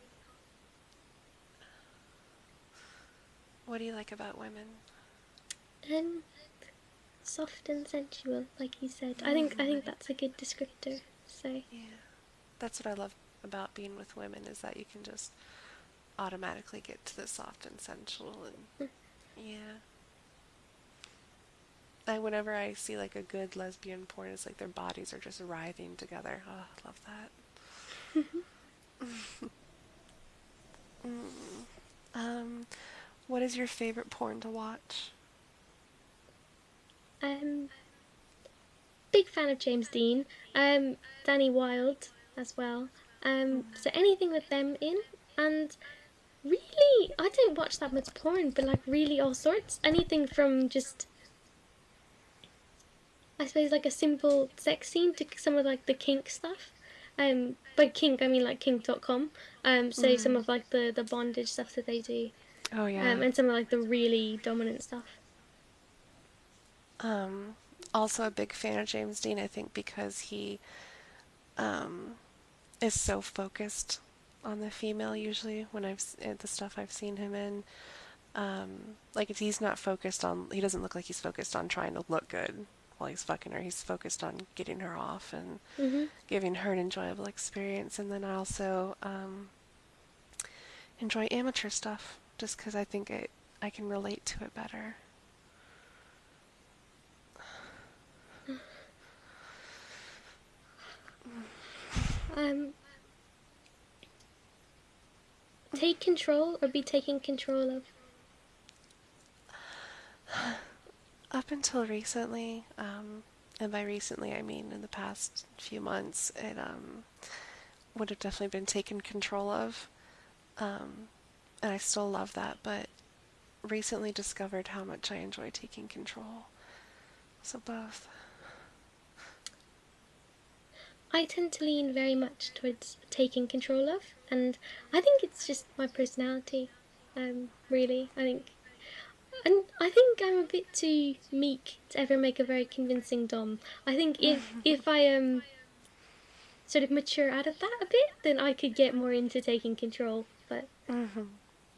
what do you like about women? Um, soft and sensual, like you said. I think that's a good descriptor. So Yeah. That's what I love about being with women is that you can just automatically get to the soft and sensual and yeah. Whenever I see like a good lesbian porn, it's like their bodies are just writhing together. Oh, I love that. Mm. Um, what is your favorite porn to watch? um, big fan of James Dean, Danny Wilde as well. So anything with them in, and really, I don't watch that much porn, but like really all sorts. Anything from just, I suppose, like a simple sex scene to some of like the kink stuff. By kink I mean like kink.com. So some Mm. of like the bondage stuff that they do. Oh yeah. And some of like the really dominant stuff. Um, Also a big fan of James Dean, I think, because he um, is so focused on the female. Usually, when the stuff I've seen him in, like if he's not focused on, he doesn't look like he's focused on trying to look good while he's fucking her. He's focused on getting her off and Mhm. giving her an enjoyable experience. And then I also enjoy amateur stuff, just because I can relate to it better. Um, take control or be taken control of. Up until recently, and by recently I mean in the past few months, it would have definitely been taken control of. Um, and I still love that, but recently discovered how much I enjoy taking control. So both. I tend to lean very much towards taking control of, and I think it's just my personality. Really, I think I'm a bit too meek to ever make a very convincing dom. I think if I sort of mature out of that a bit, then I could get more into taking control. But Hmm.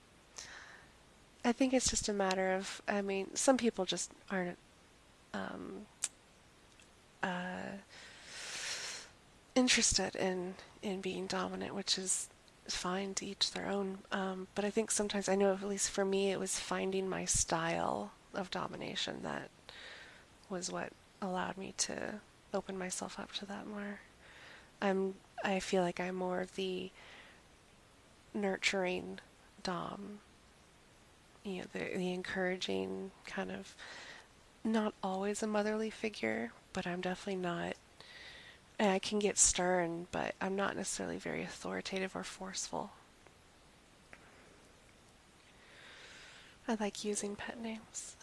I think it's just a matter of, I mean, some people just aren't um, uh, interested in being dominant, which is fine, to each their own. But I think sometimes I know, at least for me, it was finding my style of domination that was what allowed me to open myself up to that more. I'm I feel like I'm more of the nurturing dom, the encouraging kind of, not always a motherly figure, but I'm definitely not And I can get stern, but I'm not necessarily very authoritative or forceful. I like using pet names.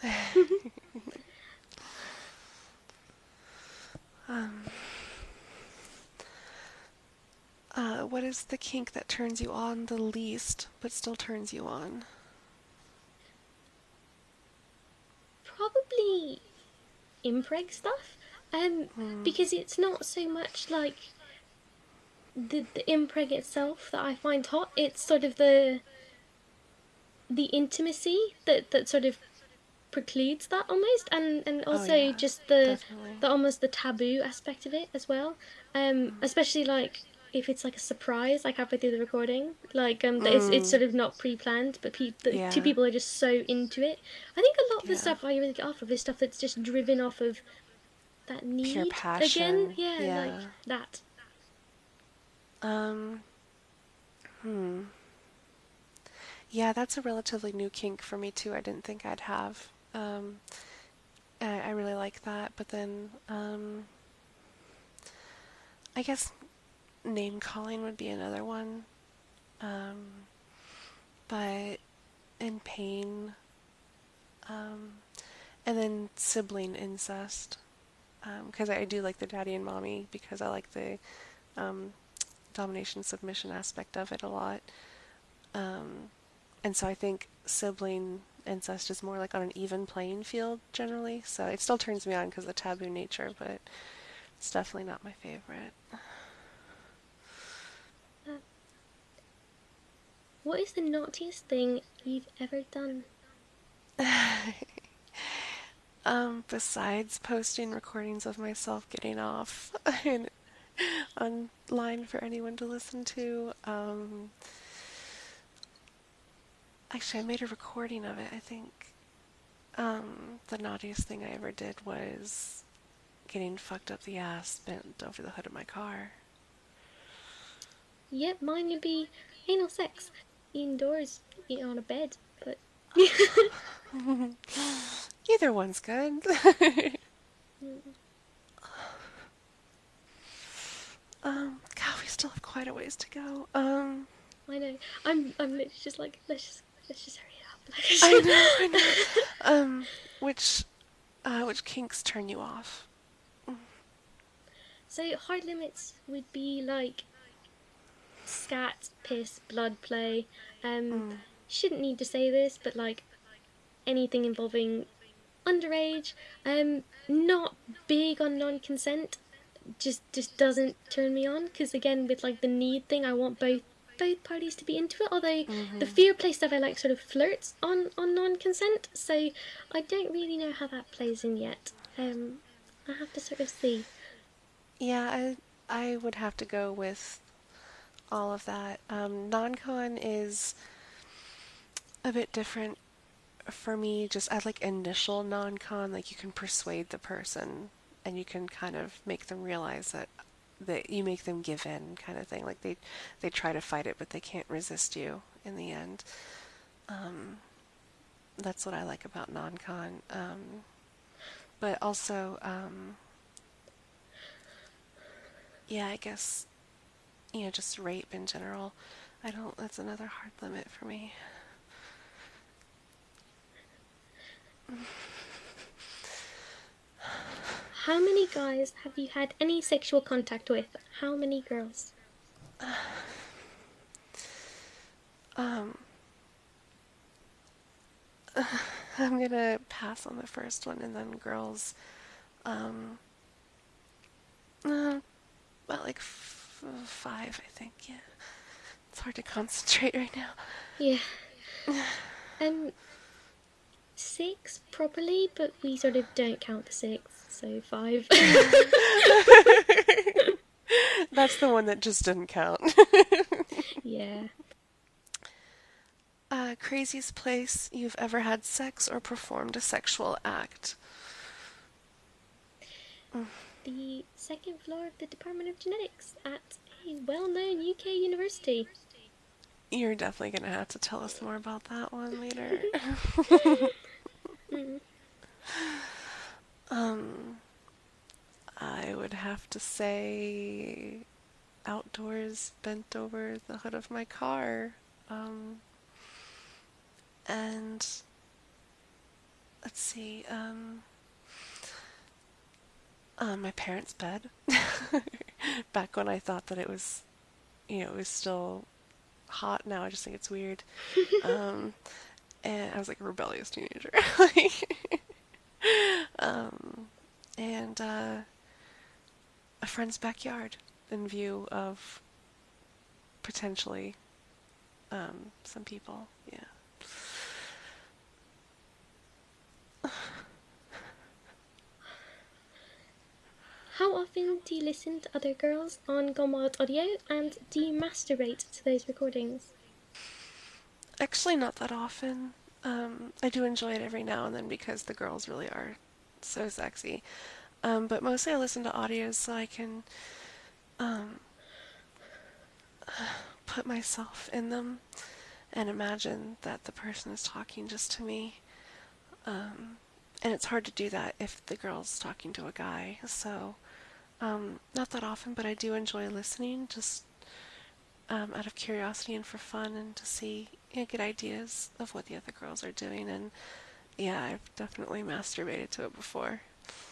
um, what is the kink that turns you on the least, but still turns you on? Probably impreg stuff. Hmm. Because it's not so much like the impreg itself that I find hot. It's sort of the intimacy that sort of precludes that almost, and Oh also yeah, just the definitely. almost the taboo aspect of it as well. Especially like if it's like a surprise, like halfway through the recording, like that it's Mm. sort of not pre-planned, but the two Yeah, people are just so into it. I think a lot of the yeah. stuff I really get off of is stuff that's just driven off of that Pure need again. passion. Yeah, like Yeah. that. Um, hmm. Yeah, that's a relatively new kink for me too. I didn't think I'd have. I really like that, but then I guess name calling would be another one. Um, but in pain, um, and then sibling incest. Because I do like the daddy and mommy because I like the um, domination submission aspect of it a lot. Um, and so I think sibling incest is more like on an even playing field generally. So it still turns me on because of the taboo nature, but it's definitely not my favorite. Uh, what is the naughtiest thing you've ever done? Besides posting recordings of myself getting off and online for anyone to listen to, actually, I made a recording of it. I think the naughtiest thing I ever did was getting fucked up the ass bent over the hood of my car. Yep, mine would be anal sex indoors, on a bed, but. Either one's good. God, we still have quite a ways to go. I know. I'm literally just like, let's just hurry up. I know, I know. Um, which, which kinks turn you off? So hard limits would be like scat, piss, blood play. Mm, Shouldn't need to say this, but like anything involving underage. Not big on non-consent. Just doesn't turn me on because again with like the need thing, I want both parties to be into it. Although the mm-hmm. fear play stuff I like sort of flirts on non-consent, so I don't really know how that plays in yet. I have to sort of see. Yeah, I would have to go with all of that. Non-con is a bit different for me. Just I like initial non-con, like you can persuade the person and you can kind of make them realize that you make them give in, kind of thing. Like they try to fight it, but they can't resist you in the end. Um, that's what I like about non-con. But also, yeah, I guess just rape in general. I don't. That's another hard limit for me. How many guys have you had any sexual contact with? How many girls? Um, I'm gonna pass on the first one, and then girls. Um, about like five, I think. Yeah, it's hard to concentrate right now. Yeah. Um, six properly, but we sort of don't count the six, so five. That's the one that just didn't count. Yeah. Craziest place you've ever had sex or performed a sexual act? The second floor of the Department of Genetics at a well known UK university. You're definitely gonna have to tell us more about that one later. Mm. um, I would have to say outdoors, bent over the hood of my car. Um, and let's see, my parents' bed. Back when I thought that it was, it was still hot. Now I just think it's weird. Um, and I was like a rebellious teenager. um, and a friend's backyard in view of potentially some people. Yeah. How often do you listen to other girls on Gomard Audio, and do you masturbate to those recordings? Actually, not that often. I do enjoy it every now and then because the girls really are so sexy. But mostly I listen to audios so I can um, put myself in them and imagine that the person is talking just to me. And it's hard to do that if the girl's talking to a guy. So, not that often, but I do enjoy listening just out of curiosity and for fun and to see, get ideas of what the other girls are doing. And yeah, I've definitely masturbated to it before.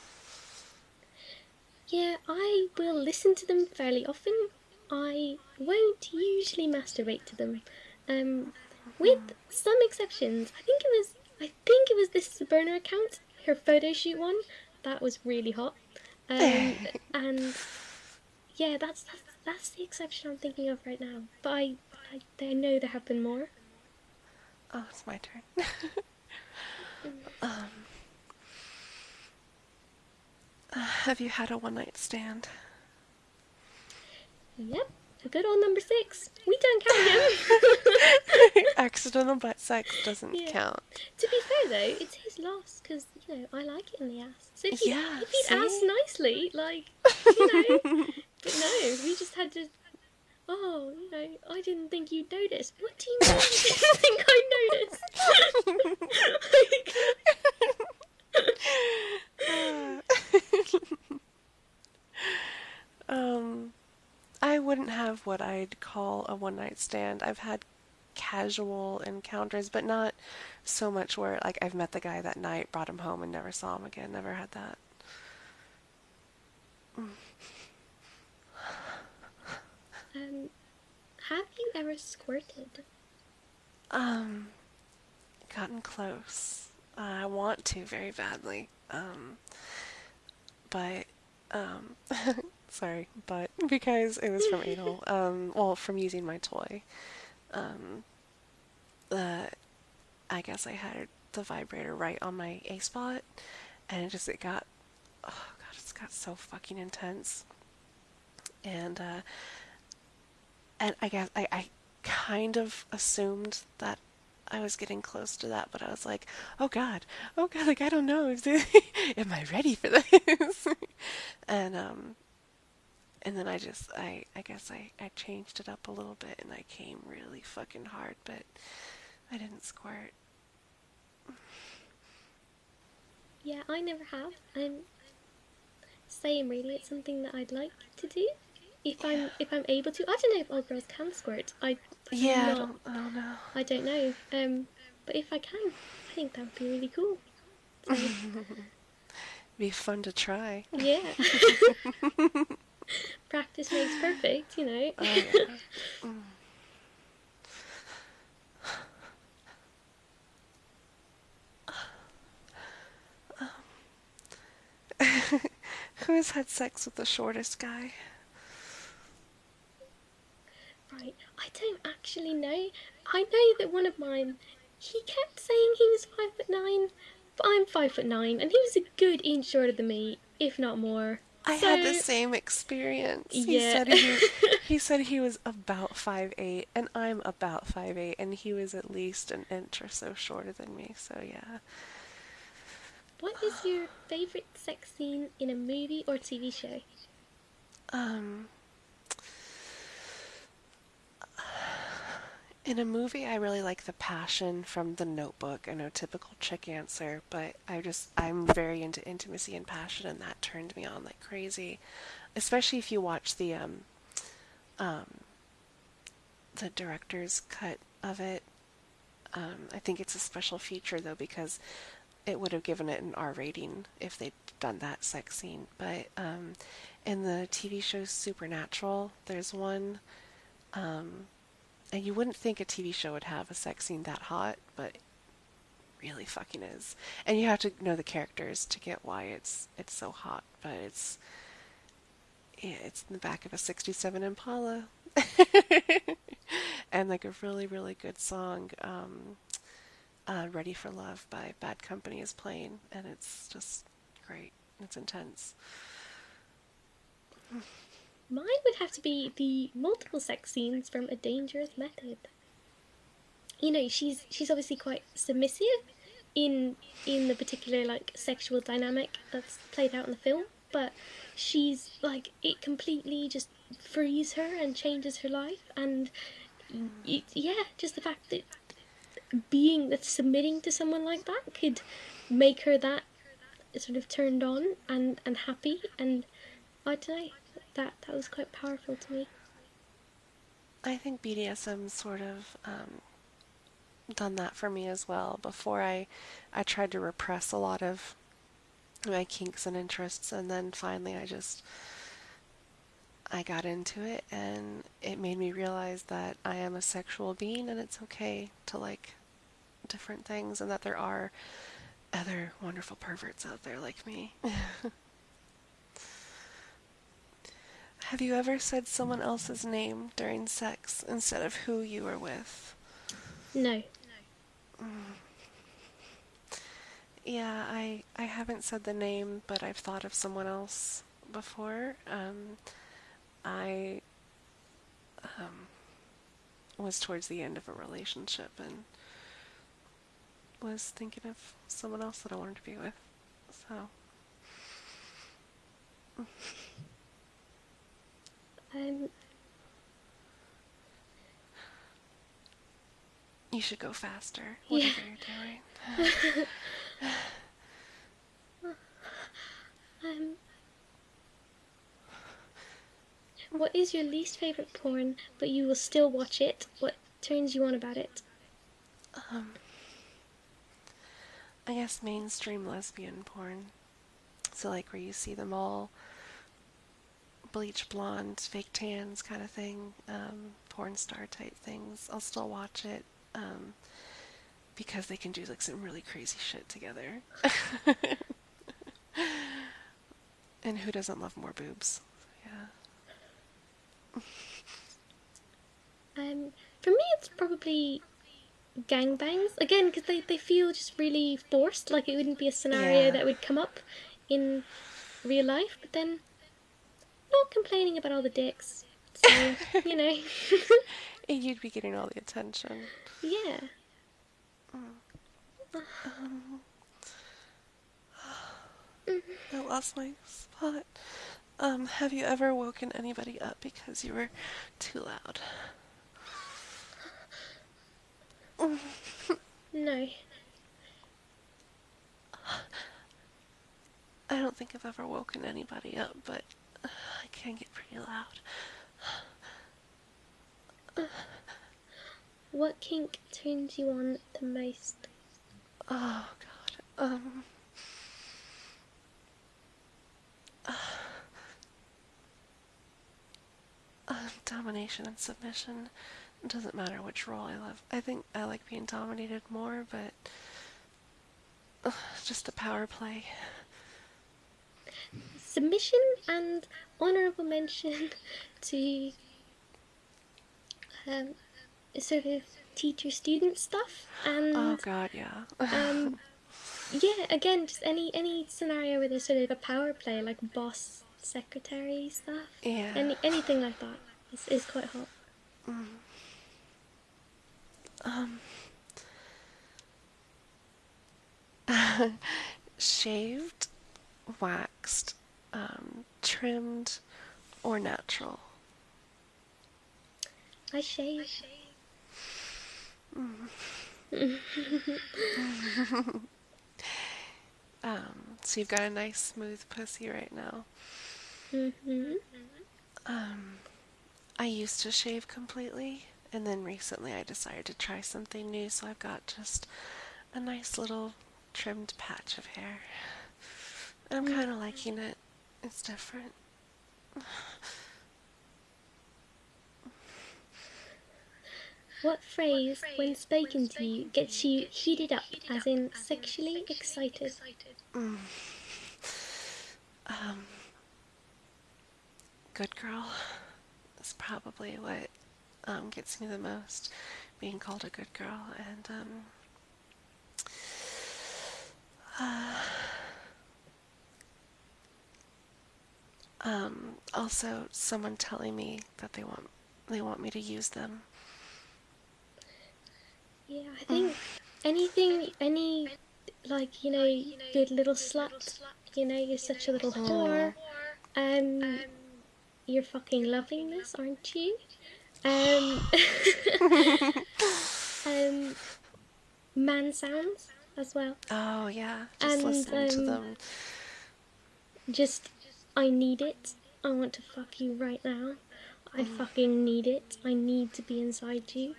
Yeah, I will listen to them fairly often. I won't usually masturbate to them. Um, with some exceptions. I think it was this burner account, her photo shoot one. That was really hot. Um, and yeah, that's the exception I'm thinking of right now. But I know there have been more. Oh, it's my turn. Mm. Have you had a one night stand? Yep, a good old number six. We don't count him. Accidental butt sex doesn't Yeah. count. To be fair though, it's his loss because I like it in the ass. So if he'd Yeah, if he'd asked see? nicely, you know, but no, we just had to. Oh, I didn't think you'd notice. What do you mean you didn't think I noticed? Uh, um, I wouldn't have what I'd call a one night stand. I've had casual encounters, but not so much where like I've met the guy that night, brought him home, and never saw him again. Never had that. um, have you ever squirted? Um, Gotten close. I want to very badly. But um, sorry, but because it was from anal, well, from using my toy, um, the I guess I had the vibrator right on my A spot, and it got, oh god, it's got so fucking intense, and I guess I kind of assumed that I was getting close to that, but I was like, oh god, like I don't know, am I ready for this? and and then I guess I changed it up a little bit and I came really fucking hard, but I didn't squirt. Yeah, I never have. Same really. It's something that I'd like to do Yeah. if I'm able to. I don't know if all girls can squirt. I'm Yeah, not. I don't know. I don't know. But if I can, I think that would be really cool. So Be fun to try. yeah, practice makes perfect. Oh yeah. Who's had sex with the shortest guy? Right. I don't actually know. I know that one of mine, he kept saying he was 5'9", but I'm 5'9", and he was a good inch shorter than me, if not more. I had the So same experience. yeah. He said he was about 5'8", and I'm about 5'8", and he was at least an inch or so shorter than me. So yeah. What is your favorite sex scene in a movie or TV show? Um, in a movie, I really like the passion from The Notebook. I know typical chick answer, but I'm very into intimacy and passion, and that turned me on like crazy. especially if you watch um, the director's cut of it. I think it's a special feature though because it would have given it an R rating if they'd done that sex scene. But in the TV show Supernatural, there's one, um, and you wouldn't think a TV show would have a sex scene that hot, but it really fucking is. And you have to know the characters to get why it's so hot. But it's in the back of a '67 Impala, and like a really really good song. Ready for Love by Bad Company is playing, and it's just great. It's intense. Mine would have to be the multiple sex scenes from A Dangerous Method. You know, she's obviously quite submissive in the particular like sexual dynamic that's played out in the film, but she's like it completely just frees her and changes her life, and yeah, just the fact that being that submitting to someone like that could make her that sort of turned on and happy, and I don't know, that was quite powerful to me. I think BDSM sort of done that for me as well. Before I tried to repress a lot of my kinks and interests, and then finally I got into it, and it made me realize that I am a sexual being, and it's okay to like different things, and that there are other wonderful perverts out there like me. Have you ever said someone else's name during sex instead of who you were with? No. Yeah, I haven't said the name, but I've thought of someone else before. I was towards the end of a relationship and was thinking of someone else that I wanted to be with. So, um you should go faster, yeah. whatever you're doing. um what is your least favorite porn but you will still watch it? What turns you on about it? Um, I guess mainstream lesbian porn. So, like, where you see them all bleach blonde, fake tans kind of thing, porn star type things. I'll still watch it because they can do like some really crazy shit together. And who doesn't love more boobs? Yeah. For me it's probably gangbangs again because they feel just really forced, like it wouldn't be a scenario Yeah. that would come up in real life, but then not complaining about all the dicks, so you know. And you'd be getting all the attention. Yeah. Um, I lost my spot. Have you ever woken anybody up because you were too loud? No. I don't think I've ever woken anybody up, but I can get pretty loud. What kink turns you on the most? Oh God. Domination and submission. It doesn't matter which role I love. I think I like being dominated more, but just a power play. Submission and honourable mention to um, sort of teacher student stuff, Oh and God, yeah. um, yeah, again, just any scenario where there's sort of a power play, like boss secretary stuff, Yeah. anything like that is quite hot. Um, Shaved, waxed, trimmed, or natural. I shave. So you've got a nice smooth pussy right now. Mm-hmm. I used to shave completely, and then recently I decided to try something new, so I've got just a nice little trimmed patch of hair. I'm Mm. kind of liking it. It's different. What phrase, when spoken to you, gets you heated up, as in sexually excited? Mm. Um, Good girl is probably what gets me the most. Being called a good girl, and also someone telling me that they want me to use them. Yeah, I think anything, any, like, good little slut, you're such a little whore. Um, you're fucking loving this, aren't you? Um, um, man sounds as well. Oh yeah, just And listening to them. just, I need it. I want to fuck you right now. I fucking need it. I need to be inside you.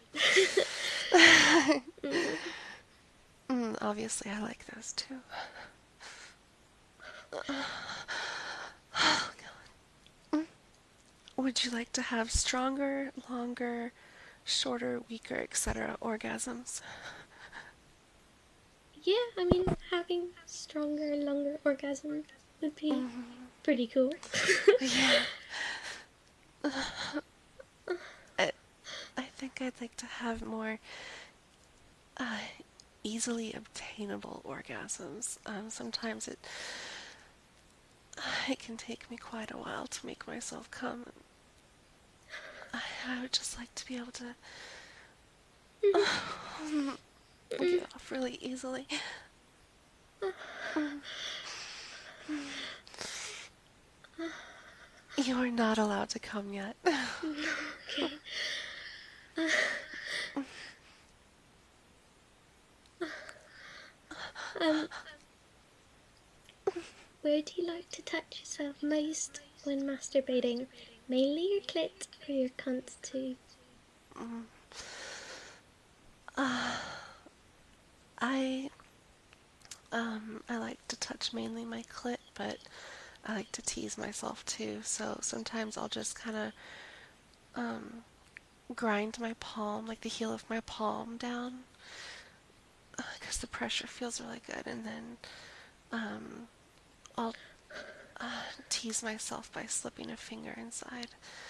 Mm. Obviously, I like those too. Would you like to have stronger, longer, shorter, weaker, etc. orgasms? Yeah, I mean, having stronger, longer orgasms would be pretty cool. Yeah, I, I think I'd like to have more uh, easily obtainable orgasms. Sometimes it can take me quite a while to make myself come. I would just like to be able to get off really easily. You are not allowed to come yet. Okay. Um, where do you like to touch yourself most when masturbating? Mainly your clit or your cunt too? I I like to touch mainly my clit, but I like to tease myself too. So sometimes I'll just kind of um, grind my palm, like the heel of my palm, down because the pressure feels really good, and then um, I'll tease myself by slipping a finger inside.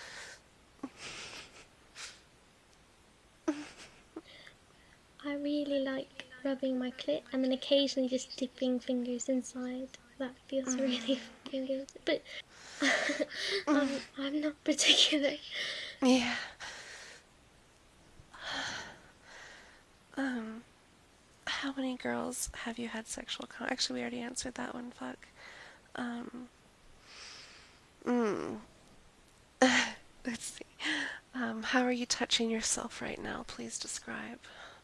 I really like rubbing my clit and then occasionally just dipping fingers inside. That feels really fucking good. But I'm not particular. Yeah. Um, how many girls have you had sexual Actually, we already answered that one. Fuck. Um, mm, let's see. How are you touching yourself right now? Please describe.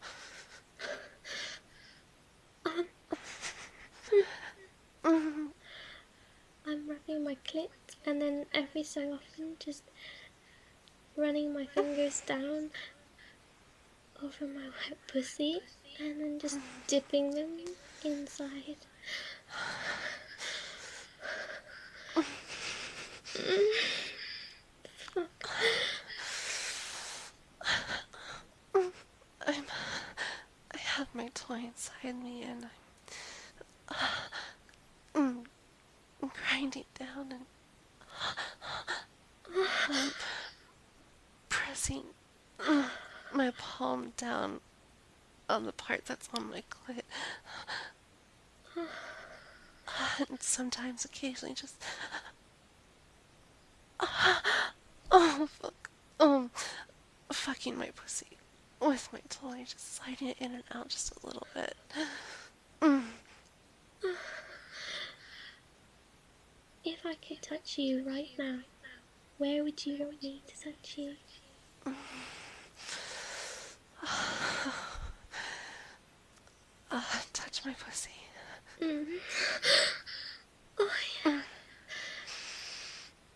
Um, I'm rubbing my clit and then every so often just running my fingers down over my wet pussy and then just dipping them inside. Fuck. I'm. I have my toy inside me, and I'm grinding down and um, pressing my palm down on the part that's on my clit, and sometimes, occasionally, just oh fuck, fucking my pussy with my toy, just sliding it in and out just a little bit. If I could touch you right now, where would you want me to touch you? Touch my pussy. Mm. Oh, yeah.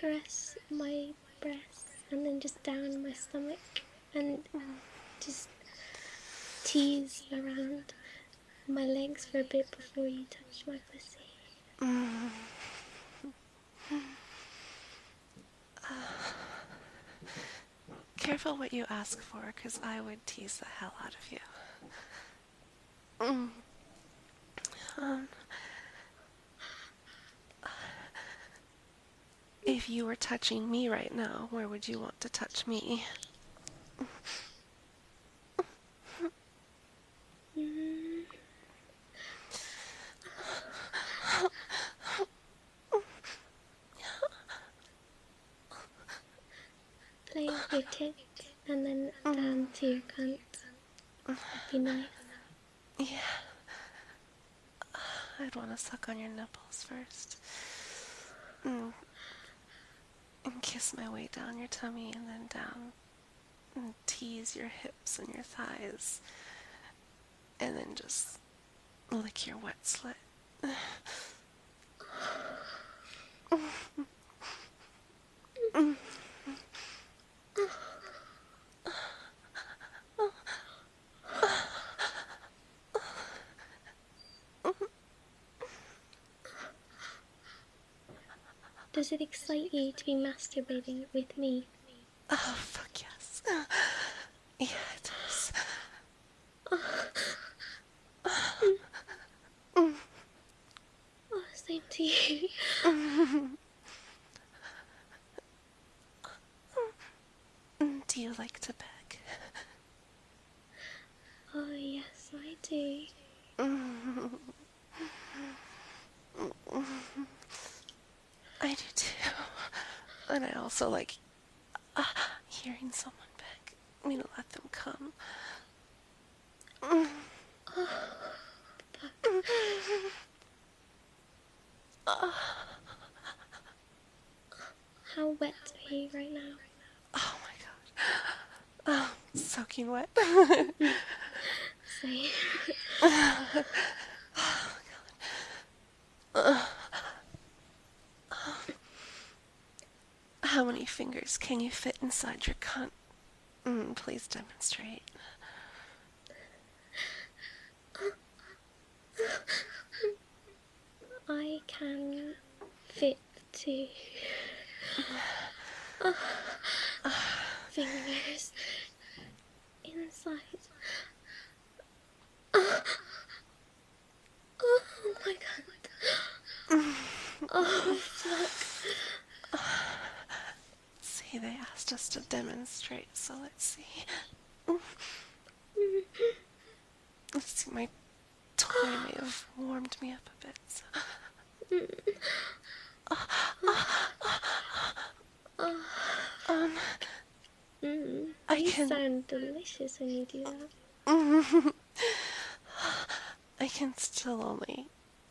caress my breasts and then just down my stomach and just tease around my legs for a bit before you touch my pussy. Careful what you ask for, because I would tease the hell out of you. If you were touching me right now, where would you want to touch me? Play off your tits and then down to your cunt. That'd be nice. Yeah. I'd want to suck on your nipples first. And kiss my way down your tummy and then down. And tease your hips and your thighs. And then just lick your wet slit. Does it excite you to be masturbating with me? Oh, fuck yes. Yeah, it does. Oh, same to you. Do you like to beg? Oh, yes, I do. I do too. And I also like hearing someone beg me to let them come. How wet are you right now? Oh my god. Soaking wet. Same. How many fingers can you fit inside your cunt? Please demonstrate. I can fit 2 fingers inside. Oh my god. Oh fuck. See, they asked us to demonstrate, so let's see. Let's see, my toy may have warmed me up a bit. So. You sound delicious when you do that. I can still only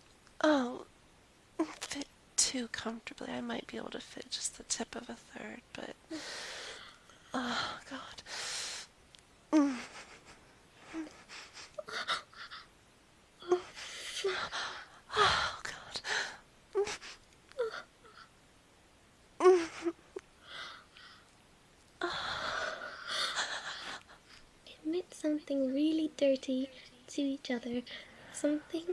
fit 2 comfortably. I might be able to fit just the tip of a third, but oh god. Oh god. Admit something really dirty to each other. Something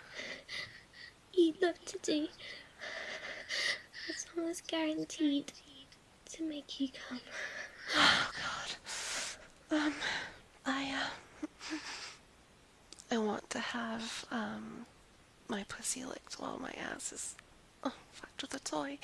you'd love to do. It's almost guaranteed to make you come. Oh god. I want to have my pussy licked while my ass is fucked with a toy.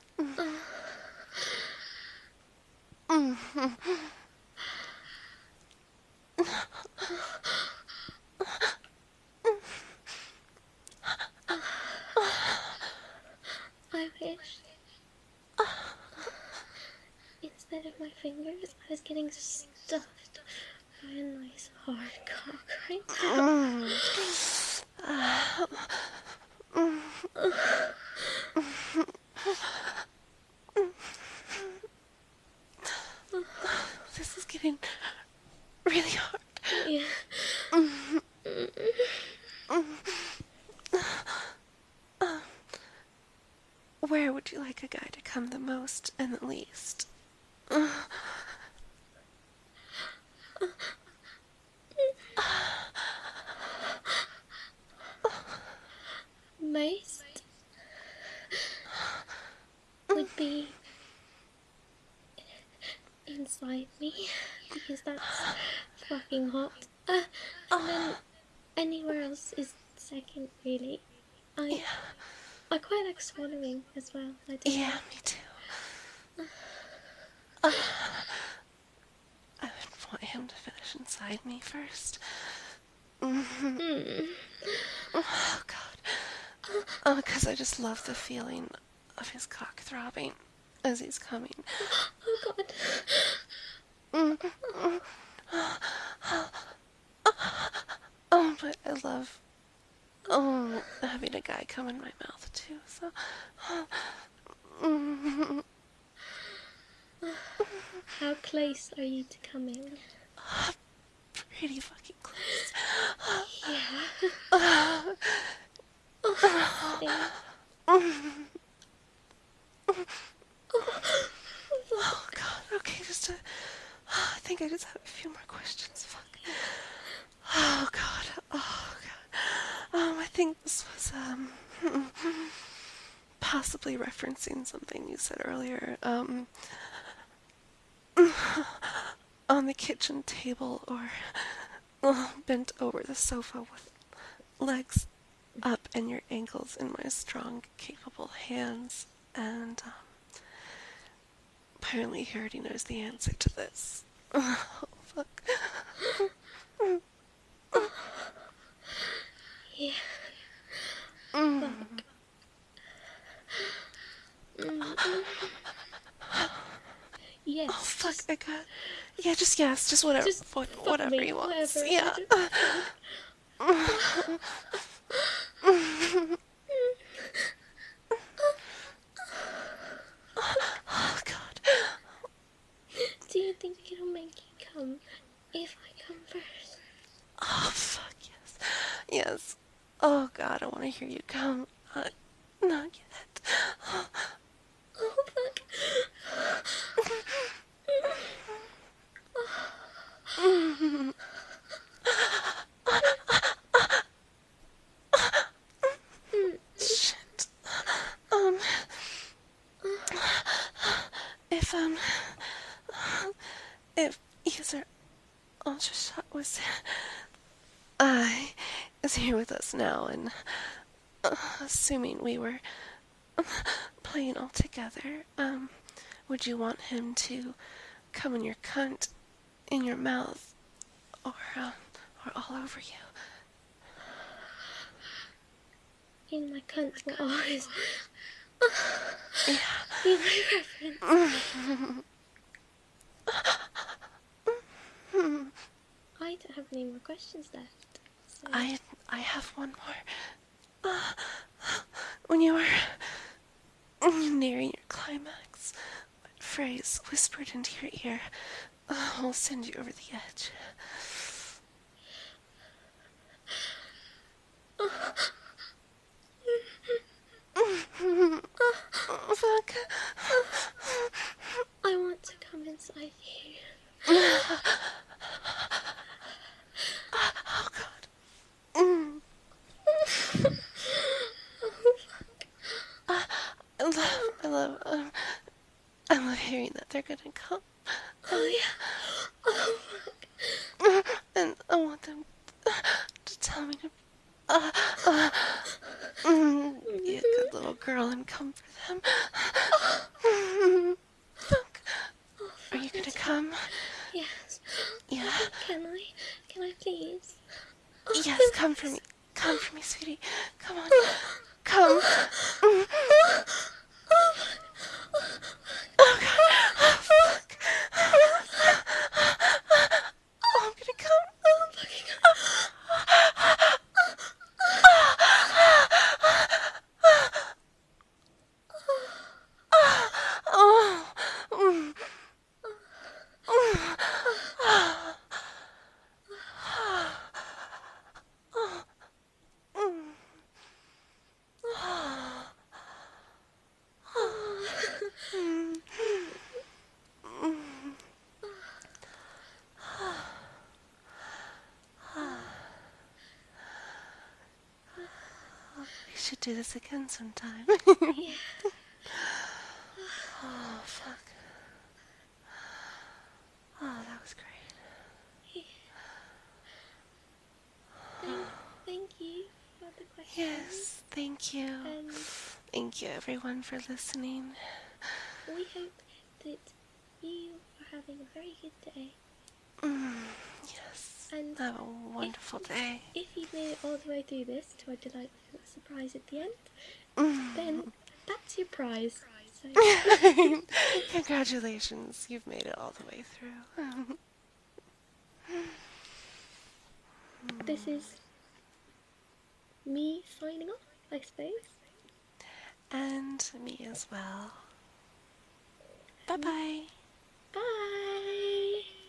I wish instead of my fingers, I was getting stuffed by a nice hard cock right now. This is getting really hard. Yeah. Where would you like a guy to come the most and the least? Most would be inside me because that's fucking hot. And then anywhere else is second, really. I Yeah, I quite like swallowing as well. I don't yeah, know. me too. I would want him to finish inside me first. Hmm. Oh, God. Oh, because I just love the feeling of his cock throbbing as he's coming. Oh God. Oh, but I love having a guy come in my mouth too. So, How close are you to coming? pretty fucking close. Yeah. Same. Oh God. Okay, I think I just have a few more questions. Fuck. Oh God. Oh God. I think this was possibly referencing something you said earlier. On the kitchen table or bent over the sofa with legs up and your ankles in my strong, capable hands. And apparently he already knows the answer to this. Oh, fuck. Yeah. Mm. Fuck. Mm. Oh, Yes. fuck, Just I got... Yeah, just yes, just whatever, just fuck whatever me. he wants. Whatever. I Yeah. don't give a fuck. Oh, God. Do you think it'll make you come if I come first? Oh, fuck, yes. Yes. Oh, God, I want to hear you come. Not yet. Oh fuck. Shit. Um, if, if user Ultrashot was, is here with us now, and assuming we were playing all together, would you want him to come in your cunt, in your mouth, or all over you? In my cunt will always Yeah. be my preference. I don't have any more questions left. So I have one more. When you were nearing your climax, what phrase whispered into your ear will send you over the edge? Fuck. I want to come inside you. Oh, God. I love hearing that they're gonna come. Oh yeah. Oh fuck. And I want them to tell me to be a good little girl and come for them. Fuck. Oh Are fuck. you gonna Let's go. come? Yes. Yeah. Can I? Can I please? Yes, come for me. Come for me, sweetie. Come on. Come. Oh, God. Oh, fuck. Oh, I'm gonna come. Oh fucking Oh. Mm. should do this again sometime. Yeah. Oh, fuck. Oh, that was great. Thank you for the questions. Yes, thank you. And Thank you, everyone, for listening. we hope that you are having a very good day. Yes. And Have a wonderful day. if you've made it all the way through this to a delightful surprise at the end, then that's your prize. So Congratulations, you've made it all the way through. this is me signing off, I suppose. And me as well. Bye-bye. Bye!